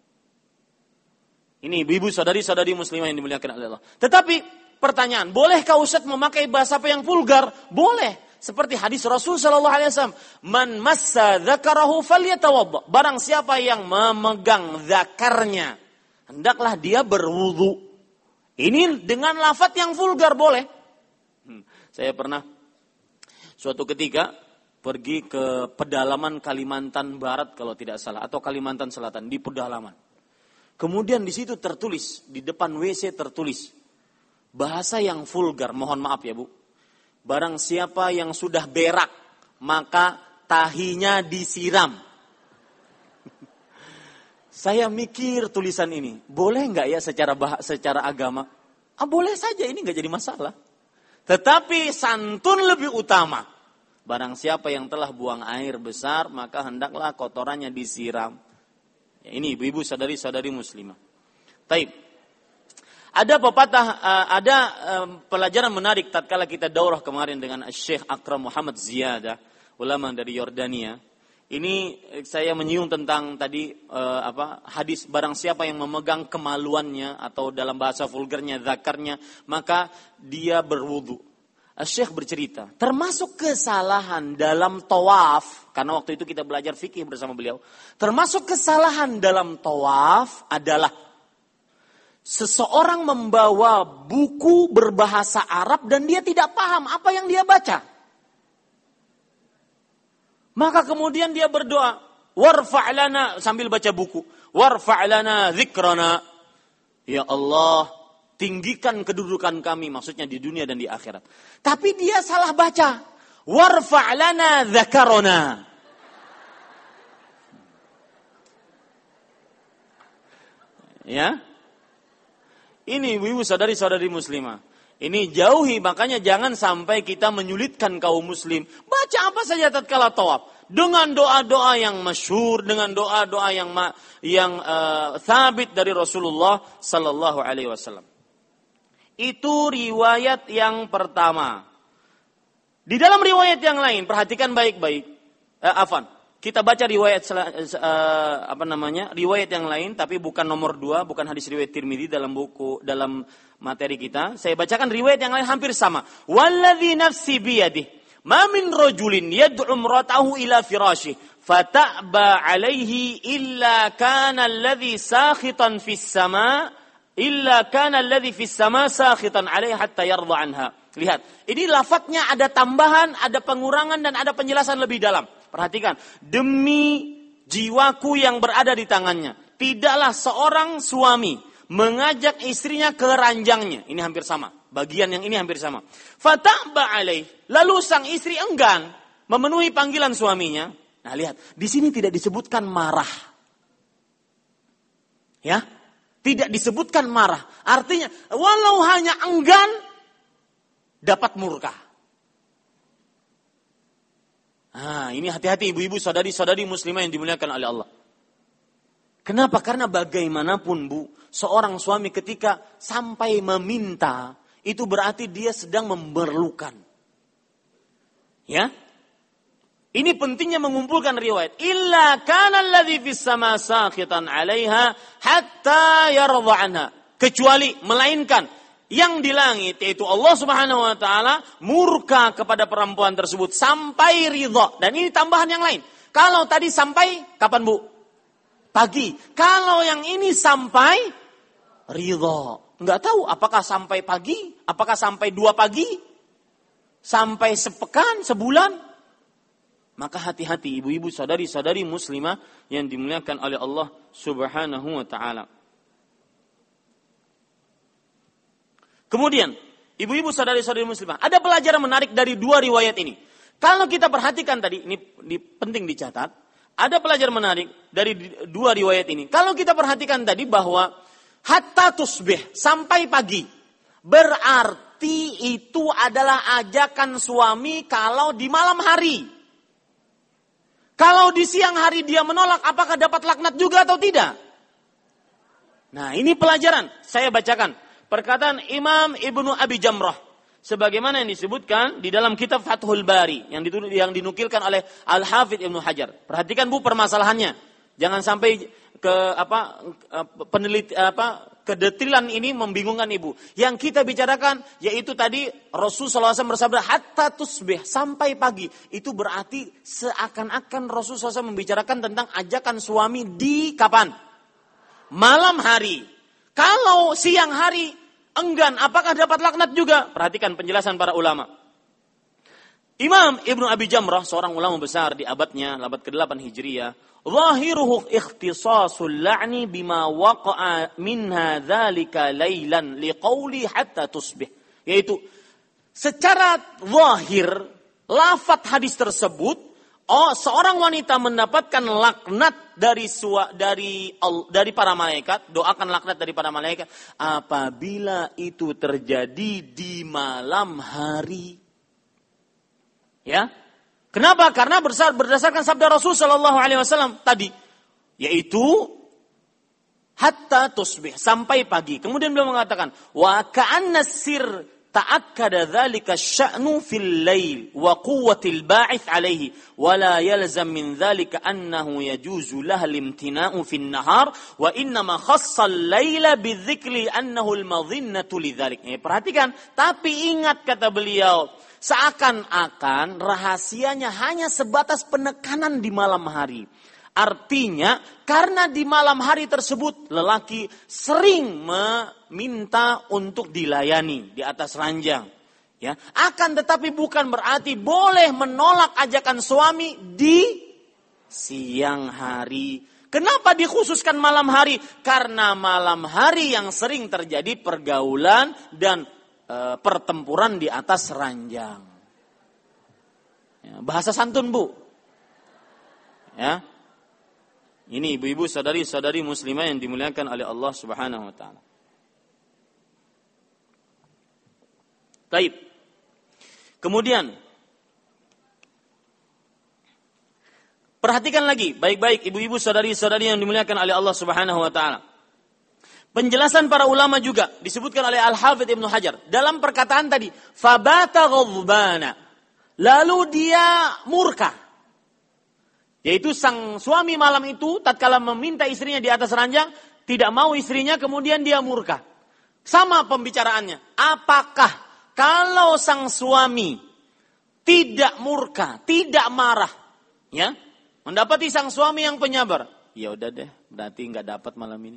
Ini ibu-ibu saudari-saudari muslimah yang dimuliakan oleh Allah. Tetapi pertanyaan, bolehkah Ustaz memakai bahasa apa yang vulgar? Boleh. Seperti hadis Rasul sallallahu alaihi wasallam, "Man massa dzakarahu falyatawadda." Barang siapa yang memegang zakarnya, hendaklah dia berwudu. Ini dengan lafaz yang vulgar boleh. Hmm, saya pernah suatu ketika pergi ke pedalaman Kalimantan Barat kalau tidak salah atau Kalimantan Selatan di pedalaman. Kemudian di situ tertulis di depan W C tertulis bahasa yang vulgar, mohon maaf ya Bu. Barang siapa yang sudah berak, maka tahinya disiram. Saya mikir tulisan ini, boleh nggak ya secara bah- secara agama? Ah, boleh saja, ini nggak jadi masalah. Tetapi santun lebih utama. Barang siapa yang telah buang air besar, maka hendaklah kotorannya disiram. Ya, ini ibu-ibu saudari-saudari muslimah. Taib. Ada pepatah, ada pelajaran menarik tatkala kita daurah kemarin dengan Syekh Akram Muhammad Ziyadah, ulama dari Yordania. Ini saya menyinggung tentang tadi apa hadis barang siapa yang memegang kemaluannya atau dalam bahasa vulgarnya zakarnya, maka dia berwudu. Syekh bercerita, termasuk kesalahan dalam tawaf, karena waktu itu kita belajar fikih bersama beliau. Termasuk kesalahan dalam tawaf adalah seseorang membawa buku berbahasa Arab dan dia tidak paham apa yang dia baca. Maka kemudian dia berdoa, warfa'lana, sambil baca buku, warfa'lana dzikrana. Ya Allah, tinggikan kedudukan kami, maksudnya di dunia dan di akhirat. Tapi dia salah baca, warfa'lana dzakarana. Ya, ini ibu-ibu saudari-saudari muslimah. Ini jauhi, makanya jangan sampai kita menyulitkan kaum muslim. Baca apa saja tatkala tawaf. Dengan doa-doa yang masyhur, dengan doa-doa yang ma, yang uh, thabit dari Rasulullah sallallahu alaihi wasallam. Itu riwayat yang pertama. Di dalam riwayat yang lain, perhatikan baik-baik. Uh, afan, kita baca riwayat uh, apa namanya? Riwayat yang lain, tapi bukan nomor dua, bukan hadis riwayat Tirmidzi dalam buku dalam materi kita. Saya bacakan riwayat yang lain hampir sama. Walladzi nafsi biyadihi ma min rajulin yad'u imra'atahu ila firashih fata'ba 'alaihi illa kana alladhi sakhitan fis sama illa kana alladhi fis sama sakhitan 'alaiha hatta yarda 'anha. Lihat, ini lafadznya ada tambahan, ada pengurangan dan ada penjelasan lebih dalam. Perhatikan, demi jiwaku yang berada di tangannya, tidaklah seorang suami mengajak istrinya ke ranjangnya. Ini hampir sama. Bagian yang ini hampir sama. Fata'ba alaih. Lalu sang istri enggan memenuhi panggilan suaminya. Nah lihat, di sini tidak disebutkan marah. Ya, tidak disebutkan marah. Artinya, walau hanya enggan, dapat murka. Nah, ini hati-hati ibu-ibu, saudari-saudari muslimah yang dimuliakan oleh Allah. Kenapa? Karena bagaimanapun Bu, seorang suami ketika sampai meminta, itu berarti dia sedang memerlukan. Ya? Ini pentingnya mengumpulkan riwayat. Illa kana alladzi fis sama sakhitan 'alaiha hatta yarda 'anha. Kecuali, melainkan yang di langit, yaitu Allah Subhanahu wa taala, murka kepada perempuan tersebut sampai ridha. Dan ini tambahan yang lain. Kalau tadi sampai kapan Bu? Pagi. Kalau yang ini sampai ridha. Enggak tahu apakah sampai pagi, apakah sampai dua pagi, sampai sepekan, sebulan. Maka hati-hati ibu-ibu saudari-saudari muslimah yang dimuliakan oleh Allah Subhanahu wa taala. Kemudian, ibu-ibu saudari-saudari muslimah, ada pelajaran menarik dari dua riwayat ini. Kalau kita perhatikan tadi, ini, ini penting dicatat. Ada pelajaran menarik dari dua riwayat ini. Kalau kita perhatikan tadi bahwa hatta tusbih, sampai pagi. Berarti itu adalah ajakan suami kalau di malam hari. Kalau di siang hari dia menolak, apakah dapat laknat juga atau tidak? Nah ini pelajaran. Saya bacakan. Perkataan Imam Ibnu Abi Jamrah. Sebagaimana yang disebutkan di dalam kitab Fathul Bari yang dinukilkan oleh Al-Hafidz Ibnu Hajar. Perhatikan Bu permasalahannya. Jangan sampai ke apa peneliti apa kedetilan ini membingungkan Ibu. Yang kita bicarakan yaitu tadi Rasulullah sallallahu alaihi wasallam bersabda hatta tusbih, sampai pagi. Itu berarti seakan-akan Rasulullah sallallahu alaihi wasallam membicarakan tentang ajakan suami di kapan? Malam hari. Kalau siang hari enggan, apakah dapat laknat juga? Perhatikan penjelasan para ulama. Imam Ibnu Abi Jamrah, seorang ulama besar di abadnya, abad kedelapan Hijriah, zahiruhu ikhtisasul la'ni bima waqa'a minha dzalika lailan liqauli hatta tusbih. Yaitu secara zahir lafaz hadis tersebut, oh seorang wanita mendapatkan laknat dari sua, dari dari para malaikat, doakan laknat dari para malaikat apabila itu terjadi di malam hari. Ya. Kenapa? Karena berdasarkan sabda Rasul sallallahu alaihi wasallam tadi, yaitu hatta tusbih, sampai pagi. Kemudian beliau mengatakan wa ka'anna sir ta'akkada dzalika sya'nu fil lail wa quwwatil ba'its alaihi wa la yalzam min dzalika annahu yajuzu laha limtina'u fin nahar wa inna ma khassa al-laila bidzikri annahu al-madhinnatu lidzalik. Eh, perhatikan, tapi ingat kata beliau, seakan-akan rahasianya hanya sebatas penekanan di malam hari. Artinya, karena di malam hari tersebut lelaki sering meminta untuk dilayani di atas ranjang. Ya, akan tetapi bukan berarti boleh menolak ajakan suami di siang hari. Kenapa dikhususkan malam hari? Karena malam hari yang sering terjadi pergaulan dan e, pertempuran di atas ranjang. Ya, bahasa santun, Bu. Ya. Ini ibu-ibu, saudari-saudari muslimah yang dimuliakan oleh Allah Subhanahu wa taala. Baik. Kemudian perhatikan lagi baik-baik ibu-ibu, saudari-saudari yang dimuliakan oleh Allah Subhanahu wa taala. Penjelasan para ulama juga disebutkan oleh Al-Hafidz Ibnu Hajar dalam perkataan tadi, fabata ghadbana. Lalu dia murka. Yaitu sang suami malam itu tatkala meminta istrinya di atas ranjang, tidak mau istrinya, kemudian dia murka. Sama pembicaraannya. Apakah kalau sang suami tidak murka, tidak marah, ya, mendapati sang suami yang penyabar, ya udah deh, berarti nggak dapat malam ini.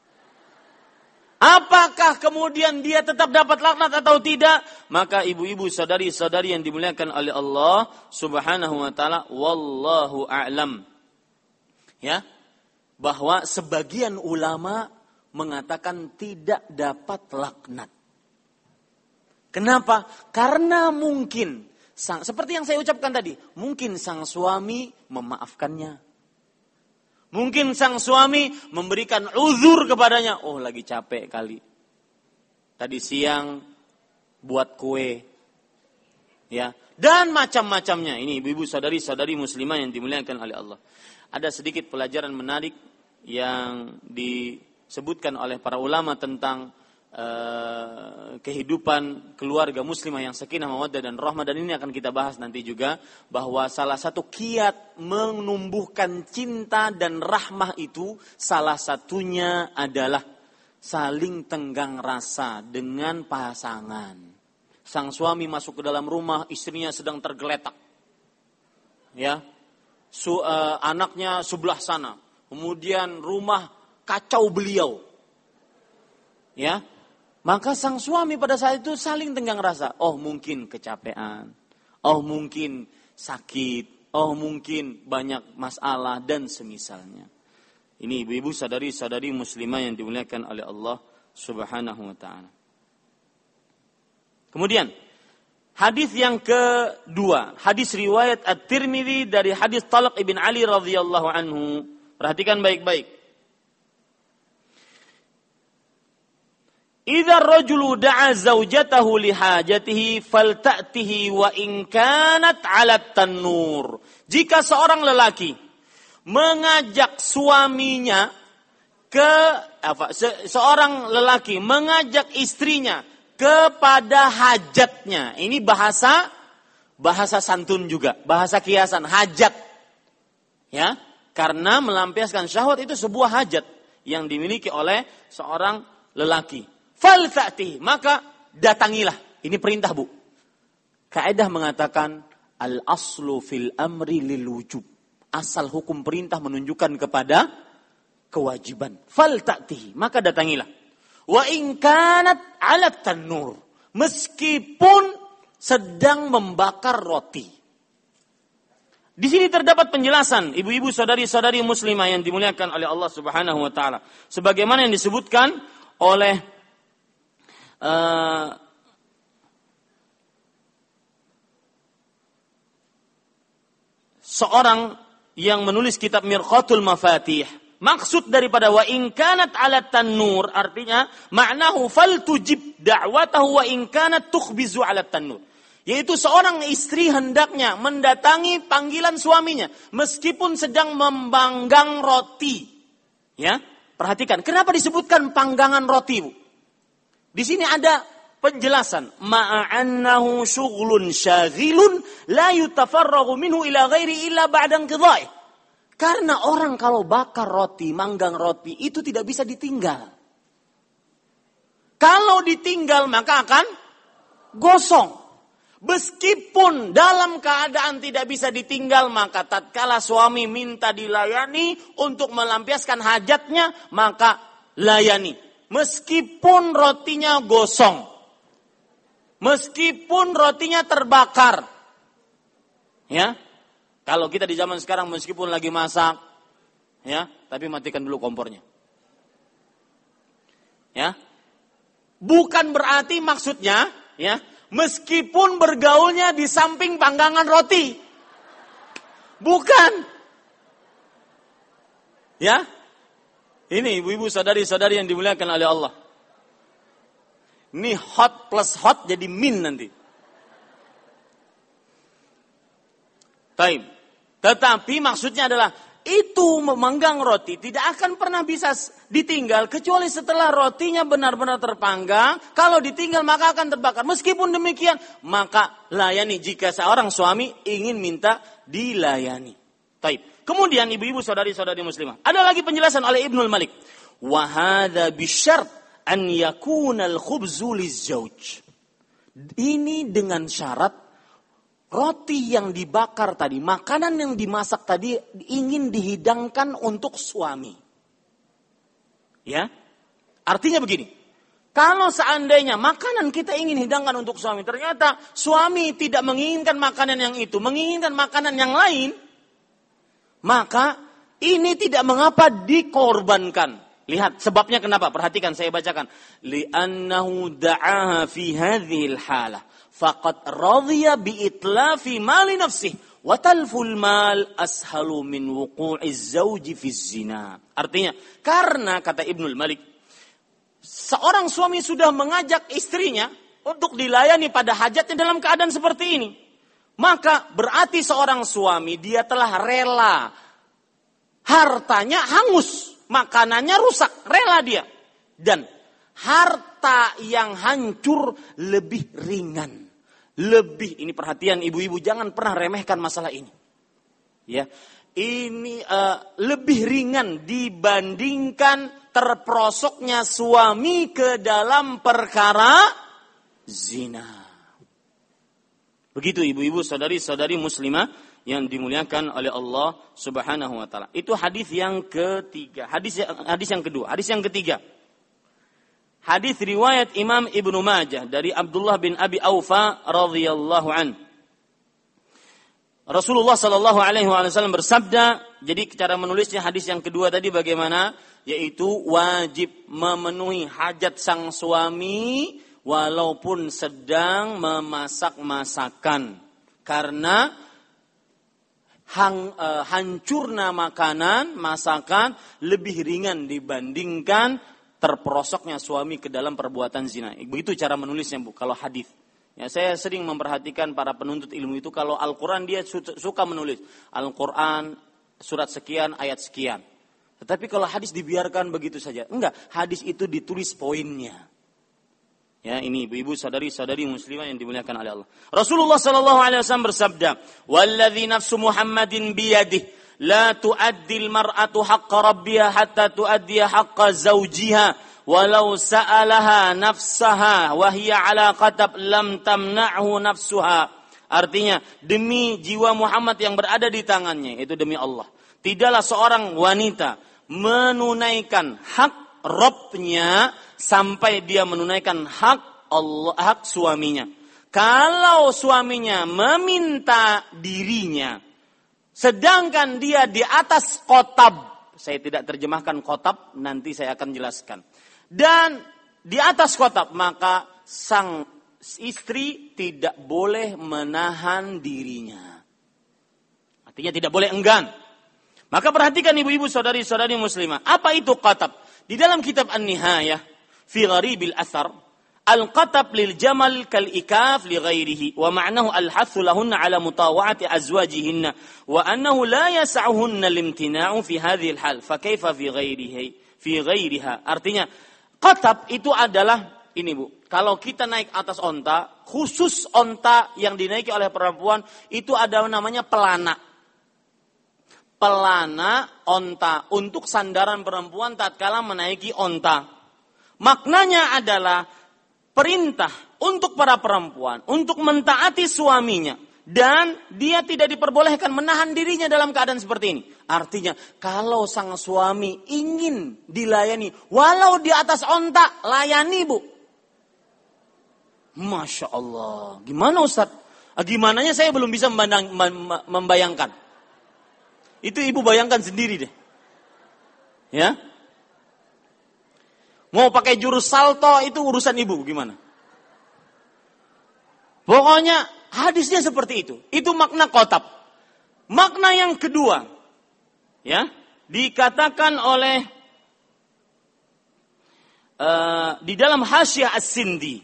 Apakah kemudian dia tetap dapat laknat atau tidak? Maka ibu-ibu, saudari-saudari yang dimuliakan oleh Allah Subhanahu wa taala, wallahu a'lam. Ya, bahwa sebagian ulama mengatakan tidak dapat laknat. Kenapa? Karena mungkin sang, seperti yang saya ucapkan tadi, mungkin sang suami memaafkannya. Mungkin sang suami memberikan uzur kepadanya. Oh, lagi capek kali. Tadi siang buat kue. Ya, dan macam-macamnya. Ini ibu-ibu, saudari-saudari muslimah yang dimuliakan oleh Allah. Ada sedikit pelajaran menarik yang disebutkan oleh para ulama tentang Uh, kehidupan keluarga muslimah yang sakinah, mawaddah dan rahmah, dan ini akan kita bahas nanti juga, bahwa salah satu kiat menumbuhkan cinta dan rahmah itu salah satunya adalah saling tenggang rasa dengan pasangan. Sang suami masuk ke dalam rumah, istrinya sedang tergeletak, ya, Su, uh, anaknya sebelah sana, kemudian rumah kacau beliau, ya. Maka sang suami pada saat itu saling tenggang rasa. Oh, mungkin kecapean. Oh, mungkin sakit. Oh, mungkin banyak masalah dan semisalnya. Ini ibu-ibu, sadari-sadari muslimah yang dimuliakan oleh Allah Subhanahu wa taala. Kemudian hadis yang kedua, hadis riwayat At-Tirmidzi dari hadis Talq ibn Ali radhiyallahu anhu. Perhatikan baik-baik. Idza ar-rajulu da'a zaujatahu li hajatihi falta'tihi wa in kanat 'ala at-tannur. Jika seorang lelaki mengajak suaminya ke apa se, seorang lelaki mengajak istrinya kepada hajatnya. Ini bahasa bahasa santun juga, bahasa kiasan, hajat. Ya, karena melampiaskan syahwat itu sebuah hajat yang dimiliki oleh seorang lelaki. Falta'ti, maka datangilah. Ini perintah, Bu. Kaidah mengatakan al-aslu fil amri lil wujub. Asal hukum perintah menunjukkan kepada kewajiban. Falta'ti, maka datangilah. Wa in kanat 'ala tannur, meskipun sedang membakar roti. Di sini terdapat penjelasan, ibu-ibu, saudari-saudari muslimah yang dimuliakan oleh Allah Subhanahu wa taala. Sebagaimana yang disebutkan oleh Uh, seorang yang menulis kitab Mirqatul Mafatih. Maksud daripada wa in kanat 'ala tannur artinya ma'nahu fal tujib da'watahu wa in kanat tukhbizu 'ala tannur. Yaitu seorang istri hendaknya mendatangi panggilan suaminya meskipun sedang membanggang roti. Ya, perhatikan, kenapa disebutkan panggangan roti, Bu? Di sini ada penjelasan, ma'annahu syughlun syaghilun la yutafarraghu minhu ila ghairi illa ba'da inqidha'i. Karena orang kalau bakar roti, manggang roti itu tidak bisa ditinggal. Kalau ditinggal maka akan gosong. Meskipun dalam keadaan tidak bisa ditinggal, maka tatkala suami minta dilayani untuk melampiaskan hajatnya, maka layani. Meskipun rotinya gosong. Meskipun rotinya terbakar. Ya. Kalau kita di zaman sekarang meskipun lagi masak, ya, tapi matikan dulu kompornya. Ya. Bukan berarti maksudnya, ya, meskipun bergaulnya di samping panggangan roti. Bukan. Ya. Ini ibu-ibu saudari-saudari yang dimuliakan oleh Allah. Ini hot plus hot jadi min nanti. Taib. Tetapi maksudnya adalah itu memanggang roti tidak akan pernah bisa ditinggal kecuali setelah rotinya benar-benar terpanggang. Kalau ditinggal maka akan terbakar. Meskipun demikian, maka layani jika seorang suami ingin minta dilayani. Taib. Kemudian ibu-ibu saudari-saudari muslimah, ada lagi penjelasan oleh Ibnul Malik. Wa hadza bisyart an yakuna al-khubzu liz-zawj. Ini dengan syarat roti yang dibakar tadi, makanan yang dimasak tadi ingin dihidangkan untuk suami. Ya. Artinya begini. Kalau seandainya makanan kita ingin hidangkan untuk suami, ternyata suami tidak menginginkan makanan yang itu, menginginkan makanan yang lain, maka ini tidak mengapa dikorbankan. Lihat sebabnya kenapa? Perhatikan, saya bacakan. Li'annahu da'aha fi hadhil halah faqad radhiya bi itlafi mali nafsihi wa talful mal ashalu min wuqu'iz zawji fi zina. Artinya, karena kata Ibnul Malik, seorang suami sudah mengajak istrinya untuk dilayani pada hajatnya dalam keadaan seperti ini, maka berarti seorang suami dia telah rela hartanya hangus, makanannya rusak, rela dia. Dan harta yang hancur lebih ringan. Lebih, ini perhatian ibu-ibu, jangan pernah remehkan masalah ini. Ya, ini uh, lebih ringan dibandingkan terperosoknya suami ke dalam perkara zina. Begitu ibu-ibu, saudari-saudari muslimah yang dimuliakan oleh Allah Subhanahu wa taala. Itu hadis yang ketiga. Hadis hadis yang kedua, hadis yang ketiga. Hadis riwayat Imam Ibnu Majah dari Abdullah bin Abi Aufa radhiyallahu an. Rasulullah sallallahu alaihi wasallam bersabda, jadi cara menulisnya hadis yang kedua tadi bagaimana? Yaitu wajib memenuhi hajat sang suami walaupun sedang memasak masakan. Karena hang, uh, hancurnya makanan, masakan lebih ringan dibandingkan terperosoknya suami ke dalam perbuatan zina. Begitu cara menulisnya, Bu, kalau hadis. Ya, saya sering memperhatikan para penuntut ilmu itu kalau Al-Quran dia suka menulis Al-Quran surat sekian, ayat sekian. Tetapi kalau hadis dibiarkan begitu saja. Enggak, hadis itu ditulis poinnya. Ya, ini ibu-ibu saudari-saudari muslimah yang dimuliakan oleh Allah. Rasulullah sallallahu alaihi wasallam bersabda, "Wallazi nafsu Muhammadin biyadihi, la tu'addil mar'atu haqqa rabbiha hatta tu'addiya haqqa zawjiha, walau sa'alaha nafsaha wa hiya 'ala qatab lam tamna'hu nafsuha." Artinya, demi jiwa Muhammad yang berada di tangannya, itu demi Allah, tidaklah seorang wanita menunaikan hak Robnya sampai dia menunaikan hak Allah, hak suaminya. Kalau suaminya meminta dirinya, sedangkan dia di atas kotab, saya tidak terjemahkan kotab, nanti saya akan jelaskan. Dan di atas kotab, maka sang istri tidak boleh menahan dirinya. Artinya tidak boleh enggan. Maka perhatikan ibu-ibu saudari-saudari muslimah, apa itu kotab? Di dalam kitab An-Nihayah fi Gharibil Athar, al-qatab lil jamal kal ikaf li ghairihi wa ma'nahu al-hathu lahunna ala mutawa'ati azwajihinna wa annahu la yas'uhunna limtina'u fi hadhihi al-hal fa kaifa fi ghairihi fi ghairiha. Artinya qatab itu adalah ini, Bu, kalau kita naik atas onta, khusus onta yang dinaiki oleh perempuan itu ada namanya pelana. Pelana onta untuk sandaran perempuan tatkala menaiki onta. Maknanya adalah perintah untuk para perempuan untuk mentaati suaminya dan dia tidak diperbolehkan menahan dirinya dalam keadaan seperti ini. Artinya kalau sang suami ingin dilayani walau di atas onta, layani, Bu. Masya Allah. Gimana Ustaz? Ah, gimananya saya belum bisa membandang, membayangkan. Itu ibu bayangkan sendiri deh. Ya. Mau pakai jurus salto itu urusan ibu gimana? Pokoknya hadisnya seperti itu. Itu makna qatab. Makna yang kedua, ya, dikatakan oleh uh, di dalam Hasyiah As-Sindi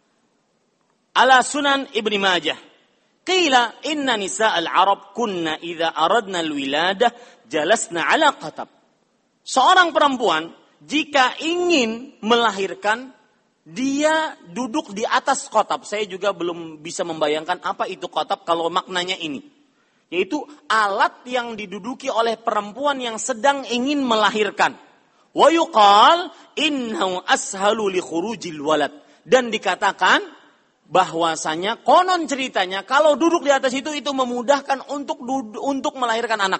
ala Sunan Ibnu Majah. Qila inna nisa'al Arab kunna idza aradna al-wiladah jalasna ala qatab. Seorang perempuan jika ingin melahirkan dia duduk di atas qatab. Saya juga belum bisa membayangkan apa itu qatab kalau maknanya ini. Yaitu alat yang diduduki oleh perempuan yang sedang ingin melahirkan. Wa yuqal innahu ashalu li khurujil walad. Dan dikatakan bahwasanya konon ceritanya kalau duduk di atas itu itu memudahkan untuk untuk melahirkan anak.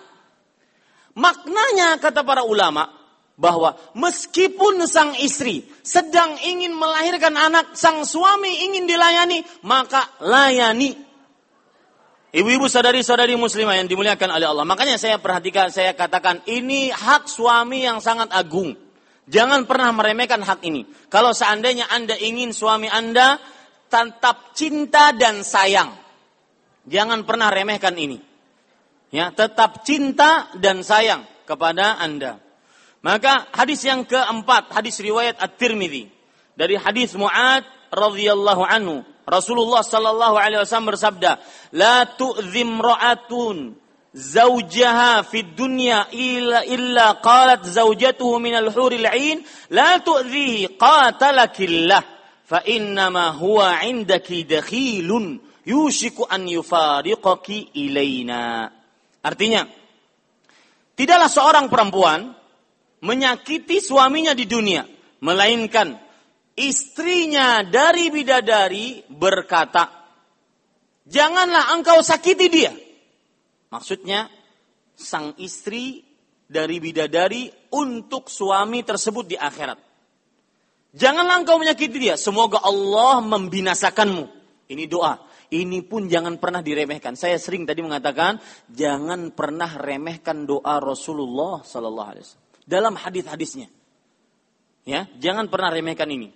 Maknanya kata para ulama bahwa meskipun sang istri sedang ingin melahirkan anak, sang suami ingin dilayani, maka layani. Ibu-ibu saudari-saudari muslimah yang dimuliakan oleh Allah. Makanya saya perhatikan, saya katakan ini hak suami yang sangat agung. Jangan pernah meremehkan hak ini. Kalau seandainya Anda ingin suami Anda tetap cinta dan sayang, jangan pernah remehkan ini. Ya, tetap cinta dan sayang kepada Anda. Maka hadis yang keempat, hadis riwayat At-Tirmidzi dari hadis Mu'ad radhiyallahu anhu, Rasulullah sallallahu alaihi wasallam bersabda, "La tu'dhim ra'atun zawjaha fid dunya illa illa qalat zawjatuhu minal huril 'ain, la tu'dhihi qatalakillah." Fa innama huwa 'indaki dakhilun yushiku an yufariqaki ilaina. Artinya, tidaklah seorang perempuan menyakiti suaminya di dunia, melainkan istrinya dari bidadari berkata, "Janganlah engkau sakiti dia." Maksudnya, sang istri dari bidadari untuk suami tersebut di akhirat. Janganlah engkau menyakiti dia. Semoga Allah membinasakanmu. Ini doa. Ini pun jangan pernah diremehkan. Saya sering tadi mengatakan, jangan pernah remehkan doa Rasulullah sallallahu alaihi wasallam dalam hadis-hadisnya. Ya, jangan pernah remehkan ini.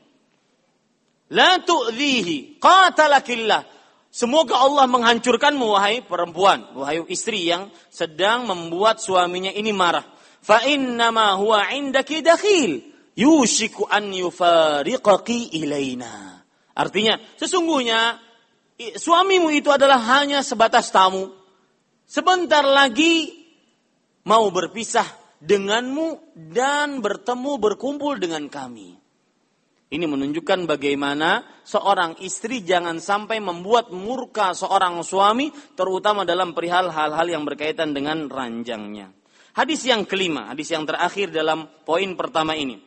La tu'dhihi qatalakillah. Semoga Allah menghancurkanmu wahai perempuan, wahai istri yang sedang membuat suaminya ini marah. Fa innama huwa 'indaki dakhil. Yushiku an yufariqaki ilaina. Artinya, sesungguhnya suamimu itu adalah hanya sebatas tamu. Sebentar lagi mau berpisah denganmu dan bertemu berkumpul dengan kami. Ini menunjukkan bagaimana seorang istri jangan sampai membuat murka seorang suami, terutama dalam perihal hal-hal yang berkaitan dengan ranjangnya. Hadis yang kelima, hadis yang terakhir dalam poin pertama ini,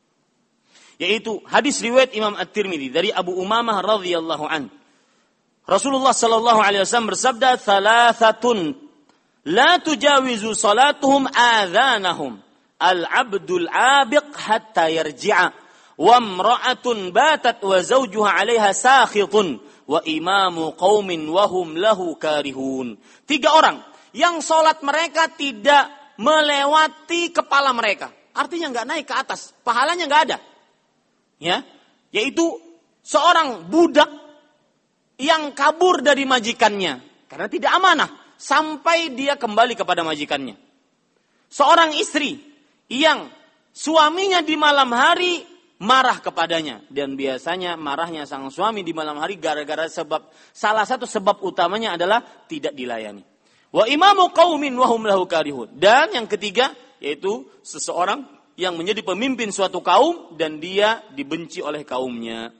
yaitu hadis riwayat Imam At-Tirmidzi dari Abu Umamah radhiyallahu an. Rasulullah sallallahu alaihi wasallam bersabda, "Thalathatun la tujawizu salatuhum adhanahum, al-'abdul 'abiq hatta yarji'a, wa imra'atun batat wa zawjuha 'alaiha sakhitun, wa imamu qaumin wa hum lahu karihun." Tiga orang yang salat mereka tidak melewati kepala mereka. Artinya enggak naik ke atas, pahalanya enggak ada. Ya, yaitu seorang budak yang kabur dari majikannya karena tidak amanah sampai dia kembali kepada majikannya. Seorang istri yang suaminya di malam hari marah kepadanya, dan biasanya marahnya sang suami di malam hari gara-gara sebab salah satu sebab utamanya adalah tidak dilayani. Wa imamu qaumin wa hum lahu karihun. Dan yang ketiga yaitu seseorang yang menjadi pemimpin suatu kaum dan dia dibenci oleh kaumnya.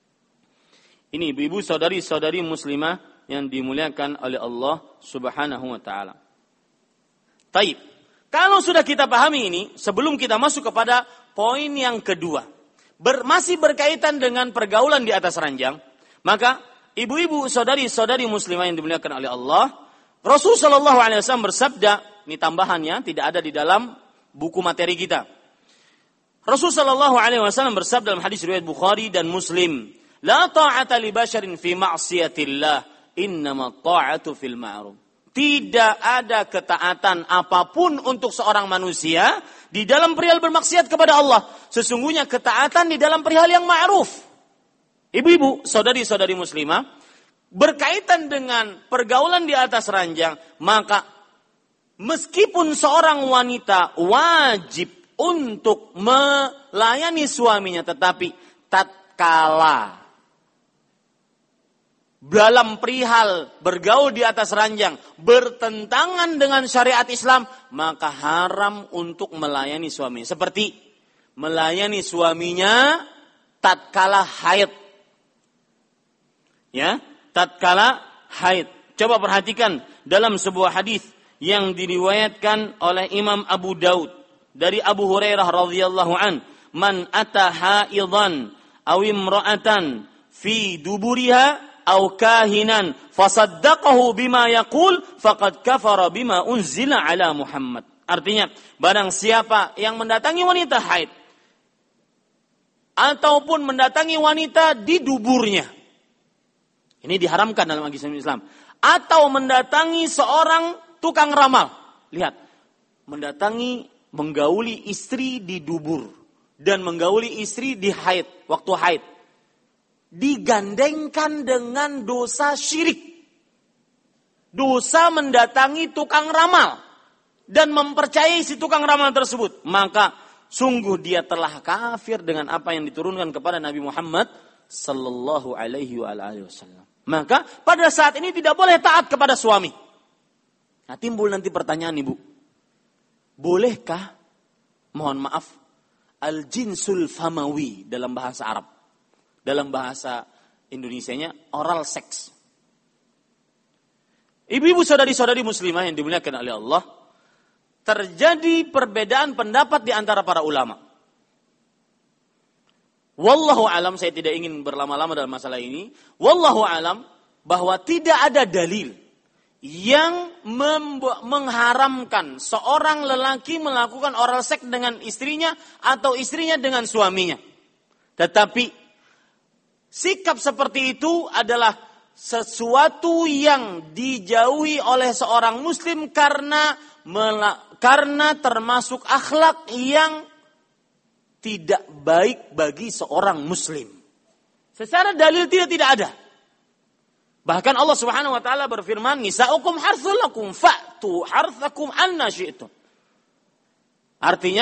Ini ibu-ibu saudari-saudari muslimah yang dimuliakan oleh Allah Subhanahu wa taala. Taib. Kalau sudah kita pahami ini, sebelum kita masuk kepada poin yang kedua, ber, masih berkaitan dengan pergaulan di atas ranjang, maka ibu-ibu saudari-saudari muslimah yang dimuliakan oleh Allah, Rasul sallallahu alaihi wasallam bersabda, ini tambahannya tidak ada di dalam buku materi kita. Rasul sallallahu alaihi wasallam bersabda dalam hadis riwayat Bukhari dan Muslim, La ta'ata li basharin fi ma'siyatillah, innama ta'atu fil ma'ruf. Tidak ada ketaatan apapun untuk seorang manusia di dalam perihal bermaksiat kepada Allah. Sesungguhnya ketaatan di dalam perihal yang ma'ruf. Ibu-ibu, saudari-saudari muslimah, berkaitan dengan pergaulan di atas ranjang, maka meskipun seorang wanita wajib untuk melayani suaminya, tetapi tatkala dalam perihal bergaul di atas ranjang bertentangan dengan syariat Islam, maka haram untuk melayani suaminya. Seperti melayani suaminya tatkala haid. Ya, tatkala haid. Coba perhatikan dalam sebuah hadis yang diriwayatkan oleh Imam Abu Daud dari Abu Hurairah radhiyallahu an, man ata haidan aw imra'atan fi duburiha aw kahinan fasaddaqahu bima yaqul faqad kafara bima unzila ala Muhammad. Artinya, barang siapa yang mendatangi wanita haid ataupun mendatangi wanita di duburnya, ini diharamkan dalam agama Islam, atau mendatangi seorang tukang ramal. Lihat, mendatangi, menggauli istri di dubur dan menggauli istri di haid, waktu haid, digandengkan dengan dosa syirik. Dosa mendatangi tukang ramal dan mempercayai si tukang ramal tersebut. Maka sungguh dia telah kafir dengan apa yang diturunkan kepada Nabi Muhammad sallallahu alaihi wasallam. Maka pada saat ini tidak boleh taat kepada suami. Nah, timbul nanti pertanyaan, Ibu. Bolehkah, mohon maaf, al-jinsul famawi dalam bahasa Arab? Dalam bahasa Indonesianya oral seks. Ibu-ibu, saudari-saudari muslimah yang dimuliakan oleh Allah, terjadi perbedaan pendapat di antara para ulama. Wallahu alam, saya tidak ingin berlama-lama dalam masalah ini. Wallahu alam, bahwa tidak ada dalil yang membu- mengharamkan seorang lelaki melakukan oral seks dengan istrinya atau istrinya dengan suaminya. Tetapi sikap seperti itu adalah sesuatu yang dijauhi oleh seorang muslim karena mela- karena termasuk akhlak yang tidak baik bagi seorang muslim. Secara dalil tidak tidak ada. Bahkan Allah Subhanahu wa taala berfirman, "Nisa'ukum harthul lakum fa'tu harthakum anna syi'tum." Artinya,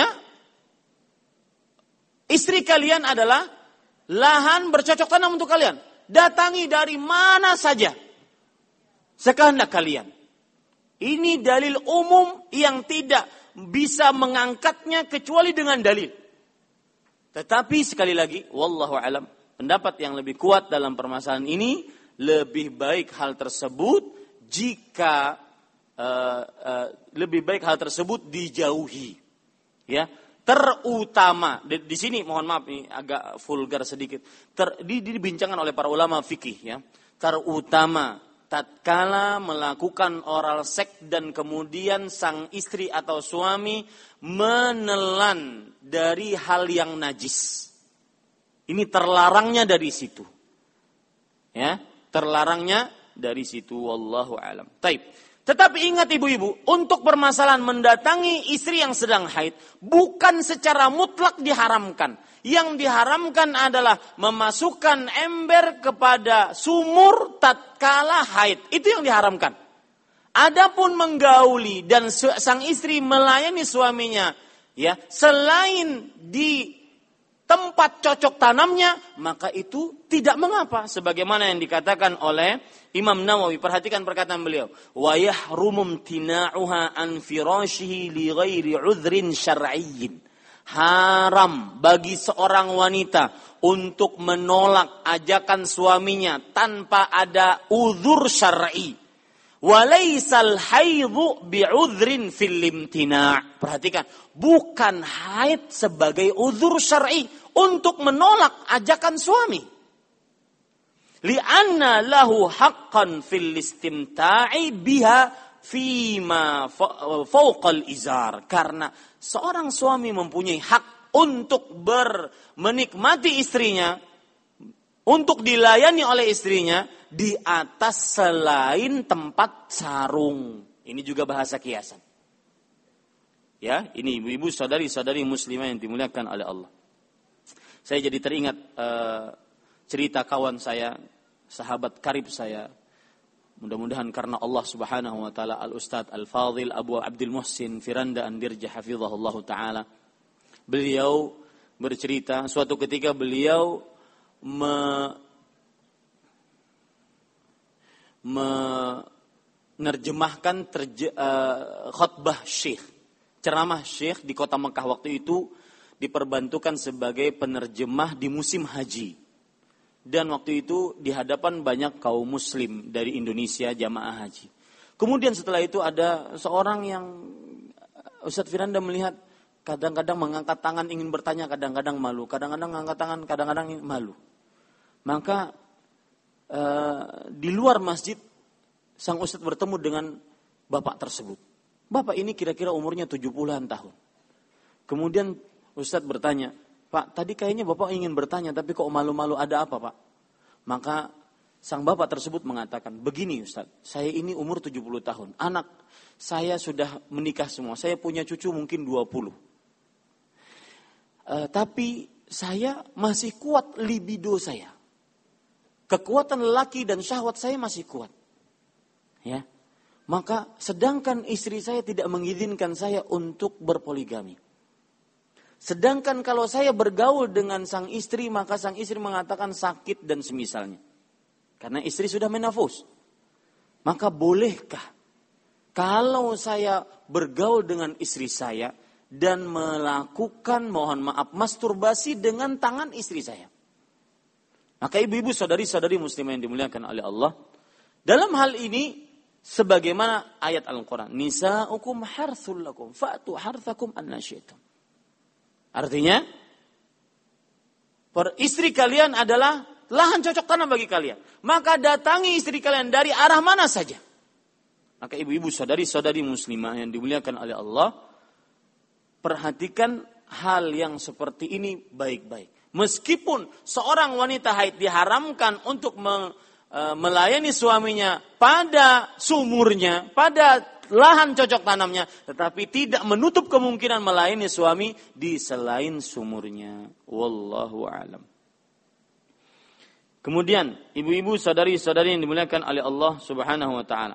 istri kalian adalah lahan bercocok tanam untuk kalian. Datangi dari mana saja sekehendak kalian. Ini dalil umum yang tidak bisa mengangkatnya kecuali dengan dalil. Tetapi sekali lagi, wallahu alam, pendapat yang lebih kuat dalam permasalahan ini, lebih baik hal tersebut jika uh, uh, lebih baik hal tersebut dijauhi, ya. Terutama di, di sini, mohon maaf ini agak vulgar sedikit, ter, di, dibincangkan oleh para ulama fikih, ya. Terutama tatkala melakukan oral seks dan kemudian sang istri atau suami menelan dari hal yang najis. Ini terlarangnya dari situ. Ya, terlarangnya dari situ, wallahu alam. Taib. Tetapi ingat ibu-ibu, untuk permasalahan mendatangi istri yang sedang haid bukan secara mutlak diharamkan. Yang diharamkan adalah memasukkan ember kepada sumur tatkala haid. Itu yang diharamkan. Adapun menggauli dan sang istri melayani suaminya, ya, selain di tempat cocok tanamnya, maka itu tidak mengapa. Sebagaimana yang dikatakan oleh Imam Nawawi, perhatikan perkataan beliau, wa yahrumu tina'uha an firashihi li ghairi udhrin syar'iyyin. Haram bagi seorang wanita untuk menolak ajakan suaminya tanpa ada uzur syar'i. Walaisal haidhu bi'udhrin fil imtina'. Perhatikan, bukan haid sebagai uzur syar'i untuk menolak ajakan suami. Li'anna lahu haqqan fil istimta'i biha fima fawqal izar. Karena seorang suami mempunyai hak untuk ber, menikmati istrinya untuk dilayani oleh istrinya di atas selain tempat sarung. Ini juga bahasa kiasan. Ya, ini ibu-ibu, saudari-saudari muslimah yang dimuliakan oleh Allah. Saya jadi teringat uh, cerita kawan saya, sahabat karib saya. Mudah-mudahan karena Allah Subhanahu wa taala, Al-Ustadz Al-Fadhil Abu Abdul Muhsin Firanda Andirja hafizahullah taala. Beliau bercerita suatu ketika beliau me, menerjemahkan terje, uh, khutbah syekh, ceramah syekh di kota Mekah waktu itu diperbantukan sebagai penerjemah di musim haji. Dan waktu itu di hadapan banyak kaum muslim dari Indonesia jamaah haji. Kemudian setelah itu ada seorang yang Ustadz Firanda melihat kadang-kadang mengangkat tangan ingin bertanya, kadang-kadang malu, kadang-kadang mengangkat tangan, kadang-kadang malu. Maka uh, di luar masjid sang Ustadz bertemu dengan bapak tersebut. Bapak ini kira-kira umurnya tujuh puluhan tahun. Kemudian Ustadz bertanya, Pak, tadi kayaknya Bapak ingin bertanya, tapi kok malu-malu, ada apa Pak? Maka sang Bapak tersebut mengatakan, begini Ustadz, saya ini umur tujuh puluh tahun. Anak saya sudah menikah semua, saya punya cucu mungkin dua puluh. Uh, tapi saya masih kuat libido saya. Kekuatan lelaki dan syahwat saya masih kuat. Ya, maka sedangkan istri saya tidak mengizinkan saya untuk berpoligami. Sedangkan kalau saya bergaul dengan sang istri, maka sang istri mengatakan sakit dan semisalnya. Karena istri sudah menafus. Maka bolehkah kalau saya bergaul dengan istri saya dan melakukan, mohon maaf, masturbasi dengan tangan istri saya? Maka ibu-ibu, saudari-saudari muslimah yang dimuliakan oleh Allah, dalam hal ini sebagaimana ayat Al-Quran, nisa'ukum harthul lakum fa'tu harthakum anna syi'tum. Artinya, per istri kalian adalah lahan cocok tanam bagi kalian. Maka datangi istri kalian dari arah mana saja. Maka ibu-ibu, saudari-saudari muslimah yang dimuliakan oleh Allah, perhatikan hal yang seperti ini baik-baik. Meskipun seorang wanita haid diharamkan untuk me, e, melayani suaminya pada sumurnya, pada lahan cocok tanamnya, tetapi tidak menutup kemungkinan melayani suami di selain sumurnya. Wallahu a'lam. Kemudian, ibu-ibu, saudari-saudari yang dimuliakan oleh Allah Subhanahu wa taala.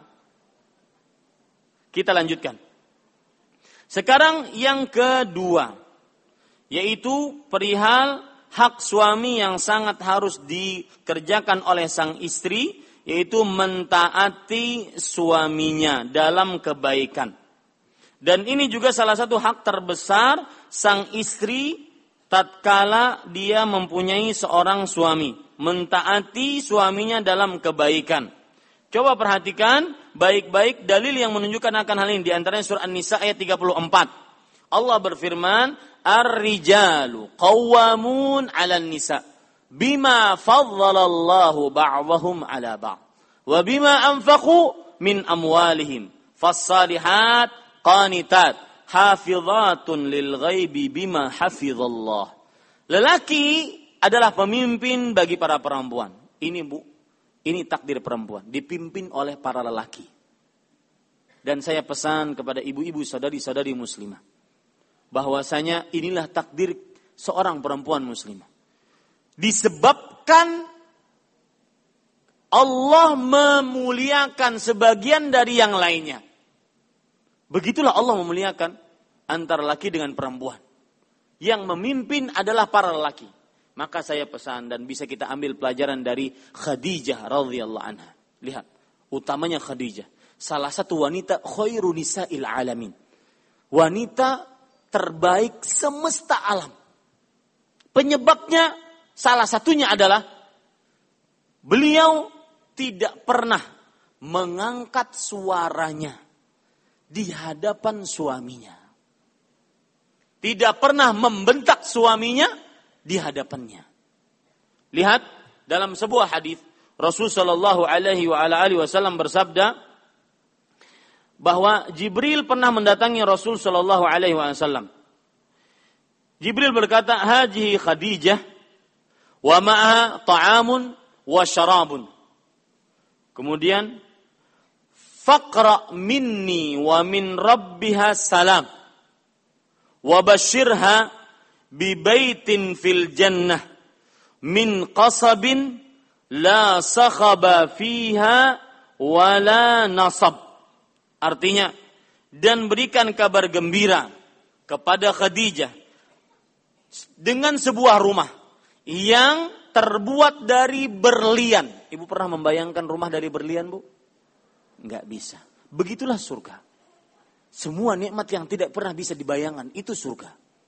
Kita lanjutkan. Sekarang yang kedua, yaitu perihal hak suami yang sangat harus dikerjakan oleh sang istri, yaitu mentaati suaminya dalam kebaikan. Dan ini juga salah satu hak terbesar sang istri tatkala dia mempunyai seorang suami, mentaati suaminya dalam kebaikan. Coba perhatikan baik-baik dalil yang menunjukkan akan hal ini, di antaranya surah An-Nisa ayat tiga puluh empat. Allah berfirman, "Ar-rijalu qawwamun 'alan nisa bima faddalallahu ba'dahum 'ala ba'd wa bima anfaqu min amwalihim fas-salihat qanitat hafizatun lil ghaibi bima hafizallah." Lelaki adalah pemimpin bagi para perempuan. Ini Bu, ini takdir perempuan, dipimpin oleh para lelaki. Dan saya pesan kepada ibu-ibu, saudari-saudari muslimah, bahwasanya inilah takdir seorang perempuan muslimah. Disebabkan Allah memuliakan sebagian dari yang lainnya. Begitulah Allah memuliakan antara laki dengan perempuan. Yang memimpin adalah para lelaki. Maka saya pesan dan bisa kita ambil pelajaran dari Khadijah radhiyallahu anha. Lihat, utamanya Khadijah, salah satu wanita khairu nisa'il alamin. Wanita terbaik semesta alam. Penyebabnya salah satunya adalah beliau tidak pernah mengangkat suaranya di hadapan suaminya. Tidak pernah membentak suaminya di hadapannya. Lihat dalam sebuah hadis Rasul sallallahu alaihi wa ala alihi wasallam bersabda bahwa Jibril pernah mendatangi Rasul sallallahu alaihi wasallam. Jibril berkata, "Hajihi Khadijah wa ma'aha ta'amun wa syarabun. Kemudian faqra minni wa min rabbiha salam wa basyirha bi baitin fil jannah min qasabin la sakhaba fiha wa la nasab. Artinya, dan berikan kabar gembira kepada Khadijah dengan sebuah rumah yang terbuat dari berlian. Ibu pernah membayangkan rumah dari berlian, Bu? Enggak bisa. Begitulah surga. Semua nikmat yang tidak pernah bisa dibayangkan, itu surga.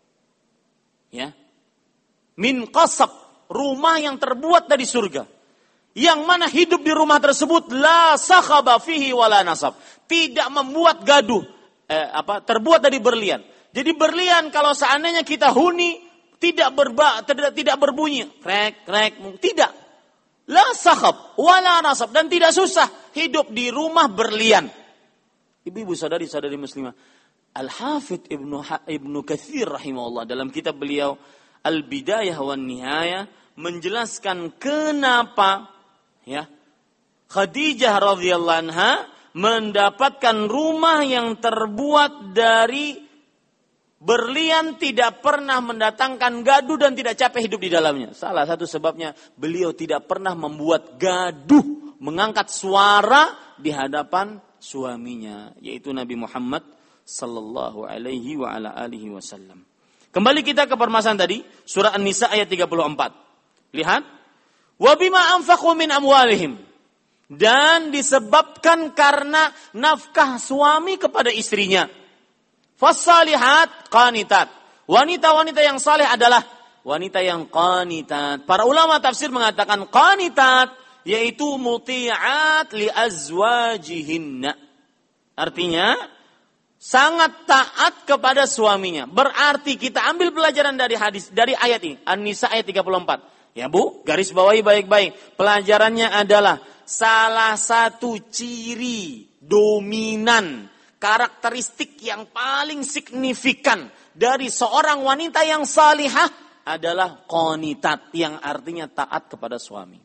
Ya. Min qasab, rumah yang terbuat dari surga. Yang mana hidup di rumah tersebut la sakhaba fihi wala nasab. Tidak membuat gaduh, eh, apa? Terbuat dari berlian. Jadi berlian kalau seandainya kita huni tidak berba, tidak, tidak berbunyi, krek krek, tidak. La sakhab wala nasab, dan tidak susah hidup di rumah berlian. Ibu-ibu saudari-saudari muslimah, Al-Hafidh Ibnu Ibnu Katsir rahimahullah dalam kitab beliau Al-Bidayah wan Nihayah menjelaskan kenapa ya Khadijah radhiyallahu anha mendapatkan rumah yang terbuat dari berlian, tidak pernah mendatangkan gaduh dan tidak capek hidup di dalamnya. Salah satu sebabnya beliau tidak pernah membuat gaduh, mengangkat suara di hadapan suaminya, yaitu Nabi Muhammad sallallahu alaihi wa ala alihi wasallam. Kembali kita ke permasalahan tadi, surah An-Nisa ayat tiga puluh empat. Lihat, wa bima anfaqu min amwalihim, dan disebabkan karena nafkah suami kepada istrinya. Fassalihat qanitat, wanita-wanita yang saleh adalah wanita yang qanitat. Para ulama tafsir mengatakan qanitat yaitu muti'at li azwajihinna. Artinya sangat taat kepada suaminya. Berarti kita ambil pelajaran dari hadis, dari ayat ini, An-Nisa ayat tiga puluh empat. Ya Bu, garis bawahi baik-baik. Pelajarannya adalah salah satu ciri dominan, karakteristik yang paling signifikan dari seorang wanita yang salihah adalah qanitat, yang artinya taat kepada suami.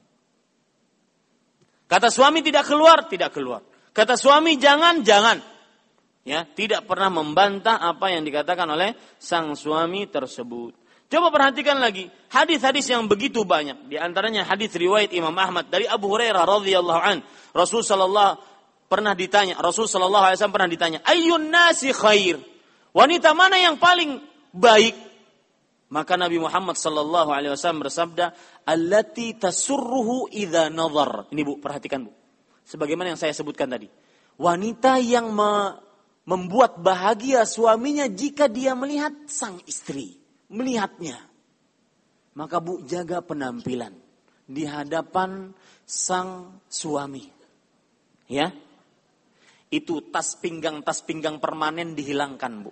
Kata suami tidak keluar, tidak keluar. Kata suami jangan, jangan. Ya, tidak pernah membantah apa yang dikatakan oleh sang suami tersebut. Coba perhatikan lagi hadis-hadis yang begitu banyak. Di antaranya hadis riwayat Imam Ahmad dari Abu Hurairah radhiyallahu an. Rasul sallallahu pernah ditanya, Rasul sallallahu alaihi wasallam pernah ditanya, "Ayyun nasi khair?" Wanita mana yang paling baik? Maka Nabi Muhammad sallallahu alaihi wasallam bersabda, "Allati tasurruhu idza nazar." Ini Bu, perhatikan Bu. Sebagaimana yang saya sebutkan tadi. Wanita yang me- membuat bahagia suaminya jika dia melihat sang istri, melihatnya. Maka Bu, jaga penampilan di hadapan sang suami. Ya. Itu tas pinggang-tas pinggang permanen dihilangkan, Bu.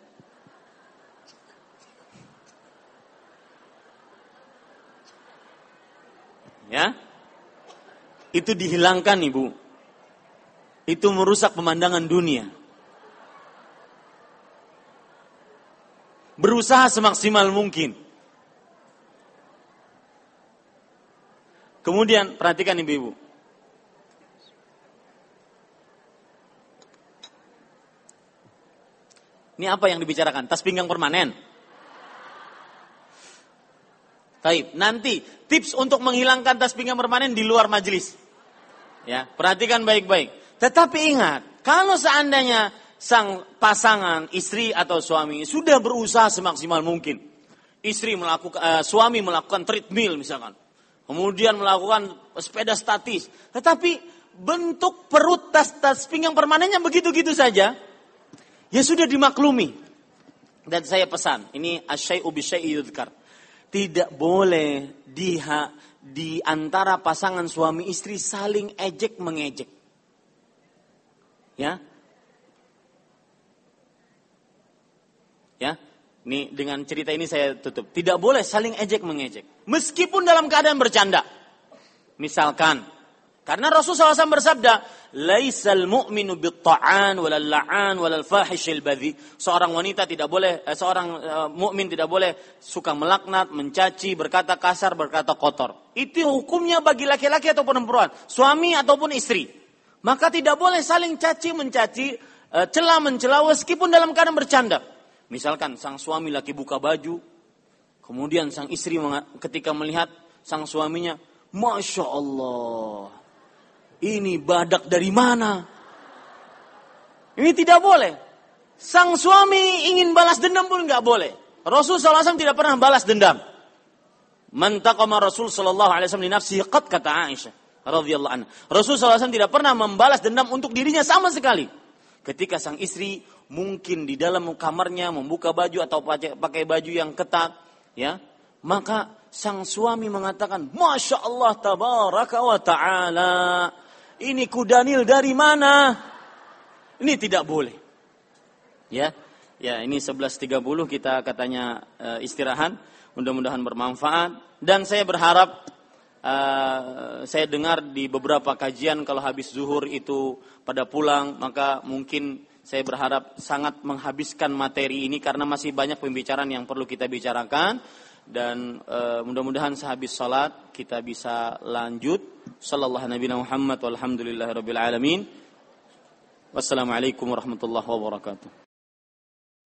Ya. Itu dihilangkan, Ibu. Itu merusak pemandangan dunia. Berusaha semaksimal mungkin. Kemudian perhatikan Ibu-ibu. Ini apa yang dibicarakan? Tas pinggang permanen. Baik, nanti tips untuk menghilangkan tas pinggang permanen di luar majelis. Ya, perhatikan baik-baik. Tetapi ingat, kalau seandainya sang pasangan, istri atau suami sudah berusaha semaksimal mungkin. Istri melakukan, uh, suami melakukan treadmill misalkan. Kemudian melakukan sepeda statis. Tetapi bentuk perut tas-tas pinggang permanennya begitu-gitu saja. Ya sudah dimaklumi. Dan saya pesan, ini asyai'u bisyai'i yudhkar. Tidak boleh di, di antara pasangan suami istri saling ejek mengejek. Ya. Ya. Ini dengan cerita ini saya tutup. Tidak boleh saling ejek mengejek. Meskipun dalam keadaan bercanda. Misalkan Karena Rasulullah shallallahu alaihi wasallam bersabda, "Laisal mu'minu bit-ta'an walal la'an walal fahishil badhi." Seorang wanita tidak boleh, eh, seorang uh, mukmin tidak boleh suka melaknat, mencaci, berkata kasar, berkata kotor. Itu hukumnya bagi laki-laki ataupun perempuan, suami ataupun istri. Maka tidak boleh saling caci mencaci, uh, cela mencela meskipun dalam keadaan bercanda. Misalkan sang suami lagi buka baju, kemudian sang istri ketika melihat sang suaminya, Masya Allah, ini badak dari mana? Ini tidak boleh. Sang suami ingin balas dendam pun nggak boleh. Rasul shallallahu alaihi wasallam tidak pernah balas dendam. Man taqama Rasul sallallahu alaihi wasallam li nafsihi qad, kata Aisyah radhiyallahu anha. Rasul shallallahu alaihi wasallam tidak pernah membalas dendam untuk dirinya sama sekali. Ketika sang istri mungkin di dalam kamarnya membuka baju atau pakai baju yang ketat, ya, maka sang suami mengatakan, Masya Allah tabaraka wa ta'ala, ini kudanil dari mana? Ini tidak boleh. Ya, ya ini sebelas tiga puluh kita katanya uh, istirahat. Mudah-mudahan bermanfaat. Dan saya berharap, uh, saya dengar di beberapa kajian kalau habis zuhur itu pada pulang, maka mungkin saya berharap sangat menghabiskan materi ini karena masih banyak pembicaraan yang perlu kita bicarakan. Dan uh, mudah-mudahan sehabis salat kita bisa lanjut. Sallallahu Nabi Muhammad walhamdulillahirabbil alamin. Wassalamualaikum warahmatullahi wabarakatuh.